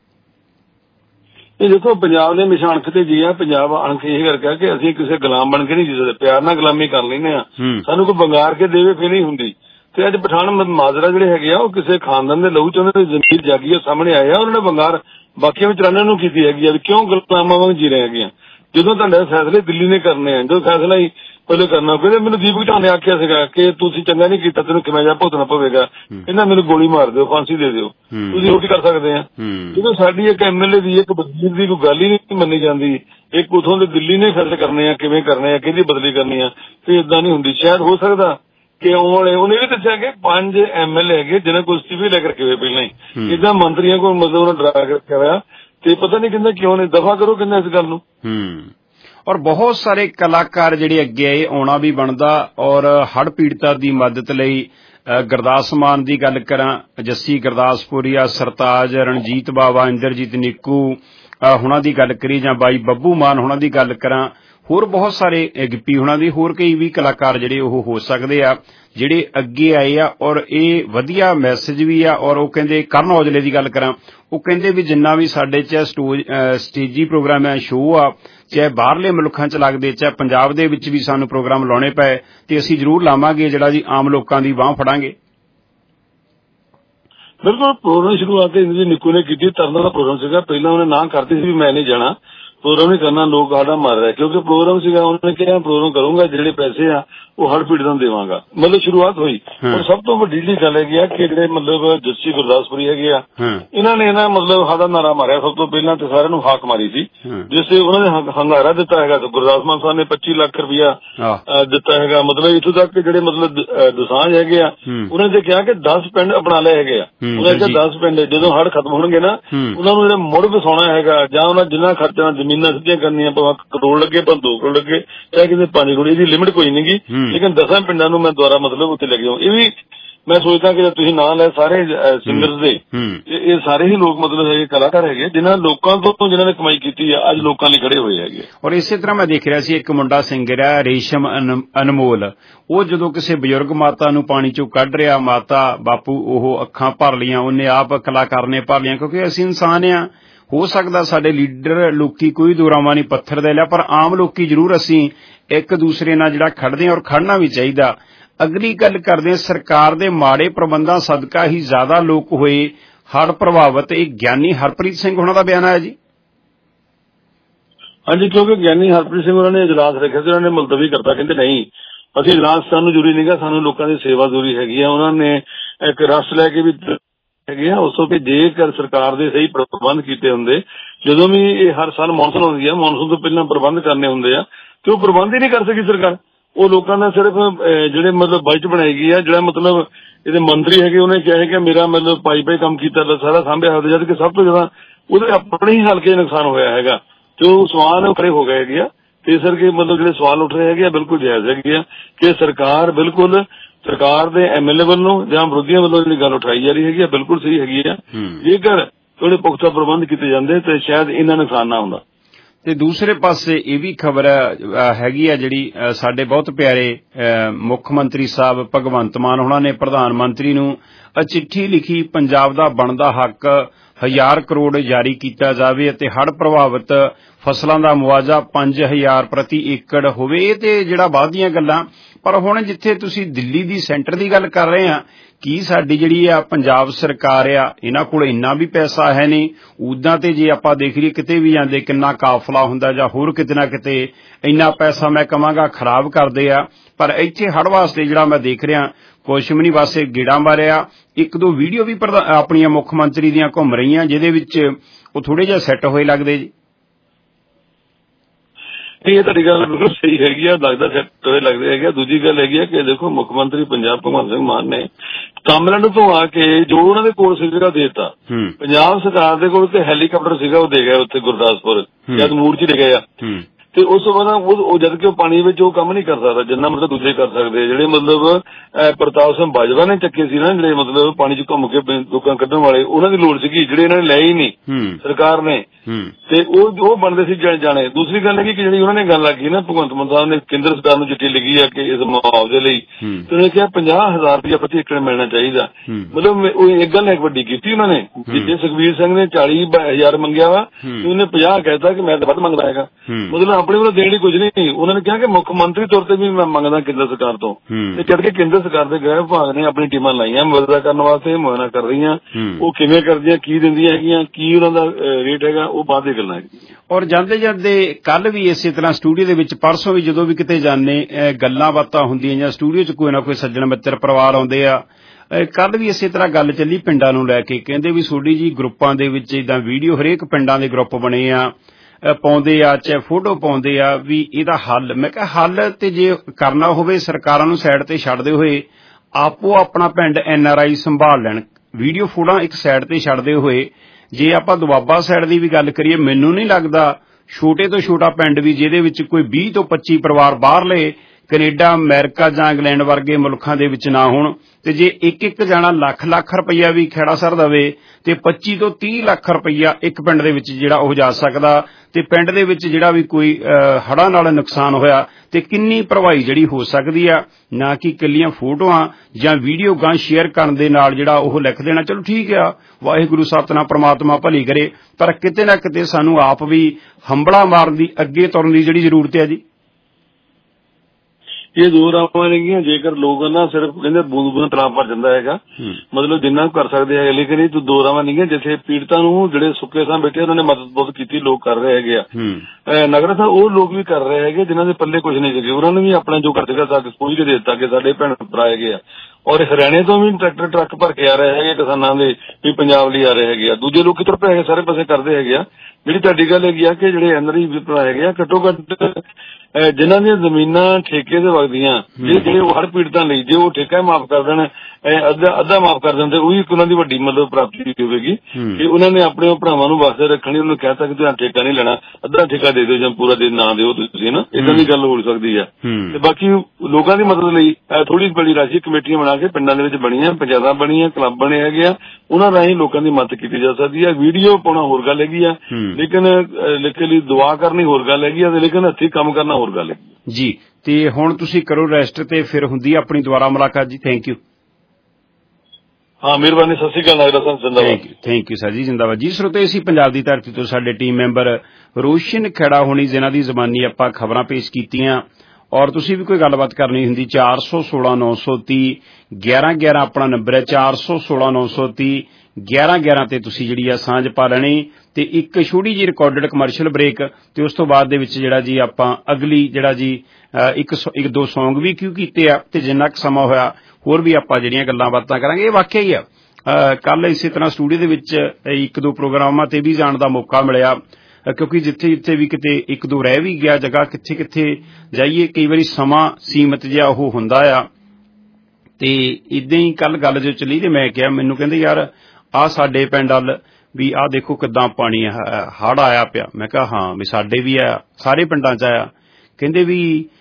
ਇਹ ਦੇਖੋ ਪੰਜਾਬ ਦੇ ਹਮੇਸ਼ਾ ਅਣਖ ਤੇ ਜੀ ਆ। ਪੰਜਾਬ ਅਣਖ ਇਹ ਕਰਕੇ ਕਿ ਅਸੀਂ ਕਿਸੇ ਗੁਲਾਮ ਬਣ ਕੇ ਨਹੀਂ ਜੀ ਸਕਦੇ, ਪਿਆਰ ਨਾਲ ਗੁਲਾਮੀ ਕਰ ਲੈਂਦੇ ਆ। ਸਾਨੂੰ ਕੋਈ ਬੰਗਾਰ ਕੇ ਦੇਵੇ ਫਿਰ ਨਹੀਂ ਹੁੰਦੀ। ਤੇ ਅੱਜ ਪਠਾਨ ਮਾਜਰਾ ਜਿਹੜੇ ਹੈਗੇ ਆ ਉਹ ਕਿਸੇ ਖਾਨਦਾਨ ਦੇ ਲਹੂ ਚ ਉਹਨਾਂ ਦੀ ਜ਼ਮੀਰ ਜਾਗੀ ਆ, ਸਾਹਮਣੇ ਆਏ ਆ। ਉਹਨਾਂ ਨੇ ਬੰਗਾਰ ਬਾਕੀਆਂ ਵਿੱਚ ਚਲਾਉਣ ਨੂੰ ਕੀਤੀ ਹੈਗੀ ਆ ਵੀ ਕਿਉਂ ਗੁਲਾਮਾਂ ਵਾਂਗ ਜੀ ਰਹੇ ਹੈਗੇ ਆ। ਜਦੋਂ ਤੁਹਾਡੇ ਫੈਸਲੇ ਦਿੱਲੀ ਨੇ ਕਰਨੇ ਆ, ਜਦੋਂ ਫੈਸਲਾ ਹੀ ਪਹਿਲੇ ਕਰਨਾ ਕਹਿੰਦੇ ਮੈਨੂੰ ਦੀਪਕ ਢਾਲ ਨੇ ਆਖਿਆ ਸੀਗਾ ਕਿ ਤੁਸੀਂ ਚੰਗਾ ਨਹੀਂ ਕੀਤਾ, ਤੈਨੂੰ ਕਿਵੇਂ ਜਾ ਭੁਗਤਣਾ ਪਵੇਗਾ। ਕਹਿੰਦਾ ਮੈਨੂੰ ਗੋਲੀ ਮਾਰ ਦਿਓ, ਫਾਂਸੀ ਦੇ ਦਿਓ, ਤੁਸੀਂ ਉਹ ਕੀ ਕਰ ਸਕਦੇ ਆ। ਜਦੋਂ ਸਾਡੀ ਇੱਕ ਐਮਐਲਏ ਦੀ ਇੱਕ ਵਜ਼ੀਰ ਦੀ ਕੋਈ ਗੱਲ ਹੀ ਨਹੀਂ ਮੰਨੀ ਜਾਂਦੀ, ਇੱਕ ਉਥੋਂ ਦੇ ਦਿੱਲੀ ਨੇ ਫੈਸਲੇ ਕਰਨੇ ਆ, ਕਿਵੇਂ ਕਰਨੇ ਆ, ਕਿਹਦੀ ਬਦਲੀ ਕਰਨੀ ਆ, ਤੇ ਏਦਾਂ ਨਹੀਂ ਹੁੰਦੀ। ਸ਼ਾਇਦ ਹੋ ਸਕਦਾ ਕਿ ਆਉਣ ਵਾਲੇ ਉਹਨੇ ਵੀ ਦੱਸਿਆ ਕਿ ਪੰਜ ਐਮਐਲਏ ਹੈਗੇ ਜਿਹਨਾਂ ਕੋਲ ਅਸਤੀਫੇ ਲੈ ਕੇ ਰੱਖੇ ਹੋਏ ਪਹਿਲਾਂ ਹੀ, ਏਦਾਂ ਮੰਤਰੀਆਂ ਕੋਲ ਮਤਲਬ ਉਹਨਾਂ ਡਰਾ ਕੇ ਰੱਖਿਆ ਹੋਇਆ, ਤੇ ਪਤਾ ਨਹੀਂ ਕਹਿੰਦਾ ਕਿਉਂ ਨਹੀਂ, ਦਫਾ ਕਰੋ ਕਹਿੰਦਾ ਇਸ ਗੱਲ ਨੂੰ। ਔਰ ਬਹੁਤ ਸਾਰੇ ਕਲਾਕਾਰ ਜਿਹੜੇ ਅੱਗੇ ਆਏ, ਆਉਣਾ ਵੀ ਬਣਦਾ। ਔਰ ਹੜ੍ਹ ਪੀੜਤਾਂ ਦੀ ਮਦਦ ਲਈ ਗੁਰਦਾਸ ਮਾਨ ਦੀ ਗੱਲ ਕਰਾਂ, ਜੱਸੀ ਗੁਰਦਾਸਪੁਰੀਆ, ਸਰਤਾਜ, ਰਣਜੀਤ ਬਾਵਾ, ਇੰਦਰਜੀਤ ਨਿੱਕੂ, ਹੁਣਾਂ ਦੀ ਗੱਲ ਕਰੀ ਜਾਂ ਬਾਈ ਬੱਬੂ ਮਾਨ ਹੁਣਾਂ ਦੀ ਗੱਲ ਕਰਾਂ, ਹੋਰ ਬਹੁਤ ਸਾਰੇ ਗਿੱਪੀ ਹੁਣਾਂ ਦੀ, ਹੋਰ ਕਈ ਵੀ ਕਲਾਕਾਰ ਜਿਹੜੇ ਉਹ ਹੋ ਸਕਦੇ ਆ ਜਿਹੜੇ ਅੱਗੇ ਆਏ ਆ, ਔਰ ਇਹ ਵਧੀਆ ਮੈਸੇਜ ਵੀ ਆ। ਔਰ ਉਹ ਕਹਿੰਦੇ ਕਰਨ ਔਜਲੇ ਦੀ ਗੱਲ ਕਰਾਂ, ਉਹ ਕਹਿੰਦੇ ਵੀ ਜਿੰਨਾ ਵੀ ਸਾਡੇ ਚ ਸਟੇਜੀ ਪ੍ਰੋਗਰਾਮ ਹੈ, ਸ਼ੋਅ ਆ, ਚਾਹੇ ਬਾਹਰਲੇ ਮੁਲਕਾਂ ਚ ਲੱਗਦੇ, ਚਾਹੇ ਪੰਜਾਬ ਦੇ ਵਿੱਚ ਵੀ ਸਾਨੂੰ ਪ੍ਰੋਗਰਾਮ ਲਾਉਣੇ ਪਏ ਤੇ ਅਸੀਂ ਜ਼ਰੂਰ ਲਾਵਾਂਗੇ, ਜਿਹੜਾ ਜੀ ਆਮ ਲੋਕਾਂ ਦੀ ਬਾਂਹ ਫੜਾਂਗੇ। ਬਿਲਕੁਲ, ਪ੍ਰੋਗਰਾਮ ਸ਼ੁਰੂਆਤ ਨਿੱਕੂ ਨੇ ਕੀਤੀ, ਤਰਨਾ ਦਾ ਪ੍ਰੋਗਰਾਮ ਸੀਗਾ, ਪਹਿਲਾਂ ਉਹਨੇ ਨਾ ਕਰਤੀ ਸੀ ਵੀ ਮੈਂ ਨਹੀਂ ਜਾਣਾ, ਪ੍ਰੋਗਰਾਮ ਨਹੀਂ ਕਰਨਾ, ਲੋਕ ਸਾਡਾ ਮਰ ਰਿਹਾ, ਕਿਉਂਕਿ ਪ੍ਰੋਗਰਾਮ ਸੀਗਾ, ਉਹਨੇ ਕਿਹਾ ਪ੍ਰੋਗਰਾਮ ਕਰੂੰਗਾ, ਜਿਹੜੇ ਪੈਸੇ ਆ ਉਹ ਹੜ ਪੀੜਤਾਂ ਨੂੰ ਦੇਵਾਂਗਾ, ਮਤਲਬ ਸ਼ੁਰੂਆਤ ਹੋਈ। ਔਰ ਸਭ ਤੋਂ ਵੱਡੀ ਜਿਹੜੀ ਗੱਲ ਹੈਗੀ ਆ ਕਿ ਜਿਹੜੇ ਮਤਲਬ ਜੱਸੀ ਗੁਰਦਾਸਪੁਰੀ ਹੈਗੇ ਆ, ਇਹਨਾਂ ਨੇ ਨਾ ਮਤਲਬ ਸਾਡਾ ਨਾਰਾ ਮਾਰਿਆ ਸਭ ਤੋਂ ਪਹਿਲਾਂ ਤੇ ਸਾਰਿਆਂ ਨੂੰ ਹਾਕ ਮਾਰੀ ਸੀ, ਜਿਸ ਤੇ ਉਹਨਾਂ ਨੇ ਹੰਗਾਰਾ ਦਿੱਤਾ ਹੈਗਾ। ਗੁਰਦਾਸ ਮਾਨ ਸਾਹਿਬ ਨੇ ਪੱਚੀ ਲੱਖ ਰੁਪਇਆ ਦਿੱਤਾ ਹੈਗਾ, ਮਤਲਬ ਇੱਥੋਂ ਤੱਕ ਜਿਹੜੇ ਮਤਲਬ ਦਸਾਂਝ ਹੈਗੇ ਆ, ਉਹਨਾਂ ਨੇ ਕਿਹਾ ਕਿ ਦਸ ਪਿੰਡ ਅਪਣਾ ਲਏ ਹੈਗੇ ਆ, ਉਹਨਾਂ ਨੇ ਕਿਹਾ ਦਸ ਪਿੰਡ ਜਦੋਂ ਹੜ ਖਤਮ ਹੋਣਗੇ ਨਾ ਉਹਨਾਂ ਨੂੰ ਜਿਹੜਾ ਮੁੜ ਵਸਾਉਣਾ ਹੈਗਾ, ਜਾਂ ਉਹਨਾਂ ਜਿੰਨਾ ਖਰਚਾ ਜ਼ਮੀਨਾਂ ਸਿੱਧੀਆਂ ਕਰਨੀਆਂ, ਭਾਵੇਂ ਕਰੋੜ ਲੱਗੇ ਭਾਵੇਂ ਦੋ ਕਰੋੜ ਲੱਗੇ, ਚਾਹੇ ਕਿਤੇ ਪੰਜ ਕਰੋੜ, ਇਹਦੀ ਲਿਮਿਟ ਕੋਈ ਨੀ ਗੀ, ਲੇਕਿਨ ਦਸਾਂ ਪਿੰਡਾਂ ਨੂੰ ਮੈਂ ਦੁਆਰਾ ਮਤਲਬ ਉੱਥੇ ਲੈ ਕੇ ਆਉਂ। ਇਹ ਵੀ ਮੈਂ ਸੋਚਦਾ ਕਿ ਤੁਸੀਂ ਨਾਂ ਲੈ ਸਾਰੇ ਸਿੰਗਰਸ ਦੇ, ਇਹ ਸਾਰੇ ਹੀ ਲੋਕ ਮਤਲਬ ਹੈਗੇ ਕਲਾਕਾਰ ਹੈਗੇ ਜਿਨ੍ਹਾਂ ਲੋਕਾਂ ਤੋਂ ਜਿਨ੍ਹਾਂ ਨੇ ਕਮਾਈ ਕੀਤੀ ਆ, ਅੱਜ ਲੋਕਾਂ ਲਈ ਖੜੇ ਹੋਏ ਹੈਗੇ। ਔਰ ਇਸੇ ਤਰ੍ਹਾਂ ਮੈਂ ਦੇਖ ਰਿਹਾ ਸੀ ਇੱਕ ਮੁੰਡਾ ਸਿੰਗਰ ਆ ਰੇਸ਼ਮ ਅਨਮੋਲ, ਉਹ ਜਦੋਂ ਕਿਸੇ ਬਜ਼ੁਰਗ ਮਾਤਾ ਨੂੰ ਪਾਣੀ ਚੋਂ ਕੱਢ ਰਿਹਾ, ਮਾਤਾ ਬਾਪੂ ਉਹ ਅੱਖਾਂ ਭਰ ਲੀਆਂ, ਉਹਨੇ ਆਪ ਕਲਾਕਾਰ ਨੇ ਭਰ ਲੀਆਂ, ਕਿਉਂਕਿ ਅਸੀਂ ਇਨਸਾਨ ਆ। ਹੋ ਸਕਦਾ ਸਾਡੇ ਲੀਡਰ ਲੋਕੀ ਕੋਈ ਦੋਰਾਵਾਂ ਨਹੀਂ ਪੱਥਰ ਦੇ ਲਿਆ, ਪਰ ਆਮ ਲੋਕੀ ਜ਼ਰੂਰ ਅਸੀਂ ਇੱਕ ਦੂਸਰੇ ਨਾਲ ਜਿਹੜਾ ਖੜਦੇ ਹਾਂ, ਔਰ ਖੜਨਾ ਵੀ ਚਾਹੀਦਾ। ਅਗਲੀ ਗੱਲ ਕਰਦੇ ਹਾਂ, ਸਰਕਾਰ ਦੇ ਮਾੜੇ ਪ੍ਰਬੰਧਾਂ ਸਦਕਾ ਹੀ ਜ਼ਿਆਦਾ ਲੋਕ ਹੋਏ ਹੜ੍ਹ ਪ੍ਰਭਾਵਿਤ। ਇਹ ਗਿਆਨੀ ਹਰਪ੍ਰੀਤ ਸਿੰਘ ਉਹਨਾਂ ਦਾ ਬਿਆਨ ਆਇਆ ਜੀ। ਹਾਂਜੀ, ਕਿਉਂਕਿ ਗਿਆਨੀ ਹਰਪ੍ਰੀਤ ਸਿੰਘ ਉਹਨਾਂ ਨੇ ਇਜਲਾਸ ਰੱਖਿਆ ਸੀ, ਉਹਨਾਂ ਨੇ ਮੁਲਤਵੀ ਕਰਤਾ, ਕਹਿੰਦੇ ਨਹੀਂ ਅਸੀਂ ਇਜਲਾਸ ਸਾਨੂੰ ਜ਼ਰੂਰੀ ਨਹੀਂਗਾ, ਸਾਨੂੰ ਲੋਕਾਂ ਦੀ ਸੇਵਾ ਜ਼ਰੂਰੀ ਹੈਗੀ ਆ। ਉਹਨਾਂ ਨੇ ਇੱਕ ਰਸ ਲੈ ਕੇ ਵੀ ਹੈਗੇ ਆ ਉਸ ਤੋਂ ਕਿ ਜੇਕਰ ਸਰਕਾਰ ਦੇ ਸਹੀ ਪ੍ਰਬੰਧ ਕੀਤੇ ਹੁੰਦੇ, ਜਦੋਂ ਵੀ ਇਹ ਹਰ ਸਾਲ ਮੌਨਸੂਨ ਹੁੰਦੀ ਆ, ਮੌਨਸੂਨ ਤੋਂ ਪਹਿਲਾਂ ਪ੍ਰਬੰਧ ਕਰਨੇ ਹੁੰਦੇ ਆ, ਤੇ ਉਹ ਪ੍ਰਬੰਧ ਹੀ ਨਹੀਂ ਕਰ ਸਕੀ ਸਰਕਾਰ। ਉਹ ਲੋਕਾਂ ਦਾ ਸਿਰਫ ਜਿਹੜੇ ਮਤਲਬ ਬਜਟ ਬਣਾਈ ਗਈ ਆ, ਜਿਹੜਾ ਮਤਲਬ ਇਹਦੇ ਮੰਤਰੀ ਹੈਗੇ ਉਹਨੇ ਕਿਹਾ ਕਿ ਮੇਰਾ ਮਤਲਬ ਪਾਈ ਪਾਈ ਕੰਮ ਕੀਤਾ, ਸਾਰਾ ਸਾਂਭਿਆ ਹੋਇਆ, ਜਦ ਕਿ ਸਭ ਤੋਂ ਜ਼ਿਆਦਾ ਉਹਦੇ ਆਪਣੇ ਹੀ ਹਲਕੇ ਨੁਕਸਾਨ ਹੋਇਆ ਹੈਗਾ, ਤੇ ਉਹ ਸਵਾਲ ਖੜੇ ਹੋ ਗਏ ਹੈਗੇ ਆ। ਤੇ ਇਸ ਕਰਕੇ ਮਤਲਬ ਜਿਹੜੇ ਸਵਾਲ ਉੱਠ ਰਹੇ ਹੈਗੇ ਆ ਬਿਲਕੁਲ ਜਾਇਜ਼ ਹੈਗੇ ਆ ਕਿ ਸਰਕਾਰ ਬਿਲਕੁਲ ਸਰਕਾਰ ਦੇ ਐਮ ਐਲ ਏ ਵੱਲੋਂ ਜਾਂ ਵਿਰੋਧੀਆਂ ਵੱਲੋਂ ਜਿਹੜੀ ਗੱਲ ਉਠਾਈ ਜਾ ਰਹੀ ਹੈਗੀ ਆ ਬਿਲਕੁਲ ਸਹੀ ਹੈਗੀ ਆ। ਜੇਕਰ ਥੋੜੇ ਪੁਖਤਾ ਪ੍ਰਬੰਧ ਕੀਤੇ ਜਾਂਦੇ ਤੇ ਸ਼ਾਇਦ ਇਹਨਾਂ ਨੁਕਸਾਨ ਨਾ ਹੁੰਦਾ। ਤੇ ਦੂਸਰੇ ਪਾਸੇ ਇਹ ਵੀ ਖਬਰ ਹੈਗੀ ਆ ਜਿਹੜੀ ਸਾਡੇ ਬਹੁਤ ਪਿਆਰੇ ਮੁੱਖ ਮੰਤਰੀ ਸਾਹਿਬ ਭਗਵੰਤ ਮਾਨ ਉਹਨਾਂ ਨੇ ਪ੍ਰਧਾਨ ਮੰਤਰੀ ਨੂੰ ਚਿੱਠੀ ਲਿਖੀ, ਪੰਜਾਬ ਦਾ ਬਣਦਾ ਹੱਕ ਹਜ਼ਾਰ ਕਰੋੜ ਜਾਰੀ ਕੀਤਾ ਜਾਵੇ ਅਤੇ ਹੜ੍ਹ ਪ੍ਰਭਾਵਿਤ ਫਸਲਾਂ ਦਾ ਮੁਆਵਜ਼ਾ ਪੰਜ ਹਜ਼ਾਰ ਪ੍ਰਤੀ ਏਕੜ ਹੋਵੇ। ਇਹ ਤੇ ਜਿਹੜਾ ਬਾਅਦ ਦੀਆਂ ਗੱਲਾਂ, ਪਰ ਹੁਣ ਜਿੱਥੇ ਤੁਸੀਂ ਦਿੱਲੀ ਦੀ ਸੈਂਟਰ ਦੀ ਗੱਲ ਕਰ ਰਹੇ ਆ, ਕੀ ਸਾਡੀ ਜਿਹੜੀ ਆ ਪੰਜਾਬ ਸਰਕਾਰ ਆ ਇਹਨਾਂ ਕੋਲ ਇੰਨਾ ਵੀ ਪੈਸਾ ਹੈ ਨਹੀਂ। ਉਦਾਂ ਤੇ ਜੇ ਆਪਾਂ ਦੇਖ ਲਈਏ ਕਿਤੇ ਵੀ ਜਾਂਦੇ ਕਿੰਨਾ ਕਾਫਲਾ ਹੁੰਦਾ ਜਾਂ ਹੋਰ ਕਿਤੇ ਨਾ ਕਿਤੇ ਇੰਨਾ ਪੈਸਾ ਮੈਂ ਕਹਾਂਗਾ ਖਰਾਬ ਕਰਦੇ ਆ, ਪਰ ਇੱਥੇ ਹੜ੍ਹ ਵਾਸਤੇ ਜਿਹੜਾ ਮੈਂ ਦੇਖ ਰਿਹਾ ਕੁਛ ਵੀ ਨਹੀਂ, ਬਸ ਗੇੜਾ ਮਾਰਿਆ। ਇੱਕ ਦੋ ਵੀਡੀਓ ਵੀ ਆਪਣੀਆਂ ਮੁੱਖ ਮੰਤਰੀ ਦੀਆਂ ਘੁੰਮ ਰਹੀਆਂ ਜਿਹਦੇ ਵਿੱਚ ਉਹ ਥੋੜੇ ਜਿਹਾ ਸੈੱਟ ਹੋਏ ਲੱਗਦੇ ਜੀ। ਇਹ ਤੁਹਾਡੀ ਗੱਲ ਬਿਲਕੁਲ ਸਹੀ ਹੈਗੀ ਆ, ਲੱਗਦਾ ਸੈੱਟ ਹੋਏ ਲੱਗਦੇ ਹੈਗੇ। ਦੂਜੀ ਗੱਲ ਹੈਗੀ ਆ ਕਿ ਦੇਖੋ ਮੁੱਖ ਮੰਤਰੀ ਪੰਜਾਬ ਭਗਵੰਤ ਸਿੰਘ ਮਾਨ ਨੇ ਤਾਮਿਲਨਾਡੂ ਤੋਂ ਆ ਕੇ ਜੋ ਉਹਨਾਂ ਦੇ ਕੋਲ ਸੀਗਾ ਦੇਤਾ, ਪੰਜਾਬ ਸਰਕਾਰ ਦੇ ਕੋਲ ਤੇ ਹੈਲੀਕਾਪਟਰ ਸੀਗਾ ਉਹ ਦੇ ਗਏ ਉੱਥੇ ਗੁਰਦਾਸਪੁਰ ਜਦ ਮੂਰਚ ਦੇ ਗਏ ਆ, ਤੇ ਉਸ ਤੋਂ ਬਾਅਦ ਉਹ ਜਦ ਕਿ ਉਹ ਪਾਣੀ ਵਿੱਚ ਉਹ ਕੰਮ ਨਹੀਂ ਕਰ ਸਕਦਾ ਜਿੰਨਾ ਮਤਲਬ ਦੂਜੇ ਕਰ ਸਕਦੇ। ਜਿਹੜੇ ਮਤਲਬ ਪ੍ਰਤਾਪ ਸਿੰਘ ਬਾਜਵਾ ਨੇ ਚੱਕੇ ਸੀ ਨਾ, ਜਿਹੜੇ ਮਤਲਬ ਪਾਣੀ ਚ ਘੁੰਮ ਕੇ ਲੋਕਾਂ ਕੱਢਣ ਵਾਲੇ, ਉਹਨਾਂ ਦੀ ਲੋੜ ਸੀਗੀ, ਜਿਹੜੇ ਇਹਨਾਂ ਨੇ ਲੈ ਹੀ ਨਹੀਂ ਸਰਕਾਰ ਨੇ, ਤੇ ਉਹ ਉਹ ਬਣਦੇ ਸੀ ਜਾਣੇ। ਦੂਸਰੀ ਗੱਲ ਹੈ ਕਿ ਜਿਹੜੀ ਉਹਨਾਂ ਨੇ ਗੱਲ ਆਖੀ ਨਾ ਭਗਵੰਤ ਮਾਨ ਸਾਹਿਬ ਨੇ ਕੇਂਦਰ ਸਰਕਾਰ ਨੂੰ ਚਿੱਠੀ ਲਿਖੀ ਆ ਕਿ ਇਸ ਮੁਆਵਜ਼ੇ ਲਈ, ਤੇ ਉਹਨੇ ਕਿਹਾ ਪੰਜਾਹ ਹਜ਼ਾਰ ਰੁਪਇਆ ਪ੍ਰਤੀ ਏਕੜ ਮਿਲਣਾ ਚਾਹੀਦਾ। ਮਤਲਬ ਉਹ ਇੱਕ ਗੱਲ ਇੱਕ ਵੱਡੀ ਕੀਤੀ ਉਹਨਾਂ ਨੇ, ਜੇ ਸੁਖਬੀਰ ਸਿੰਘ ਨੇ ਚਾਲੀ ਹਜ਼ਾਰ ਮੰਗਿਆ ਵਾ ਤੇ ਉਹਨੇ ਪੰਜਾਹ ਕਹਿਤਾ ਕਿ ਮੈਂ ਤਾਂ ਵੱਧ ਮੰਗਦਾ ਹੈਗਾ, ਮਤਲਬ ਆਪਣੇ ਵੱਲੋਂ ਦੇਣ ਲਈ ਕੁਝ ਨਹੀਂ। ਉਹਨਾਂ ਨੇ ਕਿਹਾ ਕਿ ਮੁੱਖ ਮੰਤਰੀ ਤੌਰ ਤੇ ਵੀ ਮੈਂ ਮੰਗਦਾ ਕੇਂਦਰ ਸਰਕਾਰ ਤੋਂ, ਤੇ ਜਦ ਕਿ ਕੇਂਦਰ ਸਰਕਾਰ ਦੇ ਗ੍ਰਹਿ ਵਿਭਾਗ ਨੇ ਆਪਣੀ ਟੀਮਾਂ ਲਾਈਆਂ ਮਦਦ ਕਰਨ ਵਾਸਤੇ, ਮੁਆਇਨਾ ਕਰ ਰਹੀਆਂ, ਉਹ ਕਿਵੇਂ ਕਰਦੀਆਂ, ਕੀ ਦਿੰਦੀਆਂ ਹੈਗੀਆਂ, ਕੀ ਉਹਨਾਂ ਦਾ ਰੇਟ ਹੈਗਾ, ਉਹ ਬਾਅਦ ਦੀ ਗੱਲਾਂ ਹੈਗੀਆਂ। ਔਰ ਜਾਂਦੇ ਜਾਂਦੇ ਕੱਲ ਵੀ ਇਸੇ ਤਰ੍ਹਾਂ ਸਟੂਡੀਓ ਦੇ ਵਿੱਚ, ਪਰਸੋਂ ਵੀ ਜਦੋਂ ਵੀ ਕਿਤੇ ਜਾਂਦੇ ਗੱਲਾਂ ਬਾਤਾਂ ਹੁੰਦੀਆਂ ਜਾਂ ਸਟੂਡੀਓ ਚ ਕੋਈ ਨਾ ਕੋਈ ਸੱਜਣ ਮਿੱਤਰ ਪਰਿਵਾਰ ਆਉਂਦੇ ਆ, ਕੱਲ ਵੀ ਇਸੇ ਤਰ੍ਹਾਂ ਗੱਲ ਚੱਲੀ ਪਿੰਡਾਂ ਨੂੰ ਲੈ ਕੇ, ਕਹਿੰਦੇ ਵੀ ਸੋਡੀ ਜੀ ਗਰੁੱਪਾਂ ਦੇ ਵਿੱਚ ਏਦਾਂ ਵੀਡੀਓ ਹਰੇਕ ਪਿੰਡਾਂ ਦੇ ਗਰੁੱਪ ਬਣੇ ਆ, ਪਾਉਂਦੇ ਆ ਚਾਹੇ ਫੋਟੋ ਪਾਉਂਦੇ ਆ, ਵੀ ਇਹਦਾ ਹੱਲ। ਮੈਂ ਕਿਹਾ ਹੱਲ ਤੇ ਜੇ ਕਰਨਾ ਹੋਵੇ ਸਰਕਾਰਾਂ ਨੂੰ ਸਾਈਡ ਤੇ ਛੱਡਦੇ ਹੋਏ ਆਪੋ ਆਪਣਾ ਪਿੰਡ ਐਨ ਆਰ ਆਈ ਸੰਭਾਲ ਲੈਣ। ਵੀਡੀਓ ਫੋਟੋਆਂ ਇੱਕ ਸਾਈਡ ਤੇ ਛੱਡਦੇ ਹੋਏ ਜੇ ਆਪਾਂ ਦੁਆਬਾ ਸਾਈਡ ਦੀ ਵੀ ਗੱਲ ਕਰੀਏ, ਮੈਨੂੰ ਨਹੀਂ ਲੱਗਦਾ ਛੋਟੇ ਤੋਂ ਛੋਟਾ ਪਿੰਡ ਵੀ ਜਿਹਦੇ ਵਿੱਚ ਕੋਈ ਵੀਹ ਤੋਂ ਪੱਚੀ ਪਰਿਵਾਰ ਬਾਹਰਲੇ ਕੈਨੇਡਾ, ਅਮਰੀਕਾ ਜਾਂ ਇੰਗਲੈਂਡ ਵਰਗੇ ਮੁਲਕਾਂ ਦੇ ਵਿੱਚ ਨਾ ਹੋਣ ਤੇ ਜੇ ਇੱਕ ਇੱਕ ਜਾਣਾ ਲੱਖ ਲੱਖ ਰੁਪਈਆ ਵੀ ਖਹਿੜਾ ਸਰ ਦੇਵੇ ਤੇ ਪੱਚੀ ਤੋਂ ਤੀਹ ਲੱਖ ਰੁਪਈਆ ਇੱਕ ਪਿੰਡ ਦੇ ਵਿੱਚ ਜਿਹੜਾ ਉਹ ਜਾ ਸਕਦਾ ਤੇ ਪਿੰਡ ਦੇ ਵਿੱਚ ਜਿਹੜਾ ਵੀ ਕੋਈ ਹੜ੍ਹਾਂ ਨਾਲ ਨੁਕਸਾਨ ਹੋਇਆ ਤੇ ਕਿੰਨੀ ਭਰਵਾਈ ਜਿਹੜੀ ਹੋ ਸਕਦੀ ਆ, ਨਾ ਕਿ ਇਕੱਲੀਆਂ ਫੋਟੋਆਂ ਜਾਂ ਵੀਡੀਓ ਗਾਂ ਸ਼ੇਅਰ ਕਰਨ ਦੇ ਨਾਲ ਜਿਹੜਾ ਉਹ ਲਿਖ ਦੇਣਾ। ਚਲੋ ਠੀਕ ਆ, ਵਾਹਿਗੁਰੂ ਸਤਿਨਾਮ ਪ੍ਰਮਾਤਮਾ ਭਲੀ ਕਰੇ, ਪਰ ਕਿਤੇ ਨਾ ਕਿਤੇ ਸਾਨੂੰ ਆਪ ਵੀ ਹੰਬਲਾ ਮਾਰਨ ਦੀ, ਅੱਗੇ ਤੁਰਨ ਦੀ ਜਿਹੜੀ ਜ਼ਰੂਰਤ ਹੈ ਜੀ। ਇਹ ਦੋ ਰਾਵਾਂ ਨੇਗੀਆਂ, ਜੇਕਰ ਲੋਕ ਨਾ ਸਿਰਫ ਕਹਿੰਦੇ ਬੂੰਦ ਬੂੰਦ ਤਲਾਬ ਭਰ ਜਾਂਦਾ ਹੈਗਾ, ਮਤਲਬ ਜਿੰਨਾ ਕਰ ਸਕਦੇ ਹੈਗੇ, ਲੇਕਿਨ ਇਹ ਦੋ ਰਾਵਾਂ ਨੇਗੀਆਂ ਜਿੱਥੇ ਪੀੜਤਾਂ ਨੂੰ ਜਿਹੜੇ ਸੁੱਕੇ ਸਾਂ ਬੈਠੇ ਉਹਨਾਂ ਨੇ ਮਦਦ ਬਹੁਤ ਕੀਤੀ, ਲੋਕ ਕਰ ਰਹੇ ਹੈਗੇ ਆ। ਨਗਰ ਸਾਹਿਬ ਉਹ ਲੋਕ ਵੀ ਕਰ ਰਹੇ ਹੈਗੇ ਜਿਨ੍ਹਾਂ ਦੇ ਪੱਲੇ ਕੁਝ ਨਹੀਂ ਸੀਗੇ, ਉਹਨਾਂ ਨੇ ਵੀ ਆਪਣਾ ਜੋ ਕਰ ਸੀਗਾ ਸਾਥ ਪਹੁੰਚ ਕੇ ਦੇ ਦਿੱਤਾ ਕਿ ਸਾਡੇ ਭੈਣ ਭਰਾ ਹੈਗੇ ਆ। ਔਰ ਹਰਿਆਣੇ ਤੋਂ ਵੀ ਟਰੈਕਟਰ ਟਰੱਕ ਭਰ ਕੇ ਆ ਰਹੇ ਹੈਗੇ ਕਿਸਾਨਾਂ ਦੇ, ਵੀ ਪੰਜਾਬ ਲਈ ਆ ਰਹੇ ਹੈਗੇ ਆ। ਦੂਜੇ ਲੋਕ ਤੁਰ ਪਏ ਹੈਗੇ, ਸਾਰੇ ਪਾਸੇ ਕਰਦੇ ਹੈਗੇ ਆ। ਜਿਹੜੀ ਤੁਹਾਡੀ ਗੱਲ ਹੈਗੀ ਆ ਕਿ ਜਿਹੜੇ ਐਨਆਰਆਈ ਭਰਾ ਹੈਗੇ ਆ, ਘੱਟੋ ਘੱਟ ਜਿਨ੍ਹਾਂ ਦੀਆਂ ਜ਼ਮੀਨਾਂ ਠੇਕੇ ਤੇ ਵਗਦੀਆਂ, ਜੇ ਜਿਹੜੇ ਉਹ ਹੜ੍ਹ ਪੀੜਤਾਂ ਲਈ ਜੇ ਉਹ ਠੇਕਾ ਮਾਫ਼ ਕਰ ਦੇਣ, ਅੱਧਾ ਅੱਧਾ ਮਾਫ਼ ਕਰ ਦਿੰਦੇ, ਉਹੀ ਇੱਕ ਉਹਨਾਂ ਦੀ ਵੱਡੀ ਮਤਲਬ ਪ੍ਰਾਪਤੀ ਹੋਵੇਗੀ ਕਿ ਉਹਨਾਂ ਨੇ ਆਪਣੇ ਭਰਾਵਾਂ ਨੂੰ ਵਾਸਤੇ ਰੱਖਣੀ। ਉਹਨੂੰ ਕਹਿ ਸਕਦੇ ਤੁਸੀਂ ਠੇਕਾ ਨਹੀਂ ਲੈਣਾ, ਅੱਧਾ ਠੇਕਾ ਦੇ ਦਿਓ ਜਾਂ ਪੂਰਾ ਦੇ ਨਾ ਦਿਓ ਤੁਸੀਂ ਨਾ, ਏਦਾਂ ਦੀ ਗੱਲ ਹੋ ਸਕਦੀ ਹੈ। ਤੇ ਬਾਕੀ ਲੋਕਾਂ ਦੀ ਮਦਦ ਲਈ ਥੋੜੀ ਬੜੀ ਰਾਸ਼ੀ ਕਮੇਟੀਆਂ ਬਣਾ ਕੇ ਪਿੰਡਾਂ ਦੇ ਵਿੱਚ ਬਣੀਆਂ, ਪੰਚਾਇਤਾਂ ਬਣੀਆਂ, ਕਲੱਬ ਬਣੇ ਹੈਗੇ ਆ, ਉਹਨਾਂ ਰਾਹੀਂ ਲੋਕਾਂ ਦੀ ਮਦਦ ਕੀਤੀ ਜਾ ਸਕਦੀ ਹੈ। ਵੀਡੀਓ ਪਾਉਣਾ ਹੋਰ ਗੱਲ ਹੈਗੀ ਆ, ਲੇਕਿਨ ਲਿਖੇ ਲਈ ਦੁਆ ਕਰਨੀ ਹੋਰ ਗੱਲ ਹੈਗੀ ਆ, ਲੇਕਿਨ ਹੱਥੀਂ ਕੰਮ ਕਰਨਾ ਹੋਰ ਗੱਲ ਹੈ ਜੀ। ਤੇ ਹੁਣ ਤੁਸੀਂ ਕਰੋ ਰੈਸਟ ਤੇ ਫਿਰ ਹੁੰਦੀ ਆ ਆਪਣੀ ਦੁਬਾਰਾ ਮੁਲਾਕਾਤ ਜੀ। Thank you. ਹਾਂ, ਮਿਹਰਬਾਨੀ। ਸਤਿ ਸ਼੍ਰੀ ਅਕਾਲ ਨਾਗਰਾ ਸਾਹਿਬ, ਜਿੰਦਾਬਾਦ। ਥੈਂਕ ਯੂ ਸਰ ਜੀ, ਜਿੰਦਾਬਾਦ ਜੀ। ਸਰੋਤੇ, ਅਸੀਂ ਪੰਜਾਬ ਦੀ ਧਰਤੀ ਤੋਂ ਸਾਡੇ ਟੀਮ ਮੈਂਬਰ ਰੋਸ਼ਨ ਖੇੜਾ ਹੋਣੀ, ਜਿਨ੍ਹਾਂ ਦੀ ਜ਼ਬਾਨੀ ਆਪਾਂ ਖਬਰਾਂ ਪੇਸ਼ ਕੀਤੀਆਂ। ਔਰ ਤੁਸੀਂ ਵੀ ਕੋਈ ਗੱਲਬਾਤ ਕਰਨੀ ਹੁੰਦੀ, ਚਾਰ ਸੌ ਸੋਲਾਂ ਨੌ ਸੌ ਤੀਹ ਗਿਆਰਾਂ ਗਿਆਰਾਂ ਆਪਣਾ ਨੰਬਰ ਹੈ, ਚਾਰ ਸੌ ਸੋਲਾਂ ਨੌ ਸੌ ਤੀਹ ਗਿਆਰਾਂ ਗਿਆਰਾਂ ਤੇ ਤੁਸੀਂ ਜਿਹੜੀ ਆ ਸਾਂਝ ਪਾ ਲੈਣੀ। ਤੇ ਇੱਕ ਛੋਟੀ ਜਿਹੀ ਰਿਕਾਰਡਡ ਕਮਰਸ਼ੀਅਲ ਬ੍ਰੇਕ ਤੇ ਉਸ ਤੋਂ ਬਾਅਦ ਦੇ ਵਿੱਚ ਜਿਹੜਾ ਜੀ ਆਪਾਂ ਅਗਲੀ ਜਿਹੜਾ ਜੀ ਇੱਕ ਇੱਕ ਦੋ ਸੌਂਗ ਵੀ ਕਿਉਂ ਕੀਤੇ ਆ, ਤੇ ਜਿੰਨਾ ਕੁ ਸਮਾਂ ਹੋਇਆ ਹੋਰ ਵੀ ਆਪਾਂ ਜਿਹੜੀਆਂ ਗੱਲਾਂ ਬਾਤਾਂ ਕਰਾਂਗੇ। ਇਹ ਵਾਕਿਆ ਹੀ ਆ, ਕੱਲ ਇਸੇ ਤਰ੍ਹਾਂ ਸਟੂਡੀਓ ਦੇ ਵਿੱਚ ਇੱਕ ਦੋ ਪ੍ਰੋਗਰਾਮਾਂ ਤੇ ਵੀ ਜਾਣ ਦਾ ਮੌਕਾ ਮਿਲਿਆ, ਕਿਉਂਕਿ ਜਿੱਥੇ ਜਿੱਥੇ ਵੀ ਕਿਤੇ ਇੱਕ ਦੋ ਰਹਿ ਵੀ ਗਿਆ ਜਗ੍ਹਾ, ਕਿੱਥੇ ਕਿੱਥੇ ਜਾਈਏ, ਕਈ ਵਾਰੀ ਸਮਾਂ ਸੀਮਤ ਜਿਹਾ ਉਹ ਹੁੰਦਾ ਆ। ਤੇ ਇਦਾਂ ਹੀ ਕੱਲ ਗੱਲ ਜੋ ਚੱਲੀ ਤੇ ਮੈਂ ਕਿਹਾ, ਮੈਨੂੰ ਕਹਿੰਦੇ ਯਾਰ ਆਹ ਸਾਡੇ ਪਿੰਡ ਵੱਲ ਵੀ ਆਹ ਦੇਖੋ ਕਿੱਦਾਂ ਪਾਣੀ ਹੜ੍ਹ ਆਇਆ ਪਿਆ। ਮੈਂ ਕਿਹਾ ਹਾਂ ਵੀ ਸਾਡੇ ਵੀ ਆਇਆ, ਸਾਰੇ ਪਿੰਡਾਂ 'ਚ ਆਇਆ। ਕਹਿੰਦੇ ਵੀ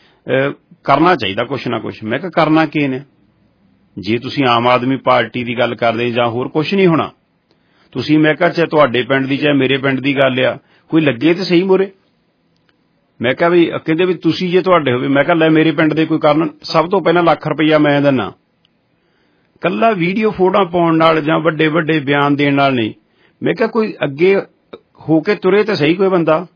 ਕਰਨਾ ਚਾਹੀਦਾ ਕੁਛ ਨਾ ਕੁਛ। ਮੈਂ ਕਿਹਾ ਕਰਨਾ ਕੀ ਨੇ, ਜੇ ਤੁਸੀਂ ਆਮ ਆਦਮੀ ਪਾਰਟੀ ਦੀ ਗੱਲ ਕਰਦੇ ਜਾਂ ਹੋਰ ਕੁਛ ਨਹੀਂ ਹੋਣਾ, ਤੁਸੀਂ ਮੈਂ ਕਿਹਾ ਚਾਹੇ ਤੁਹਾਡੇ ਪਿੰਡ ਦੀ ਚਾਹੇ ਮੇਰੇ ਪਿੰਡ ਦੀ ਗੱਲ ਆ, ਕੋਈ ਲੱਗੇ ਤੇ ਸਹੀ ਮੋਰੇ। ਮੈਂ ਕਿਹਾ ਵੀ ਕਹਿੰਦੇ ਵੀ ਤੁਸੀਂ ਜੇ ਤੁਹਾਡੇ ਹੋਵੇ, ਮੈਂ ਕਿਹਾ ਲੈ ਮੇਰੇ ਪਿੰਡ ਦੇ ਕੋਈ ਕਰਨ, ਸਭ ਤੋਂ ਪਹਿਲਾਂ ਲੱਖ ਰੁਪਈਆ ਮੈਂ ਦਿੰਨਾ, ਕੱਲਾ ਵੀਡੀਓ ਫੋਟੋਆਂ ਪਾਉਣ ਨਾਲ ਜਾਂ ਵੱਡੇ ਵੱਡੇ ਬਿਆਨ ਦੇਣ ਨਾਲ ਨਹੀਂ। ਮੈਂ ਕਿਹਾ ਕੋਈ ਅੱਗੇ ਹੋ ਕੇ ਤੁਰੇ ਤਾਂ ਸਹੀ ਕੋਈ ਬੰਦਾ,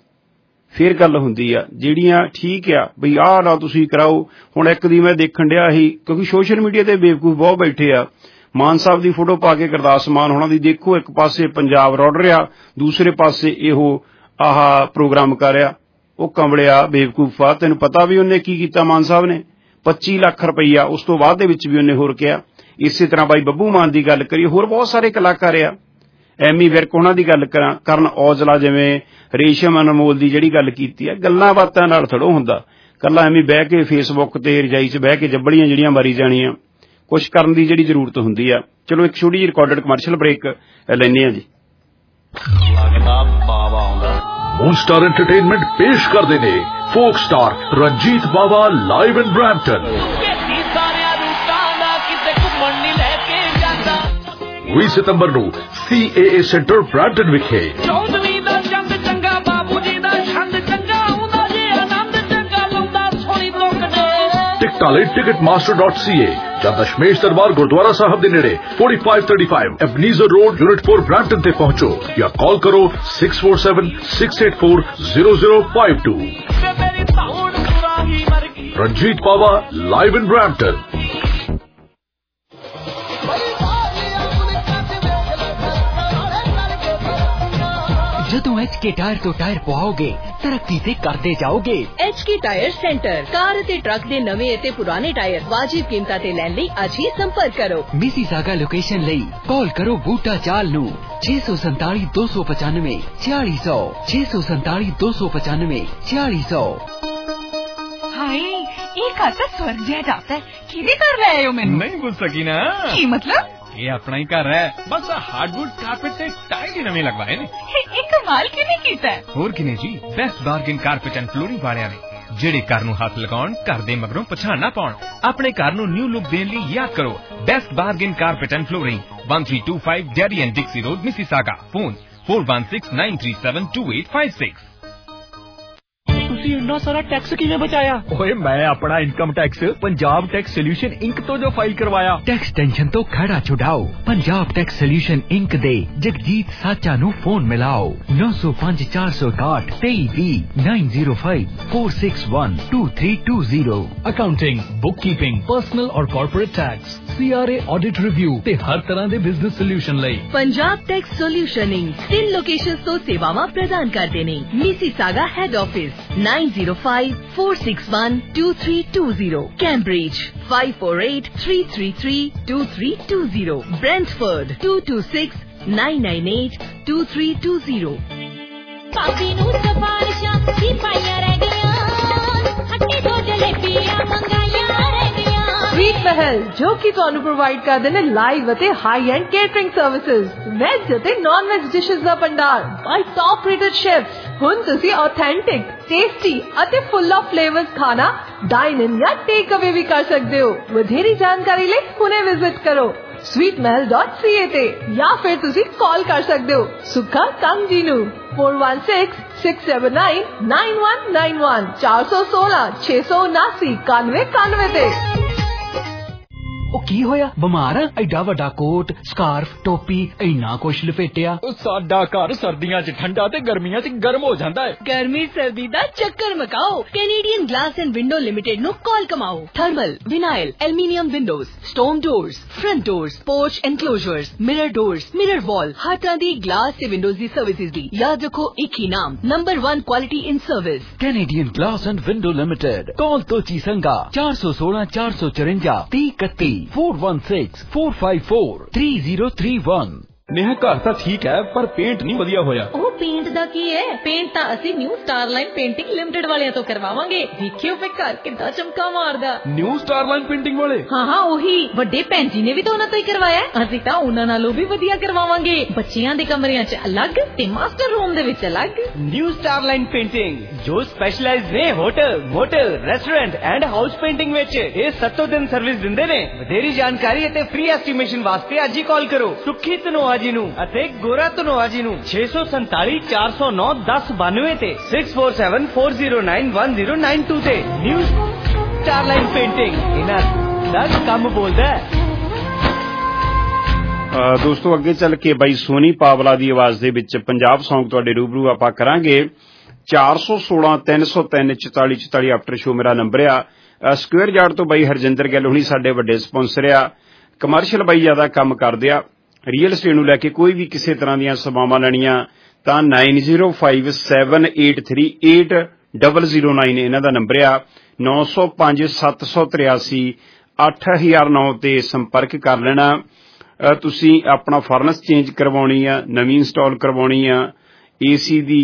ਫੇਰ ਗੱਲ ਹੁੰਦੀ ਆ। ਜਿਹੜੀਆਂ ਠੀਕ ਆ ਬਈ ਆਹ ਨਾ ਤੁਸੀਂ ਕਰਾਓ। ਹੁਣ ਇੱਕ ਦੀ ਮੈਂ ਦੇਖਣ ਡਿਆ ਸੀ, ਕਿਉਂਕਿ ਸੋਸ਼ਲ ਮੀਡੀਆ ਤੇ ਬੇਵਕੂਫ ਬਹੁਤ ਬੈਠੇ ਆ, ਮਾਨ ਸਾਹਿਬ ਦੀ ਫੋਟੋ ਪਾ ਕੇ ਗੁਰਦਾਸ ਮਾਨ ਹੋਣਾ ਦੀ ਦੇਖੋ, ਇੱਕ ਪਾਸੇ ਪੰਜਾਬ ਰੋੜ ਰਿਹਾ, ਦੂਸਰੇ ਪਾਸੇ ਇਹੋ ਆਹ ਪ੍ਰੋਗਰਾਮ ਕਰ ਰਿਹਾ। ਉਹ ਕਮਲਿਆ ਬੇਵਕੂਫਾ, ਤੈਨੂੰ ਪਤਾ ਵੀ ਉਹਨੇ ਕੀ ਕੀਤਾ ਮਾਨ ਸਾਹਿਬ ਨੇ, ਪੱਚੀ ਲੱਖ ਰੁਪਈਆ। ਉਸ ਤੋਂ ਬਾਅਦ ਦੇ ਵਿੱਚ ਵੀ ਉਹਨੇ ਹੋਰ ਕਿਹਾ। ਇਸੇ ਤਰ੍ਹਾਂ ਬਾਈ ਬੱਬੂ ਮਾਨ ਦੀ ਗੱਲ ਕਰੀਏ, ਹੋਰ ਬਹੁਤ ਸਾਰੇ ਕਲਾਕਾਰ ਆ, ਐਮੀ ਵਿਰਕ ਉਹਨਾਂ ਦੀ ਗੱਲ ਕਰਾਂ, ਕਰਨ ਔਜਲਾ, ਜਿਵੇਂ ਰੇਸ਼ਮ ਅਨਮੋਲ ਦੀ ਜਿਹੜੀ ਗੱਲ ਕੀਤੀ ਆ, ਗੱਲਾਂ ਬਾਤਾਂ ਨਾਲ ਥੜੋ ਹੁੰਦਾ, ਕੱਲਾ ਐਵੇਂ ਬਹਿ ਕੇ ਫੇਸਬੁੱਕ ਤੇ ਰਜਾਈ 'ਚ ਬਹਿ ਕੇ ਜੱਬੜੀਆਂ ਜਿਹੜੀਆਂ ਮਾਰੀ ਜਾਣੀਆਂ, ਕੁਛ ਕਰਨ ਦੀ ਜਿਹੜੀ ਜ਼ਰੂਰਤ ਹੁੰਦੀ ਆ। ਚਲੋ ਇੱਕ ਛੋਟੀ ਜਿਹੀ ਰਿਕਾਰਡਡ ਕਮਰਸ਼ੀਅਲ ਬ੍ਰੇਕ ਲੈਂਦੇ ਆ ਜੀ। ਮੂਨ ਸਟਾਰ ਐਂਟਰਟੇਨਮੈਂਟ ਪੇਸ਼ ਕਰਦੇ ਨੇ folk star Ranjit Bawa live in Brampton. ਵੀਹ ਸਤੰਬਰ ਨੂੰ ਸੀ ਏ ਏ ਸੈਂਟਰ ਬ੍ਰੈਂਪਟਨ ਵਿਖੇ ਟਿਕਟਾਂ ਲਈ Ticketmaster dot C A ਜਾਂ ਦਸ਼ਮੇਸ਼ ਦਰਬਾਰ ਗੁਰਦੁਆਰਾ ਸਾਹਿਬ ਦੇ ਨੇੜੇ forty-five thirty-five Ebenezer road unit four Brampton ਤੇ ਪਹੁੰਚੋ ਜਾਂ ਕਾਲ ਕਰੋ six four seven six eight four zero zero five two। Ranjit Bawa live in Brampton. ਜਦੋਂ ਐਚ ਕੇ ਟਾਇਰ ਤੋਂ ਟਾਇਰ ਪਵਾਓਗੇ ਤਰੱਕੀ ਤੇ ਕਰਦੇ ਜਾਓਗੇ। H K tyre centre, car ਅਤੇ ਟਰੱਕ ਦੇ ਨਵੇਂ ਅਤੇ ਪੁਰਾਣੇ ਟਾਇਰ ਵਾਜਿਬ ਕੀਮਤਾਂ ਤੇ ਲੈਣ ਲਈ ਅੱਜ ਹੀ ਸੰਪਰਕ ਕਰੋ। ਮਿਸੀਸਾਗਾ ਲੋਕੇਸ਼ਨ ਲਈ ਕਾਲ ਕਰੋ ਬੂਟਾ ਚਾਲ ਨੂੰ ਛੇ ਸੌ ਸੰਤਾਲੀ ਦੋ ਸੌ ਪਚਾਨਵੇਂ ਛਿਆਲੀ ਸੌ ਛੇ ਸੌ ਸੰਤਾਲੀ ਦੋ ਸੌ ਪਚਾਨਵੇਂ ਛਿਆਲੀ ਸੌ। ਹਾਏ ਇਹ ਘਰ ਤਾਂ ਸਵਰਗ ਜਿਹਾ ਜਾਪਦਾ ਹੈ। ਕਿਹਦੇ ਘਰ ਲੈ ਆਏ ਹੋ ਮੈਨੂੰ? ਨਹੀਂ ਪੁੱਛ ਸਕੀ ਨਾ। ਕੀ ਮਤਲਬ? ਇਹ ਆਪਣਾ ਹੀ ਘਰ ਹੈ, ਬਸ ਹਾਰਡਵੁੱਡ ਕਾਰਪੇਟ ਤੇ ਟਾਈਲ ਹੀ ਨਵੇਂ ਲਗਵਾਏ ਨੇ। ਇਹ ਕਮਾਲ ਕਿਵੇਂ ਕੀਤਾ? ਹੋਰ ਕਿਨੇ ਜੀ, best bargain carpet and flooring ਵਾਲਿਆਂ ਨੇ ਜਿਹੜੇ ਘਰ ਨੂੰ ਹੱਥ ਲਗਾਉਣ, ਘਰ ਦੇ ਮਗਰੋਂ ਪਛਾਣ ਨਾ ਪਾਉਣ। ਆਪਣੇ ਘਰ ਨੂੰ ਨਿਊ ਲੁੱਕ ਦੇਣ ਲਈ ਯਾਦ ਕਰੋ best bargain carpet and flooring, one three two five Derry and Dixie Road, Mississauga. Phone four one six nine three seven two eight five six. ਤੁਸੀਂ ਇੰਨਾ ਸਾਰਾ ਟੈਕਸ ਕਿਵੇਂ ਬਚਾਇਆ? ਓਏ ਮੈਂ ਆਪਣਾ income tax Punjab tax solution Inc ਤੋਂ ਜੋ ਫਾਈਲ ਕਰਵਾਇਆ। ਟੈਕਸ ਟੈਨਸ਼ਨ ਤੋਂ ਖੜਾ ਛੁਡਾਓ। ਪੰਜਾਬ ਟੈਕਸ ਸੋਲਿਊਸ਼ਨ ਇੰਕ ਦੇ ਜਗਜੀਤ ਸਾਚਾ ਨੂੰ ਫੋਨ ਮਿਲਾਓ nine oh five four oh eight three three nine oh five four six one two three two zero। Accounting, bookkeeping, personal ਔਰ corporate tax, C R A audit review ਤੇ ਹਰ ਤਰ੍ਹਾਂ ਦੇ business solution ਲਈ Punjab tax solution Inc ਤਿੰਨ locations ਤੋਂ ਸੇਵਾਵਾਂ ਪ੍ਰਦਾਨ ਕਰਦੇ ਨੇ। Mississauga head office nine oh five four six one two three two zero, Cambridge five four eight three three three two three two zero, Brentford two two six nine nine eight two three two zero। ਕਾਫੀ ਨੂੰ ਸਫਾਰਿਸ਼ਾਂ ਦੀ ਪਾਈਆਂ ਰਹਿ ਗਈਆਂ, ਹੱਟੀ ਤੋਂ ਜਲੇਬੀਆਂ ਮੰਗਾਈਆਂ ਰਹਿ ਗਈਆਂ। ਸਵੀਟ ਮਹਿਲ ਜੋ ਕਿ ਤੁਹਾਨੂੰ ਪ੍ਰੋਵਾਈਡ ਕਰਦੇ ਨੇ ਲਾਈਵ ਅਤੇ high end catering services, veg ਅਤੇ ਨਾਨ ਵੈਜ ਡਿਸ਼ਸ ਦਾ ਭੰਡਾਰ ਬਾਈ ਟੌਪ ਰੇਟਡ ਸ਼ੈਫਸ। ਹੁਣ ਤੁਸੀਂ ਆਥੈਂਟਿਕ, ਟੇਸਟੀ ਅਤੇ ਫੁੱਲ ਆਫ ਫਲੇਵਰਸ ਖਾਣਾ ਡਾਈਨ ਇਨ ਜਾਂ ਟੇਕ ਅਵੇ ਵੀ ਕਰ ਸਕਦੇ ਹੋ। ਵਧੇਰੀ ਜਾਣਕਾਰੀ ਲਈ ਹੁਣੇ ਵਿਜ਼ਿਟ ਕਰੋ sweet mahal dot c a ਤੇ ਜਾਂ ਫਿਰ ਤੁਸੀਂ ਕਾਲ ਕਰ ਸਕਦੇ ਹੋ ਸੁੱਖਾ ਕੰਗ ਜੀ ਨੂੰ four one six six seven nine nine one nine one four one six six seven nine nine nine nine ਤੇ। ਉਹ ਕੀ ਹੋਇਆ? ਬਿਮਾਰ ਆ? ਐਡਾ ਵੱਡਾ ਕੋਟ, ਸਕਾਰਫ, ਟੋਪੀ, ਇੰਨਾ ਕੁਛ ਲਪੇਟਿਆ। ਸਾਡਾ ਘਰ ਸਰਦੀਆਂ 'ਚ ਠੰਡਾ ਤੇ ਗਰਮੀਆਂ 'ਚ ਗਰਮ ਹੋ ਜਾਂਦਾ ਹੈ। ਗਰਮੀ ਸਰਦੀ ਦਾ ਚੱਕਰ ਮਕਾਓ। Canadian Glass and Window Limited ਨੂੰ ਕਾਲ ਕਮਾਓ। Thermal, vinyl, aluminium windows, stone doors, front doors, porch enclosures, mirror doors, mirror wall, ਹਰ ਤਰ੍ਹਾਂ ਦੀ ਗਲਾਸ ਤੇ ਵਿੰਡੋਜ਼ ਦੀ ਸਰਵਿਸਿਜ਼ ਦੀ ਯਾਦ ਰੱਖੋ ਇੱਕ ਹੀ ਨਾਮ, number one quality in service, Canadian Glass and Window Limited. Call Tochi Sanga four one six four four four three three one one four one six four five four three zero three one। Neha ਘਰ ਤਾਂ ਠੀਕ ਹੈ ਪਰ paint ਨਹੀਂ ਵਧੀਆ ਹੋਇਆ। ਉਹ paint ਦਾ ਕੀ ਹੈ? ਪੇਂਟ ਤਾਂ ਅਸੀਂ ਨਿਊ ਸਟਾਰਲਾਈਨ ਪੇਂਟਿੰਗ ਲਿਮਟਿਡ ਵਾਲਿਆਂ ਤੋਂ ਕਰਵਾਵਾਂਗੇ। ਦੇਖਿਓ ਫੇ ਘਰ ਕਿੱਦਾਂ ਚਮਕਾ ਮਾਰਦਾ। ਨਿਊ ਸਟਾਰਲਾਈਨ ਪੇਂਟਿੰਗ ਵਾਲੇ? ਹਾਂ ਹਾਂ ਉਹੀ। ਵੱਡੇ ਭੈਣ ਜੀ ਨੇ ਵੀ ਤਾਂ ਉਹਨਾਂ ਤੋਂ ਹੀ ਕਰਵਾਇਆ। ਅਸੀਂ ਤਾਂ ਉਹਨਾਂ ਨਾਲੋਂ ਵੀ ਵਧੀਆ ਕਰਵਾਵਾਂਗੇ। ਬੱਚਿਆਂ ਦੇ ਕਮਰਿਆਂ 'ਚ ਅਲੱਗ ਤੇ ਮਾਸਟਰ ਰੂਮ ਦੇ ਵਿੱਚ ਅਲੱਗ। ਨਿਊ ਸਟਾਰਲਾਈਨ ਪੇਂਟਿੰਗ ਜੋ ਸਪੈਸ਼ਲਾਈਜ਼ ਨੇ hotel, motel, restaurant and house painting ਵਿੱਚ। ਇਹ ਸੱਤੋਂ ਦਿਨ ਸਰਵਿਸ ਦਿੰਦੇ ਨੇ। ਵਧੇਰੀ ਜਾਣਕਾਰੀ ਅਤੇ ਫ੍ਰੀ ਐਸਟੀਮੇਸ਼ਨ ਵਾਸਤੇ ਅੱਜ ਹੀ ਕਾਲ ਕਰੋ ਸੁੱਖੀ ਧਨੋਆ ਜੀ ਨੂੰ ਅਤੇ ਗੋਰਾ ਧਨੋਆ ਜੀ ਨੂੰ ਛੇ ਸੌ ਸੰਤਾਲੀ ਚਾਰ ਸੌ ਨੌ ਦਸ ਬਾਨਵੇਂ ਤੇ six four seven four zero nine one zero nine two ਤੇ। ਨਿਊ ਸਟਾਰਲਾਈਨ ਪੇਂਟਿੰਗ ਇਹਨਾਂ ਦਾ ਕੰਮ ਬੋਲਦਾ ਹੈ। ਦੋਸਤੋ ਅੱਗੇ ਚੱਲ ਕੇ ਬਾਈ ਸੋਨੀ ਪਾਵਲਾ ਦੀ ਆਵਾਜ਼ ਦੇ ਵਿੱਚ ਪੰਜਾਬ ਸੌਂਗ ਤੁਹਾਡੇ ਰੂਬਰੂ ਆਪਾਂ ਕਰਾਂਗੇ। four one six three oh three four four four four after show ਮੇਰਾ ਨੰਬਰ ਆ। ਸਕੁਅਰ ਯਾਰਡ ਤੋਂ ਬਾਈ ਹਰਜਿੰਦਰ ਗਿੱਲ ਹੁਣੀ ਸਾਡੇ ਵੱਡੇ ਸਪਾਂਸਰ ਆ। ਕਮਰਸ਼ੀਅਲ ਬਾਈ ਜ਼ਿਆਦਾ ਕੰਮ ਕਰਦੇ ਆ। ਰੀਅਲ estate ਨੂੰ ਲੈ ਕੇ ਕੋਈ ਵੀ ਕਿਸੇ ਤਰ੍ਹਾਂ ਦੀਆਂ ਸੇਵਾਵਾਂ ਲੈਣੀਆਂ ਤਾਂ nine oh five seven eight three eight zero zero nine ਇਹਨਾਂ ਦਾ ਨੰਬਰ ਆ। nine oh five seven three three eight oh zero nine ਤੇ ਸੰਪਰਕ ਕਰ ਲੈਣਾ। ਤੁਸੀਂ ਆਪਣਾ ਫਰਨਸ ਚੇਂਜ ਕਰਵਾਉਣੀ ਆ, ਨਵੀਂ ਇੰਸਟਾਲ ਕਰਵਾਉਣੀ ਆ, ਏਸੀ ਦੀ,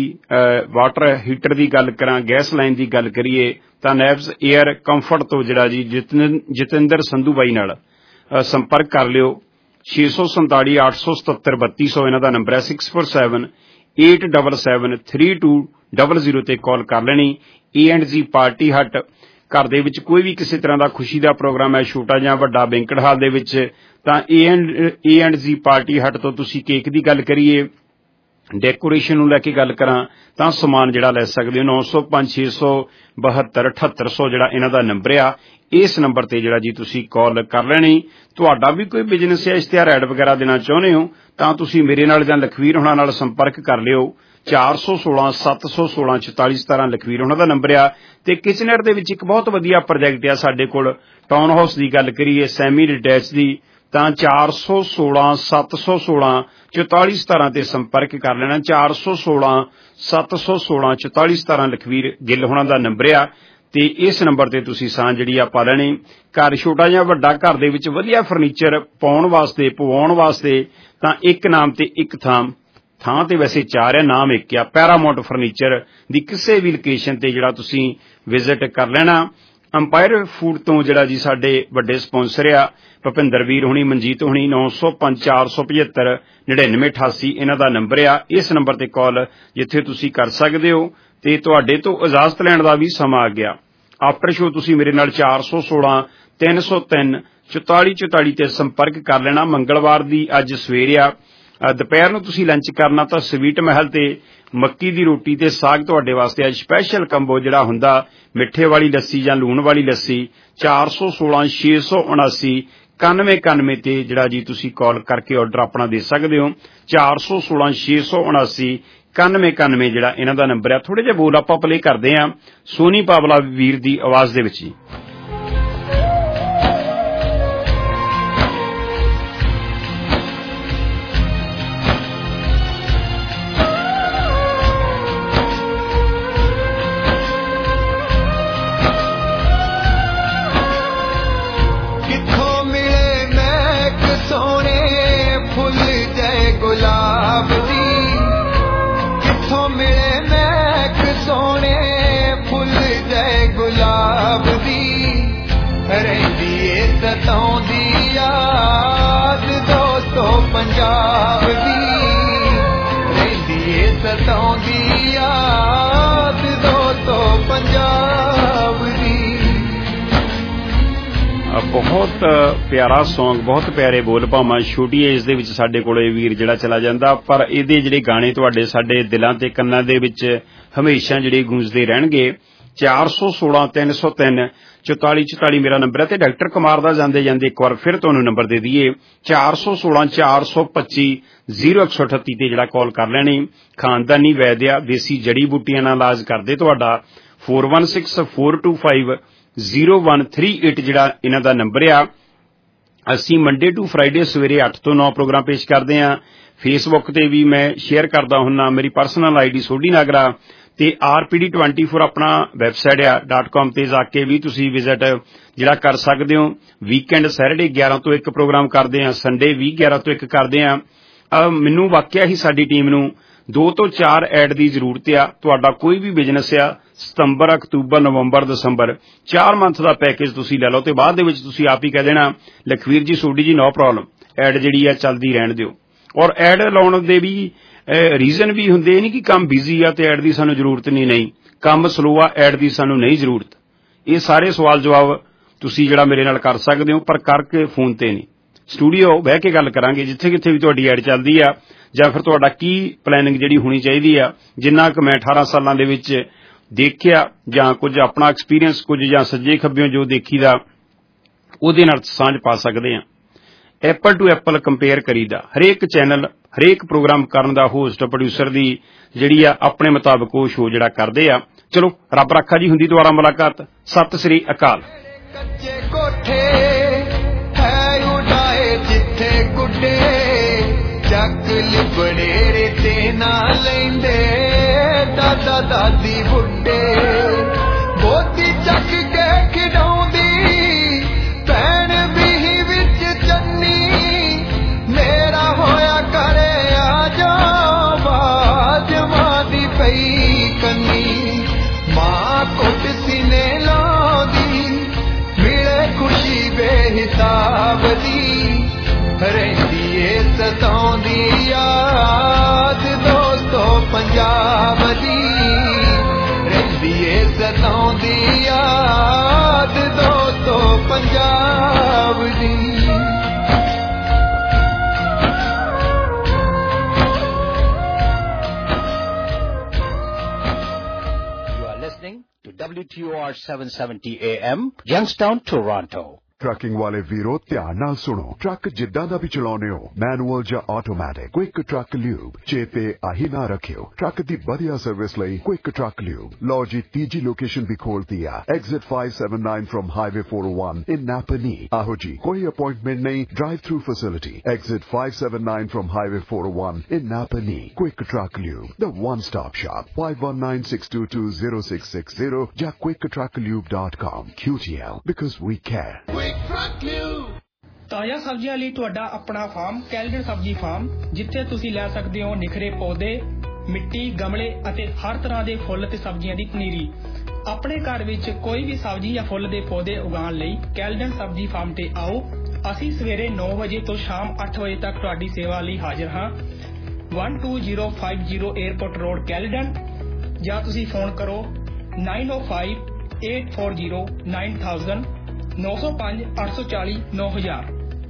ਵਾਟਰ ਹੀਟਰ ਦੀ ਗੱਲ ਕਰਾਂ, ਗੈਸ ਲਾਈਨ ਦੀ ਗੱਲ ਕਰੀਏ ਤਾਂ ਨੈਬਸ 에ਅਰ ਕੰਫਰਟ ਤੋਂ ਜਿਹੜਾ ਜੀ ਜਤਿੰਦਰ ਸੰਧੂ ਬਾਈ ਨਾਲ ਸੰਪਰਕ ਕਰ ਲਿਓ। ਛੇ ਸੌ ਸੰਤਾਲੀ ਅੱਠ ਸੌ ਸਤੱਤਰ ਬੱਤੀ ਸੌ ਇਹਨਾਂ ਦਾ ਨੰਬਰ ਹੈ। Six four seven eight double seven three two double zero ਤੇ ਕਾਲ ਕਰ ਲੈਣੀ। ਏ ਐਂਡ ਜੀ ਪਾਰਟੀ ਹੱਟ ਘਰ ਦੇ ਵਿੱਚ ਕੋਈ ਵੀ ਕਿਸੇ ਤਰ੍ਹਾਂ ਦਾ ਖੁਸ਼ੀ ਦਾ ਪ੍ਰੋਗਰਾਮ ਹੈ, ਛੋਟਾ ਜਾਂ ਵੱਡਾ, ਬੈਂਕਟ ਹਾਲ ਦੇ ਵਿੱਚ, ਤਾਂ A and A and G party hut ਤੋਂ ਤੁਸੀਂ ਕੇਕ ਦੀ ਗੱਲ ਕਰੀਏ, ਡੈਕੋਰੇਸ਼ਨ ਨੂੰ ਲੈ ਕੇ ਗੱਲ ਕਰਾਂ ਤਾਂ ਸਮਾਨ ਜਿਹੜਾ ਲੈ ਸਕਦੇ ਹੋ। ਨੌ ਸੌ ਪੰਜ ਛੇ ਸੌ ਬਹੱਤਰ ਅਠੱਤਰ ਸੌ ਜਿਹੜਾ ਇਹਨਾਂ ਦਾ ਨੰਬਰ ਆ। ਇਸ ਨੰਬਰ ਤੇ ਜਿਹੜਾ ਜੀ ਤੁਸੀਂ ਕਾਲ ਕਰ ਲੈਣੀ। ਤੁਹਾਡਾ ਵੀ ਕੋਈ ਬਿਜ਼ਨਸ ਜਾਂ ਇਸ਼ਤਿਹਾਰ ਐਡ ਵਗੈਰਾ ਦੇਣਾ ਚਾਹੁੰਦੇ ਹੋ ਤਾਂ ਤੁਸੀਂ ਮੇਰੇ ਨਾਲ ਜਾਂ ਲਖਵੀਰ ਹੋਣਾ ਨਾਲ ਸੰਪਰਕ ਕਰ ਲਿਓ। ਚਾਰ ਸੌ ਸੋਲਾਂ ਸੱਤ ਸੌ ਸੋਲਾਂ ਚੁਤਾਲੀ ਸਤਾਰਾਂ ਲਖਵੀਰ ਹੋਣਾ ਦਾ ਨੰਬਰ ਆ। ਤੇ ਕਿਚਨਰ ਦੇ ਵਿੱਚ ਇੱਕ ਬਹੁਤ ਵਧੀਆ ਪ੍ਰੋਜੈਕਟ ਆ ਸਾਡੇ ਕੋਲ। ਟਾਊਨ ਹਾਊਸ ਦੀ ਗੱਲ ਕਰੀਏ ਸੈਮੀ ਡਿਟੈਚ ਦੀ ਤਾਂ ਚਾਰ ਸੌ ਸੋਲਾਂ ਸੱਤ ਸੌ ਸੋਲਾਂ ਚੁਤਾਲੀ ਸਤਾਰਾਂ ਤੇ ਸੰਪਰਕ ਕਰ ਲੈਣਾ। ਚਾਰ ਸੌ ਸੋਲਾਂ ਸੱਤ ਸੌ ਸੋਲਾਂ ਚੁਤਾਲੀ ਸਤਾਰਾਂ ਲਖਵੀਰ ਗਿੱਲ ਹੋਣਾ ਦਾ ਨੰਬਰ ਆ। ਤੇ ਇਸ ਨੰਬਰ ਤੇ ਤੁਸੀਂ ਸਾਂਝ ਜਿਹੜੀ ਆ ਪਾ ਲੈਣੀ। ਘਰ ਛੋਟਾ ਜਾਂ ਵੱਡਾ, ਘਰ ਦੇ ਵਿੱਚ ਵਧੀਆ ਫਰਨੀਚਰ ਪਾਉਣ ਵਾਸਤੇ, ਪਵਾਉਣ ਵਾਸਤੇ ਤਾਂ ਇੱਕ ਨਾਮ ਤੇ ਇੱਕ ਥਾਂ ਥਾਂ ਤੇ ਵੈਸੇ ਚਾਰ ਆ, ਨਾਮ ਇੱਕ ਆ। ਪੈਰਾਮਾਉਂਟ ਫਰਨੀਚਰ ਦੀ ਕਿਸੇ ਵੀ ਲੋਕੇਸ਼ਨ ਤੇ ਜਿਹੜਾ ਤੁਸੀਂ ਵਿਜ਼ਿਟ ਕਰ ਲੈਣਾ। ਅੰਪਾਇਰ ਫੂਡ ਤੋਂ ਜਿਹੜਾ ਜੀ ਸਾਡੇ ਵੱਡੇ ਸਪਾਂਸਰ ਆ ਭੁਪਿੰਦਰ ਵੀਰ ਹੁਣੀ, ਮਨਜੀਤ ਹੁਣੀ। ਨੌ ਸੌ ਪੰਜ ਚਾਰ ਸੌ ਪਝੱਤਰ ਨੜਿਨਵੇਂ ਅਠਾਸੀ ਇਹਨਾਂ ਦਾ ਨੰਬਰ ਆ। ਇਸ ਨੰਬਰ ਤੇ ਕਾਲ ਜਿੱਥੇ ਤੁਸੀਂ ਕਰ ਸਕਦੇ ਹੋ ਤੇ ਤੁਹਾਡੇ ਤੋਂ ਇਜਾਜ਼ਤ ਲੈਣ ਦਾ ਵੀ ਸਮਾਂ ਆ ਗਿਆ। ਆਫਟਰ ਸ਼ੋ ਤੁਸੀਂ ਮੇਰੇ ਨਾਲ ਚਾਰ ਸੌ ਸੋਲਾਂ ਤਿੰਨ ਸੌ ਤਿੰਨ ਚੁਤਾਲੀ ਚੁਤਾਲੀ ਤੇ ਸੰਪਰਕ ਕਰ ਲੈਣਾ। ਮੰਗਲਵਾਰ ਦੀ ਅੱਜ ਸਵੇਰ ਆ, ਦੁਪਹਿਰ ਨੂੰ ਤੁਸੀਂ ਲੰਚ ਕਰਨਾ ਤਾਂ ਸਵੀਟ ਮਹਿਲ ਤੇ ਮੱਕੀ ਦੀ ਰੋਟੀ ਤੇ ਸਾਗ ਤੁਹਾਡੇ ਵਾਸਤੇ ਅੱਜ ਸਪੈਸ਼ਲ ਕੰਬੋ ਜਿਹੜਾ ਹੁੰਦਾ ਮਿੱਠੇ ਵਾਲੀ ਲੱਸੀ ਜਾਂ ਲੂਣ ਵਾਲੀ ਲੱਸੀ ਚਾਰ ਸੌ ਸੋਲਾਂ ਛੇ ਸੌ ਉਨਾਸੀ ਇਕਾਨਵੇਂ ਇਕਾਨਵੇਂ ਤੇ ਜਿਹੜਾ ਜੀ ਤੁਸੀਂ ਕਾਲ ਕਰਕੇ ਆਰਡਰ ਆਪਣਾ ਦੇ ਸਕਦੇ ਹੋ। ਚਾਰ ਸੌ ਸੋਲਾਂ ਛੇ ਸੌ ਉਨਾਸੀ ਇਕਾਨਵੇਂ ਇਕਾਨਵੇਂ ਜਿਹੜਾ ਇਹਨਾਂ ਦਾ ਨੰਬਰ ਆ। ਥੋੜੇ ਜਿਹੇ ਬੋਲ ਆਪਾਂ ਪਲੇ ਕਰਦੇ ਹਾਂ ਸੋਨੀ ਪਾਵਲਾ ਵੀਰ ਦੀ ਆਵਾਜ਼ ਦੇ ਵਿੱਚ ਜੀ। ਪੰਜਾਬ ਦੀ ਰਹਿੰਦੀ ਏ ਸਤਾਉਂਦੀ ਯਾਦ ਦੋਸਤੋ ਪੰਜਾਬ ਦੀ। ਬਹੁਤ ਪਿਆਰਾ ਸੌਂਗ, ਬਹੁਤ ਪਿਆਰੇ ਬੋਲ, ਭਾਵਾਂ ਛੋਟੀ ਏਜ ਦੇ ਵਿੱਚ ਸਾਡੇ ਕੋਲ ਇਹ ਵੀਰ ਜਿਹੜਾ ਚਲਾ ਜਾਂਦਾ, ਪਰ ਇਹਦੇ ਜਿਹੜੇ ਗਾਣੇ ਤੁਹਾਡੇ ਸਾਡੇ ਦਿਲਾਂ ਤੇ ਕੰਨਾਂ ਦੇ ਵਿੱਚ ਹਮੇਸ਼ਾ ਜਿਹੜੇ ਗੂੰਜਦੇ ਰਹਿਣਗੇ। ਚਾਰ ਸੌ ਸੋਲਾਂ ਤਿੰਨ ਸੌ ਤਿੰਨ ਚੁਤਾਲੀ ਚੁਤਾਲੀ ਮੇਰਾ ਨੰਬਰ ਹੈ ਤੇ ਡਾਕਟਰ ਕੁਮਾਰ ਦਾ ਜਾਂਦੇ ਜਾਂਦੇ ਇੱਕ ਵਾਰ ਫਿਰ ਤੁਹਾਨੂੰ ਨੰਬਰ ਦੇ ਦਈਏ ਚਾਰ ਸੌ ਸੋਲਾਂ ਚਾਰ ਸੌ ਪੱਚੀ ਜ਼ੀਰੋ ਇੱਕ ਸੌ ਅਠੱਤੀ ਤੇ ਜਿਹੜਾ ਕਾਲ ਕਰ ਲੈਣੀ। ਖਾਨਦਾਨੀ ਵੈਦਿਆ ਦੇਸੀ ਜੜੀ ਬੂਟੀਆਂ ਨਾਲ ਇਲਾਜ ਕਰਦੇ ਤੁਹਾਡਾ four one six four two five zero one three eight ਜਿਹੜਾ ਇਹਨਾਂ ਦਾ ਨੰਬਰ ਆ। ਅਸੀਂ ਮੰਡੇ ਟੂ ਫਰਾਈਡੇ ਸਵੇਰੇ ਅੱਠ ਤੋਂ ਨੌ ਪ੍ਰੋਗਰਾਮ ਪੇਸ਼ ਕਰਦੇ ਹਾਂ। ਫੇਸਬੁੱਕ ਤੇ ਵੀ ਮੈਂ ਸ਼ੇਅਰ ਕਰਦਾ ਹੁੰਨਾ, ਮੇਰੀ personal I D Sodhi Nagra ਤੇ R P D twenty four ਆਪਣਾ ਵੈਬਸਾਈਟ ਆ ਡਾਟ ਕਾਮ ਤੇ ਜਾ ਕੇ ਵੀ ਤੁਸੀਂ ਵਿਜ਼ਿਟ ਜਿਹੜਾ ਕਰ ਸਕਦੇ ਹੋ। ਵੀਕਐਂਡ ਸੈਟਰਡੇ ਗਿਆਰਾਂ ਤੋਂ ਇੱਕ ਪ੍ਰੋਗਰਾਮ ਕਰਦੇ ਹਾਂ, ਸੰਡੇ ਵੀਹ ਗਿਆਰਾਂ ਤੋਂ ਇੱਕ ਕਰਦੇ ਹਾਂ। ਮੈਨੂੰ ਵਾਕਿਆ ਹੀ ਸਾਡੀ ਟੀਮ ਨੂੰ ਦੋ ਤੋਂ ਚਾਰ ਐਡ ਦੀ ਜ਼ਰੂਰਤ ਆ। ਤੁਹਾਡਾ ਕੋਈ ਵੀ ਬਿਜ਼ਨਸ ਆ, ਸਤੰਬਰ ਅਕਤੂਬਰ ਨਵੰਬਰ ਦਸੰਬਰ ਚਾਰ ਮੰਥ ਦਾ ਪੈਕੇਜ ਤੁਸੀਂ ਲੈ ਲਓ ਤੇ ਬਾਅਦ ਦੇ ਵਿੱਚ ਤੁਸੀਂ ਆਪ ਹੀ ਕਹਿ ਦੇਣਾ ਲਖਵੀਰ ਜੀ ਸੋਢੀ ਜੀ ਨੋ ਪ੍ਰੋਬਲਮ, ਐਡ ਜਿਹੜੀ ਆ ਚੱਲਦੀ ਰਹਿਣ ਦਿਓ। ਔਰ ਐਡ ਲਾਉਣ ਦੇ ਵੀ ਰੀਜ਼ਨ ਵੀ ਹੁੰਦੇ, ਇਹ ਨਹੀਂ ਕਿ ਕੰਮ ਬਿਜ਼ੀ ਆ ਤੇ ਐਡ ਦੀ ਸਾਨੂੰ ਜ਼ਰੂਰਤ ਨਹੀਂ, ਨਹੀਂ ਕੰਮ ਸਲੋ ਆ ਐਡ ਦੀ ਸਾਨੂੰ ਨਹੀਂ ਜ਼ਰੂਰਤ। ਇਹ ਸਾਰੇ ਸਵਾਲ ਜਵਾਬ ਤੁਸੀਂ ਜਿਹੜਾ ਮੇਰੇ ਨਾਲ ਕਰ ਸਕਦੇ ਹੋ, ਪਰ ਕਰਕੇ ਫੋਨ ਤੇ ਨਹੀਂ, ਸਟੂਡੀਓ ਬਹਿ ਕੇ ਗੱਲ ਕਰਾਂਗੇ ਜਿੱਥੇ ਕਿੱਥੇ ਵੀ ਤੁਹਾਡੀ ਐਡ ਚੱਲਦੀ ਆ ਜਾਂ ਫਿਰ ਤੁਹਾਡਾ ਕੀ ਪਲੈਨਿੰਗ ਜਿਹੜੀ ਹੋਣੀ ਚਾਹੀਦੀ ਆ। ਜਿੰਨਾ ਕੁ ਮੈਂ ਅਠਾਰਾਂ ਸਾਲਾਂ ਦੇ ਵਿੱਚ ਦੇਖਿਆ ਜਾਂ ਕੁਝ ਆਪਣਾ ਐਕਸਪੀਰੀਅੰਸ ਕੁਝ ਜਾਂ ਸੱਜੇ ਖੱਬਿਓਂ ਜੋ ਦੇਖੀਦਾ ਉਹਦੇ ਨਾਲ ਸਾਂਝ ਪਾ ਸਕਦੇ ਹਾਂ। ਐਪਲ ਟੂ ਐਪਲ ਕੰਪੇਅਰ ਕਰੀਦਾ, ਹਰੇਕ ਚੈਨਲ ਹਰੇਕ ਪ੍ਰੋਗਰਾਮ ਕਰਨ ਦਾ ਹੋਸਟ ਪ੍ਰੋਡਿਊਸਰ ਦੀ ਜਿਹੜੀ ਆ ਆਪਣੇ ਮੁਤਾਬਕ ਉਹ ਸ਼ੋਅ ਜਿਹੜਾ ਕਰਦੇ ਆ। ਚਲੋ ਰੱਬ ਰਾਖਾ ਜੀ, ਹੁੰਦੀ ਦੁਬਾਰਾ ਮੁਲਾਕਾਤ। ਸਤਿ ਸ੍ਰੀ ਅਕਾਲ। ਕੱਚੇ ਕੋਠੇ ਹੈ ਉਡਾਏ ਜਿੱਥੇ ਗੁੱਡੇ ਚੱਕ ਲਿਬੜੇ ਰੇਤੇ ਨਾ ਲੈਂਦੇ ਦਾਦਾ ਦਾਦੀ ਬੁੱਢੇ ਬੋਤੀ ਚੱਕ ਕੇ ਖਿਡਾਉਂਦੀ ਭੈਣ ਵੀ ਵਿੱਚ ਚੰਨੀ ਮੇਰਾ ਹੋਇਆ ਕਰੇ ਆ ਜਾ ਬਾਜ ਮਾਂ ਦੀ ਪਈ ਕੰਨੀ ਮਾਂ ਕੁੱਟ ਸੀਨੇ ਲਾਉਂਦੀ ਮਿਲੇ ਖੁਸ਼ੀ ਬੇਹਿਸਾਬ ਦੀ ਰਹਿੰਦੀ ਏ ਸਤਾਉਂਦੀ ਯਾਦ ਦੋਸਤੋ ਪੰਜਾਬ ਦੀ ਰਹਿੰਦੀ ਏ ਸਤਾਉਂਦੀ ਯਾਦ ਦੋਸਤੋ ਪੰਜਾਬ ਦੀ। To W T O R seven seventy A M, Youngstown, Toronto. Trucking ਵਾਲੇ ਵੀਰੋ ਧਿਆਨ ਨਾਲ ਸੁਣੋ, ਟਰੱਕ ਜਿੱਦਾਂ ਦਾ ਵੀ ਚਲਾਉਣੇ ਹੋ, ਮੈਨੂਅਲ ਜਾਂ ਆਟੋਮੈਟਿਕ, ਕੁਇਕ ਟਰੱਕ ਲਿਊਬ ਚੇਤੇ ਆਹੀ ਨਾ ਰੱਖਿਓ। ਟਰੱਕ ਦੀ ਵਧੀਆ ਸਰਵਿਸ ਲਈ ਕੁਇਕ ਟਰੱਕ ਲਿਊਬ। ਲਓ ਜੀ ਤੀਜੀ ਲੋਕੇਸ਼ਨ ਵੀ ਖੋਲਤੀ ਆ, exit five seventy-nine from Highway four oh one in Napanee। ਆਹੋ ਜੀ, ਕੋਈ ਅਪਾਇੰਟਮੈਂਟ ਨਹੀਂ, drive through facility. Exit five seventy-nine from Highway four oh one in Napanee। Quick truck lube, the one stop shop। five one nine six two two zero six six zero ਜਾਂ quick truck lube dot com। Q T L, because we care। ਤਾਜ਼ਾ ਸਬਜ਼ੀਆਂ ਲਈ ਤੁਹਾਡਾ ਆਪਣਾ farm Caledon ਸਬਜ਼ੀ farm, ਜਿੱਥੇ ਤੁਸੀਂ ਲੈ ਸਕਦੇ ਹੋ ਨਿਖਰੇ ਪੌਦੇ, ਮਿੱਟੀ, ਗਮਲੇ ਅਤੇ ਹਰ ਤਰ੍ਹਾਂ ਦੇ ਫੁੱਲ ਤੇ ਸਬਜ਼ੀਆਂ ਦੀ ਪਨੀਰੀ। ਆਪਣੇ ਘਰ ਵਿੱਚ ਕੋਈ ਵੀ ਸਬਜ਼ੀ ਜਾਂ ਫੁੱਲ ਦੇ ਪੌਦੇ ਉਗਾਉਣ ਲਈ ਕੈਲਡਨ ਸਬਜ਼ੀ ਫਾਰਮ ਤੇ ਆਓ। ਅਸੀਂ ਸਵੇਰੇ ਨੌ ਵਜੇ ਤੋਂ ਸ਼ਾਮ ਅੱਠ ਵਜੇ ਤੱਕ ਤੁਹਾਡੀ ਸੇਵਾ ਲਈ ਹਾਜ਼ਰ ਹਾਂ। one two zero five zero airport road Caledon ਜਾਂ ਤੁਸੀਂ ਫੋਨ ਕਰੋ nine oh five eight four zero nine thousand nine oh five eight four zero nine thousand।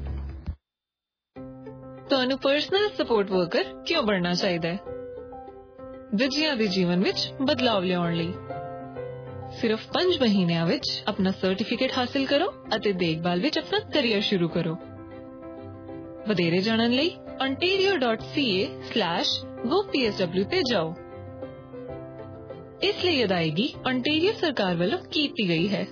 ਤੁਹਾਨੂੰ ਪਰਸਨਲ ਸਪੋਰਟ ਵਰਕਰ ਕਿਉਂ ਬਣਨਾ ਚਾਹੀਦਾ ਹੈ? ਵਿਜਿਆਂ ਦੇ ਜੀਵਨ ਵਿੱਚ ਬਦਲਾਵ ਲਿਆਉਣ ਲਈ। ਸਿਰਫ ਪੰਜ ਮਹੀਨਿਆਂ ਵਿੱਚ ਆਪਣਾ ਸਰਟੀਫਿਕੇਟ ਹਾਸਲ ਕਰੋ ਅਤੇ ਦੇਖਭਾਲ ਵਿੱਚ ਆਪਣਾ ਕੈਰੀਅਰ ਸ਼ੁਰੂ ਕਰੋ। ਵਧੇਰੇ ਜਾਣਨ ਲਈ ontario dot c a slash go p s w ਤੇ ਜਾਓ। ਇਸ ਲਈ ਅਦਾਇਗੀ ontario ਸਰਕਾਰ ਵੱਲੋਂ ਕੀਤੀ ਗਈ ਹੈ।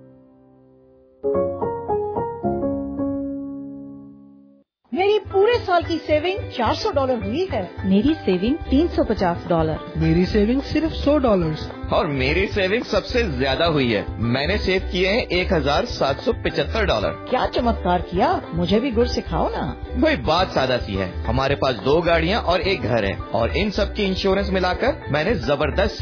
मेरी पूरे साल की सेविंग चार सौ डॉलर हुई है। मेरी सेविंग तीन सौ पचास डॉलर। मेरी सेविंग सिर्फ सौ डॉलर। और मेरी सेविंग सबसे ज्यादा हुई है। मैंने सेव किए हैं एक हजार सात सौ पचहत्तर डॉलर। क्या चमत्कार किया, मुझे भी गुर सिखाओ ना। वही बात सादा सी है, हमारे पास दो गाड़ियाँ और एक घर है और इन सब की इंश्योरेंस मिलाकर मैंने जबरदस्त